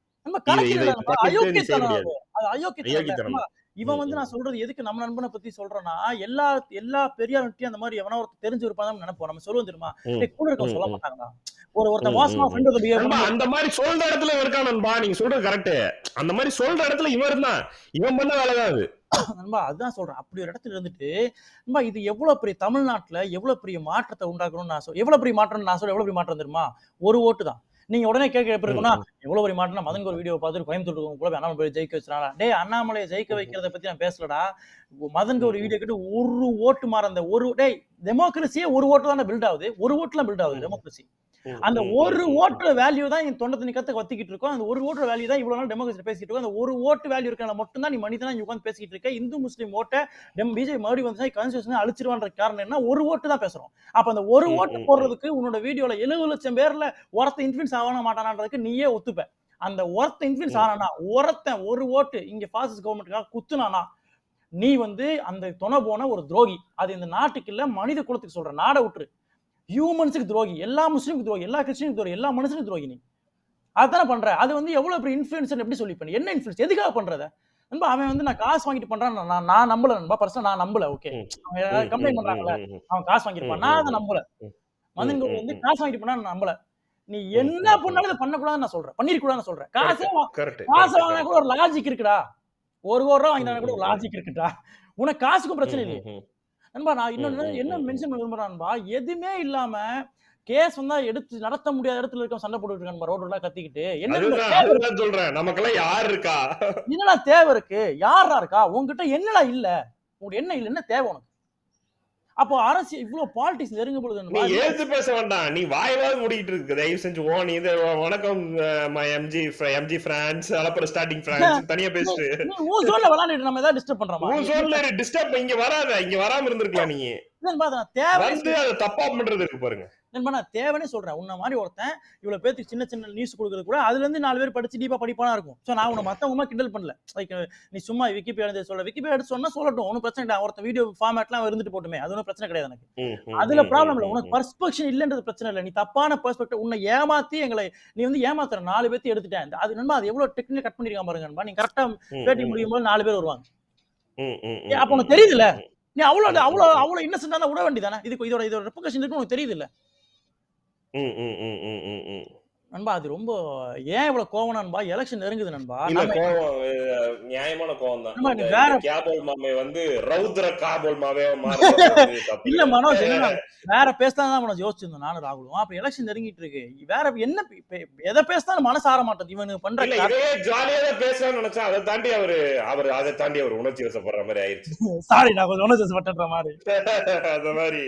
Speaker 2: இவன் வந்து நான் சொல்றது எதுக்கு நம்ம நண்பனை பத்தி சொல்றேன்னா, எல்லா பெரியார்கிட்டயும் அந்த மாதிரி எவனா ஒருத்தர் தெரிஞ்சு இருப்பான்னு நினைப்போம். நம்ம சொல்லுவோம் தெரியுமா, கூட இருக்க சொல்ல மாட்டாங்களா ஒருத்தன் மோசமா ஃப்ரெண்ட் வந்து பிஹேவ் பண்ணா
Speaker 1: அந்த மாதிரி சொல்ற இடத்துல இருக்கான் நண்பா. நீங்க சொல்றது கரெக்ட். அந்த மாதிரி சொல்ற இடத்துல இவன் தான், இவன் பண்ண வேலை தான் அது
Speaker 2: நண்பா. அதுதான் சொல்றேன். அப்படி ஒரு இடத்துல இருந்துட்டு நண்பா இது எவ்வளவு பெரிய தமிழ்நாட்டுல எவ்வளவு பெரிய மாற்றத்தை உண்டாக்கணும்னு நான் சொல்ல. எவ்வளவு பெரிய மாற்றம் நான் சொல்ல, எவ்வளவு பெரிய மாற்றம் தெரியுமா? ஒரு ஓட்டு தான். நீங்க உடனே கேட்க எப்படி இருக்குன்னா, எவ்வளவு பெரிய மாற்றம், மதன் ஒரு வீடியோ பார்த்துட்டு கோயம்புத்தூர் கூட அண்ணாமலை ஜெயிக்க வச்சுறாங்க. டே அண்ணாமலையை ஜெயிக்க வைக்கிறத பத்தி நான் பேசலடா. மதன் ஒரு வீடியோ கேட்டு ஒரு ஓட்டு மாற அந்த ஒரு டெமோக்ரஸியே ஒரு ஓட்டு தான் பில்ட் ஆகுது. ஒரு ஓட்டுலாம் பில்ட் ஆகுது டெமோக்ரஸி. அந்த ஒரு ஓட்டு வேல்யூ தான் என் தொண்டை தண்ணி கத்த வத்திக்கிட்டு இருக்கோம். அந்த ஒரு ஓட்டு வேல்யூ தான் இவ்வளவு நாள் டெமோக்ரஸி பேசிட்டு இருக்கோம். அந்த ஒரு ஓட்டு வேல்யூ இருக்கனால மட்டும் தான் நீ மனிதனா உட்கார்ந்து பேசிட்டு இருக்க. இந்து முஸ்லீம் ஓட்டை பிஜேபி மறுபடியும் வந்து கான்ஸ்டிடியூஷன் அழிச்சிருவான்ற காரணம் என்ன? ஒரு ஓட்டு தான் பேசுறோம். அப்ப அந்த ஒரு ஓட்டு போடுறதுக்கு உன்னோட வீடியோல 70 லட்சம் பேர்ல ஒருத்த இன்ஃபுளுன்ஸ் ஆகணும் மாட்டானான்றதுக்கு நீயே ஒத்துப்ப. அந்த ஒருத்த இன்ஃபுளுன்ஸ் ஆனானா, ஒருத்தன் ஒரு ஓட்டு இங்க பாசிஸ்ட் கவர்மெண்ட்டுக்காக குத்துனானா, நீ வந்து அந்த துணை போன ஒரு துரோகி. அது இந்த நாட்டுக்கு இல்ல, மனித குலத்துக்கு சொல்ற. நாட விட்டுரு. ஹியூமன்ஸுக்கு துரோகி, எல்லா முஸ்லீமுக்கு துரோகி, எல்லா கிறிஸ்டியனுக்கு துரோகி, எல்லா மனுஷனுக்கு துரோகி. நீ அதானே பண்ற. அது வந்து எவ்வளவு பெரிய இன்ஃப்ளூயன்ஸ் எப்படி சொல்லி பண்ணி என்ன இன்ஃப்ளூயன்ஸ் எதுக்காக பண்றத நண்பா? அவன் வந்து நான் காசு வாங்கிட்டு பண்றான் நான் நம்பல நண்பா. பர்சனலா நான் நம்பல. ஓகே அவன் கம்ப்ளைண்ட் பண்றாங்கல்ல, அவன் காசு வாங்கிருப்பான், நான் அதை நம்பல. மதன் வந்து காசு வாங்கிட்டு பண்ணா நான் நம்பல. நீ என்ன பண்ணாலும் அதை பண்ணக்கூடாதுன்னு நான் சொல்றேன், பண்ணிருக்கூடாதுன்னு சொல்றேன். காசு வாங்கினா கூட ஒரு லாஜிக் இருக்குடா. 1 கோடி ரூபா வாங்கினா கூட ஒரு லாஜிக் இருக்குடா. உனக்கு காசுக்கும் பிரச்சனை இல்லையே நண்பா. நான் இன்னொன்னு என்ன மென்ஷன் பண்ண விரும்புறான்பா, எதுவுமே இல்லாம கேஸ் வந்தா எடுத்து நடத்த முடியாத இடத்துல இருக்க சண்டை போட்டுட்டு இருக்கான் ரோட்ல கத்திக்கிட்டு.
Speaker 1: அதுதான் சொல்றேன், நமக்கெல்லாம் யார் இருக்கா?
Speaker 2: என்னடா தேவை இருக்கு? யாரா இருக்கா? உன்கிட்ட என்னடா இல்ல? உனக்கு என்ன இல்ல? என்ன தேவை உனக்கு? அப்போ அரசியல் இவ்வளவு பாலிடிக்ஸ் நெருங்க பொழுது
Speaker 1: நீ எழுத்து பேச வேண்டாம், நீ வாயிலாவது மூடிட்டு இருக்கு. தயவு செஞ்சு நீ இது வணக்கம் எம்ஜி பிரான்ஸ் அப்புறம் ஸ்டார்டிங் பிரான்ஸ் தனியா பேசிட்டு
Speaker 2: நீ ஊ ஜோன்ல விளையாடிட்டு நம்ம ஏதாவது டிஸ்டர்ப் பண்றோமா?
Speaker 1: ஊ ஜோன்ல டிஸ்டர்ப் இங்க வராத, இங்க வராம இருந்திருக்கலாம். நீ வந்து அதை தப்பா பண்றது இருக்கு பாருங்க.
Speaker 2: நான் தேவைன்னு சொல்றேன். உன்ன மாதிரி ஒருத்தன் இவ்வளவு பேருக்கு சின்ன சின்ன நியூஸ் கொடுக்கறது கூட அதுல இருந்து 4 பேர் படிச்சு டீப்பா படிப்பானா இருக்கும். சோ நான் உன்னை மத்தவங்க கிண்டல் பண்ணல. லைக் நீ சும்மா விக்கிபீடியா சொல்ல, விக்கிபீடியா எடுத்து சொன்னா சொல்லட்டும், ஒன்னும் பிரச்சனை இல்லை. ஒருத்தன் வீடியோ ஃபார்மேட்லாம் இருந்துட்டு போட்டுமே, அது ஒன்றும் பிரச்சனை கிடையாது எனக்கு. அதுல ப்ராப்ளம் இல்லை. உனக்கு பர்ஸ்பெக்ஷன் இல்லன்றது பிரச்சனை இல்லை. நீ தப்பான பெர்ஸ்பெக்டிவ் உன்னை ஏமாத்தி நீ வந்து ஏமாத்துற 4 பேர்த்து எடுத்துட்டேன். அது நண்பா அது எவ்வளவு டெக்னிக்கல் கட் பண்ணிருக்கான் பாருங்க நண்பா. நீ கரெக்டா பேட்டி முடியும் போது 4 பேர் வருவாங்க. அப்ப உனக்கு தெரியுதுல்ல, நீ அவ்வளவு இன்னசென்ட்டா விட வேண்டியதானே? இதோட ரெப்ளிகேஷன் இருக்கு உனக்கு தெரியுது இல்ல நண்பா? அது ரொம்ப ஏன் இவ்வளவு கோவம் நண்பா? எலெக்ஷன் நெருங்குது நண்பா.
Speaker 1: நியாயமான கோவம் தான்.
Speaker 2: வேற
Speaker 1: கேபோல் மாமே வந்து ரவுத்ர காபோல் மாவே
Speaker 2: இல்ல மனோஜ், வேற பேசலாம் மனோஜ் யோசிச்சிருந்தோம் நானும் ராகுலும். அப்ப எலெக்ஷன் நெருங்கிட்டு இருக்கு, வேற என்ன எதை பேசினாலும் மனசு ஆற மாட்டேது. இவனு பண்ற
Speaker 1: ஜாலியா தான் பேசலாம்னு நினைச்சா அதை தாண்டி அதை தாண்டி அவர் உணர்ச்சி வசப்படுற மாதிரி ஆயிடுச்சு.
Speaker 2: சாரி, நான் கொஞ்சம் உணர்ச்சி வசப்பட்ட மாதிரி
Speaker 1: அந்த மாதிரி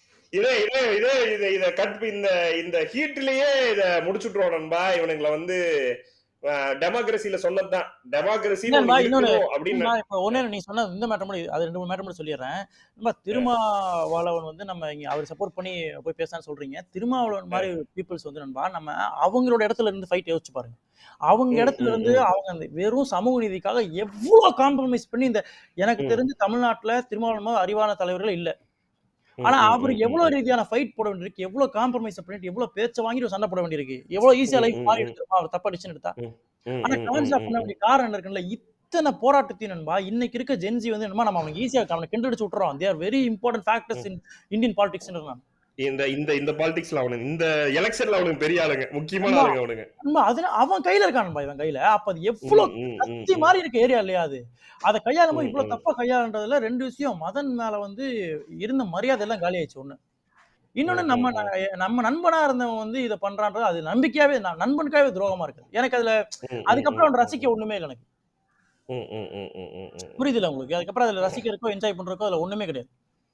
Speaker 1: இந்த ஹீட்லயே இத முடிச்சுட்டுருவோம் நண்பா. இவனுங்களை வந்து டெமோக்ரஸில சொன்னதுதான் டெமோக்ரஸி அப்படின்னு.
Speaker 2: ஒண்ணு நீ சொன்ன இந்த மேட்டர் மட்டும், அது 2 3 மேட்டர் மட்டும் சொல்லிடுறேன். நம்ம திருமாவளவன் வந்து நம்ம இங்க அவர் சப்போர்ட் பண்ணி போய் பேசலான்னு சொல்றீங்க. திருமாவளவன் மாதிரி பீப்புள்ஸ் வந்து நண்பா நம்ம அவங்களோட இடத்துல இருந்து ஃபைட் யோசிச்சு பாருங்க. அவங்க இடத்துல இருந்து அவங்க அந்த வெறும் சமூக நீதிக்காக எவ்வளவு காம்ப்ரமைஸ் பண்ணி எனக்கு தெரிஞ்சு தமிழ்நாட்டுல திருமாவளவன் அறிவான தலைவர்கள் இல்ல. ஆனா அவர் எவ்வளவு ரீதியான ஃபைட் போட வேண்டியிருக்கு, எவ்வளவு காம்ப்ரமைஸ் பண்ணிட்டு எவ்வளவு பேச்ச வாங்கிட்டு சண்டை போட வேண்டியிருக்கு, எவ்வளவு ஈஸியா லைஃப் மாறி எடுத்துருமா அவர் தப்பா டிசிஷன் எடுத்தா. ஆனா கமெண்ட்ஸ் பண்ண வேண்டிய காரணம் இருக்குல்ல, இத்தனை போராட்டத்தையும் நண்பா இன்னைக்கு இருக்க ஜென்சி வந்து என்னமா நம்ம அவனுக்கு ஈஸியா அவனை கண்டுபிடிச்சு விட்டுறோம். They are very important factors in Indian politics.
Speaker 1: இந்த பாலிடிக்ஸ்ல அவனுக்கு இந்த எலெக்ஷன்ல அவனுக்கு பெரிய ஆளுங்க, முக்கியமான ஆளுங்க அவனுங்க.
Speaker 2: அது அவன் கையில இருக்கான்பா, இவன் கையில. அப்ப அது எவ்வளவு கத்தி மாதிரி இருக்க ஏரியா இல்லையா அது? அதை கையாளும் இவ்வளவு தப்பா கையாளுன்றதுல 2 விஷயம். மதன் மேல வந்து இருந்த மரியாதை எல்லாம் காலி ஆயிடுச்சு ஒண்ணு. இன்னொன்னு நம்ம நண்பனா இருந்தவன் வந்து இதை பண்றான்றது அது நம்பிக்கையாவே நண்பனுக்காவே துரோகமா இருக்கு எனக்கு. அதுல அதுக்கப்புறம் அவன் ரசிக்க ஒண்ணுமே இல்லை எனக்கு. புரியுதுல உங்களுக்கு? அதுக்கப்புறம் அதுல ரசிக்கிறதுக்கோ என்ஜாய் பண்றதுக்கோ அதுல ஒண்ணுமே கிடையாது.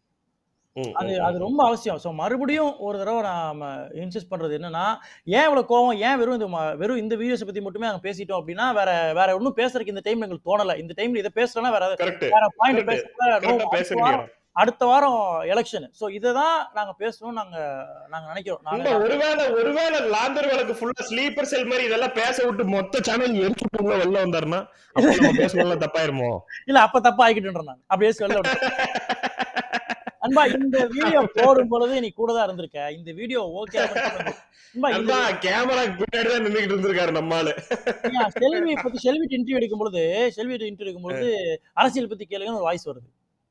Speaker 2: அது ரொம்ப அவசியம். சோ மறுபடியும் ஒரு தடவை நாம இன்சிஸ்ட் பண்றது என்னன்னா, ஏன் இவ்வளவு கோவம், ஏன் வெறும் இந்த வீடியோஸ் பத்தி மட்டுமே நாங்க பேசிட்டோம் அப்படின்னா வேற ஒன்னும் பேசுறதுக்கு இந்த டைம்ல எங்களுக்கு தோணல. இந்த டைம்ல இதை பேசுறோம்னா வேற பாயிண்ட் பேச. அடுத்த வாரம் எலெக்ஷன். சோ இததான் நாங்க பேசணும் நாங்க நினைக்கிறோம்.
Speaker 1: ஒருவேளை லாந்தர் வழக்கு ஃபுல்லா ஸ்லீப்பர் செல் மாதிரி இதெல்லாம் பேச விட்டு மொத்த சேனல் எரிச்சுட்டு வெளில வந்தாருன்னா பேசலாம் தப்பாயிருமோ?
Speaker 2: இல்ல அப்ப தப்பா ஆகிக்கிட்டு நான் அப்படியே வெளில அன்பா இந்த வீடியோ போடும் பொழுது நீ கூட தான் இருந்திருக்க. இந்த வீடியோ ஓகே
Speaker 1: கேமரா பின்னாடி தான் நின்னுகிட்டு இருந்திருக்காரு நம்மால.
Speaker 2: செல்வி இன்டர்வியூ எடுக்கும் பொழுது அரசியல் பத்தி கேளுங்கன்னு ஒரு வாய்ஸ் வருது.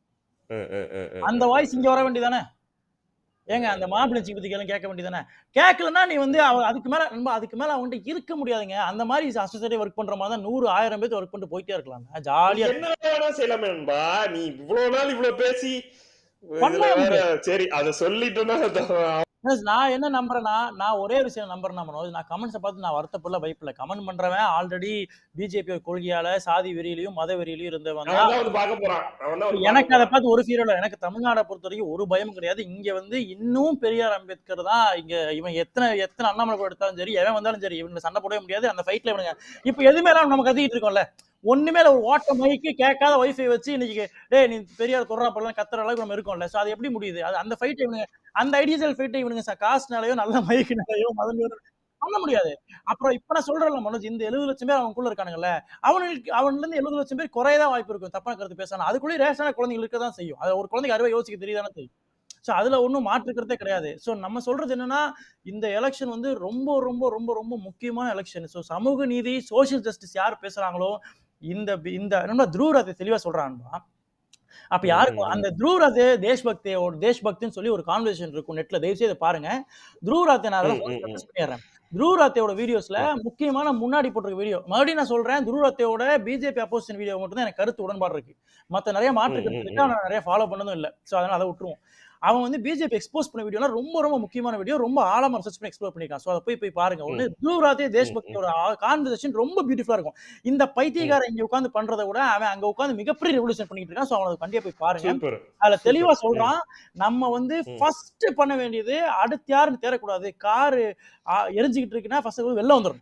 Speaker 2: அந்த வாய்ஸ் இங்க வர வேண்டியதானே? ஏங்க அந்த மாப்பிள்ளை பத்தி கேட்க வேண்டியதானே? கேட்கலன்னா நீ வந்து அதுக்கு மேல அவங்ககிட்ட இருக்க முடியாதுங்க. அந்த மாதிரி அசோசியேட்டிவ் ஒர்க் பண்ற மாதிரி தான் 100,000 பேர் ஒர்க் பண்ணிட்டு போயிட்டே இருக்கலாம். ஜாலியா
Speaker 1: என்ன செய்யலாமே நண்பா. நீ இவ்வளவு நாள் இவ்வளவு பேசி சரி அத சொல்லிட்டோம்னா
Speaker 2: நான் என்ன நம்புறேன்னா, நான் ஒரே விஷயம் நம்புறேன் மனோஜ். நான் கமெண்ட்ஸை பார்த்து நான் வருத்தப்படல, பயப்படல. கமெண்ட் பண்றவன் ஆல்ரெடி பிஜேபி கொள்கையால சாதி வெறியிலையும் மத வெறியிலையும் இருந்தவங்க. எனக்கு அதை பார்த்து ஒரு ஃபீல் இல்லை. எனக்கு தமிழ்நாடை பொறுத்த வரைக்கும் ஒரு பயமும் கிடையாது. இங்க வந்து இன்னும் பெரியார் அம்பேத்கர் தான். இங்க இவன் எத்தனை அண்ணாமலை எடுத்தாலும் சரி, எவன் வந்தாலும் சரி, இவங்க சண்டை போடவே முடியாது. அந்த ஃபைட்ல இவனுங்க இப்ப எதுவுமே நம்ம கத்திக்கிட்டு இருக்கோம்ல. ஒண்ணுமே ஒரு ஓட்ட மைக்கு கேட்காத வைஃபை வச்சு இன்னைக்கு நீ பெரியார் தொடரா பண்ணலாம் கத்துற அளவுக்கு நம்ம இருக்கோம்ல. சோ அது எப்படி முடியுது? அந்த ஃபைட் இவனுங்க அந்த ஐடியல் ஃபைட்டை இவனுங்க காசுனாலயோ நல்ல மைக்குனாலயோ பண்ண முடியாது. அப்புறம் இப்ப நான் சொல்றேன்ல மனோஜ், இந்த 70 லட்சம் பேர் அவனுக்குள்ள இருக்கானுங்கல்ல, அவனுல இருந்து 70 லட்சம் பேர் குறையதான் வாய்ப்பு இருக்கும். தப்பான கருத்து பேசணும். அதுக்குள்ளேயே ரேஷனான குழந்தைகள் இருக்கதான் செய்யும். அது ஒரு குழந்தைக்கு அறுவை யோசிக்க தெரியுதானே தெரியும். சோ அதுல ஒன்னும் மாற்றுக்கிறதே கிடையாது. சோ நம்ம சொல்றது என்னன்னா, இந்த எலெக்ஷன் வந்து ரொம்ப ரொம்ப ரொம்ப ரொம்ப முக்கியமான எலெக்ஷன். சோ சமூக நீதி, சோசியல் ஜஸ்டிஸ் யார் பேசுறாங்களோ, இந்த த்ரூராஜ் தெளிவா சொல்றான்பா. அப்ப யாருக்கும் அந்த த்ரூராஜ் தேஷ்பக்தின்னு சொல்லி ஒரு கான்வர்சேஷன் இருக்கும் நெட்ல, தயவு செய்து பாருங்க. த்ரூராஜ் நான் பண்ணிடுறேன். த்ரூராத்தோட வீடியோஸ்ல முக்கியமான முன்னாடி போட்டிருக்க வீடியோ மறுபடியும் நான் சொல்றேன். த்ரூராத்தோட பிஜேபி அப்போசிஷன் வீடியோ மட்டும் தான் எனக்கு கருத்து உடன்பாடு இருக்கு. மத்த நிறைய மாற்று கருத்து இருக்கு, நான் நிறைய ஃபாலோ பண்ணதும் இல்லை. சோ அதனால அதை விட்டுருவோம். அவன் வந்து பிஜேபி எக்ஸ்போஸ் பண்ண வீடியோலாம் ரொம்ப ரொம்ப முக்கியமான வீடியோ, ரொம்ப ஆழமா ரிசர்ச் பண்ணி எக்ஸ்ப்ளோர் பண்ணிருக்கான். சோ அத போய் பாருங்க. ஒண்ணு துருவராத்தே தேஷ்பக்தியோட கான்வர்சேஷன் ரொம்ப பியூட்டிஃபுல்லா இருக்கும். இந்த பைத்தியக்காரன் இங்க உட்கார்ந்து பண்றத விட அவன் அங்க உட்கார்ந்து மிகப்பெரிய ரெவல்யூஷன் பண்ணிட்டு இருக்கான். சோ அவனை கண்டிப்பா போய் பாருங்க. அதுல தெளிவா சொல்றான், நம்ம வந்து ஃபர்ஸ்ட் பண்ண வேண்டியது அடுத்து யாருன்னு தேடக்கூடாது. காரு எரிஞ்சுக்கிட்டு இருக்குன்னா ஃபர்ஸ்ட் வெளில வந்துடும்.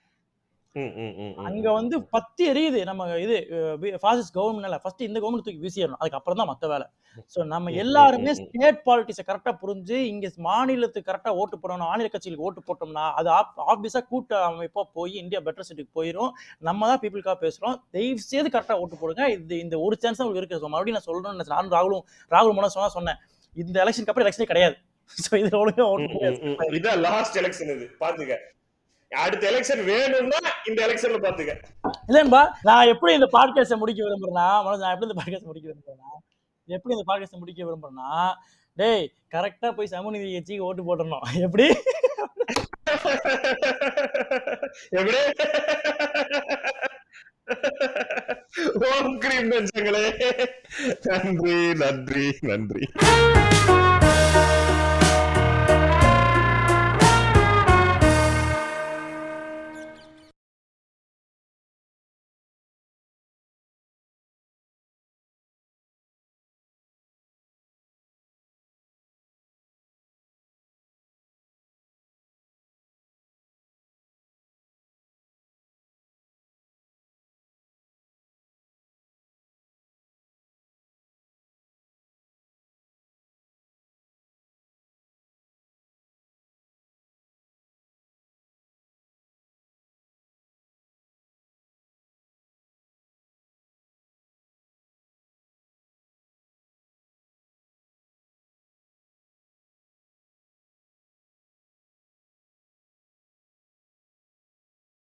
Speaker 2: அங்க வந்து பத்தி எரியுது நம்ம இது ஃபாசிஸ்ட் கவர்மெண்ட்ல ஃபர்ஸ்ட் இந்த கவர்மெண்ட் தூக்கி வீசிடணும், அதுக்கப்புறம் தான் மத்த வேலை. சோ நம்ம எல்லாருமே ஸ்டேட் பாலிட்டிக்ஸை கரெக்டா புரிஞ்சு இங்க மாநிலத்துக்கு கரெக்டா ஓட்டு போடணும், மாநில கட்சிகளுக்கு ஓட்டு போட்டோம்னா அது ஆப்வியஸா கூட்ட அமைப்பா போய் இந்தியா பெட்டர் சிட்டிக்கு போயிடும். நம்ம தான் பீப்புளுக்காக பேசுறோம், தயவு செய்து கரெக்டா ஓட்டு போடுங்க. இந்த ஒரு சான்ஸ் தான் உங்களுக்கு இருக்கு. மறுபடியும் நான் சொல்றேன், நானும் ராகுல் மனோஜ் சொன்னேன், இந்த எலெக்ஷனுக்கு அப்புறம் எலெக்ஷனே கிடையாது. சோ இதுல ஒழுங்கா ஓட்டு போடுங்க.
Speaker 1: இதான் லாஸ்ட் எலெக்ஷன், இது பாத்துக்க. அடுத்த எலெக்ஷன் வேணும்னா இந்த எலெக்ஷன்ல பாத்துக்க.
Speaker 2: இல்லன்பா, நான் எப்படி இந்த பாட்காஸ்ட முடிக்க விரும்புறேன்னா மனோஜ், நான் எப்படி இந்த பாட்காஸ்ட் முடிக்க விரும்புறேன்னா டேய் கரெக்டா போய் சமூகநீதி கட்சிக்கு ஓட்டு போடணும். எப்படி
Speaker 1: ஓம் கிரீம் நன்றி நன்றி நன்றி.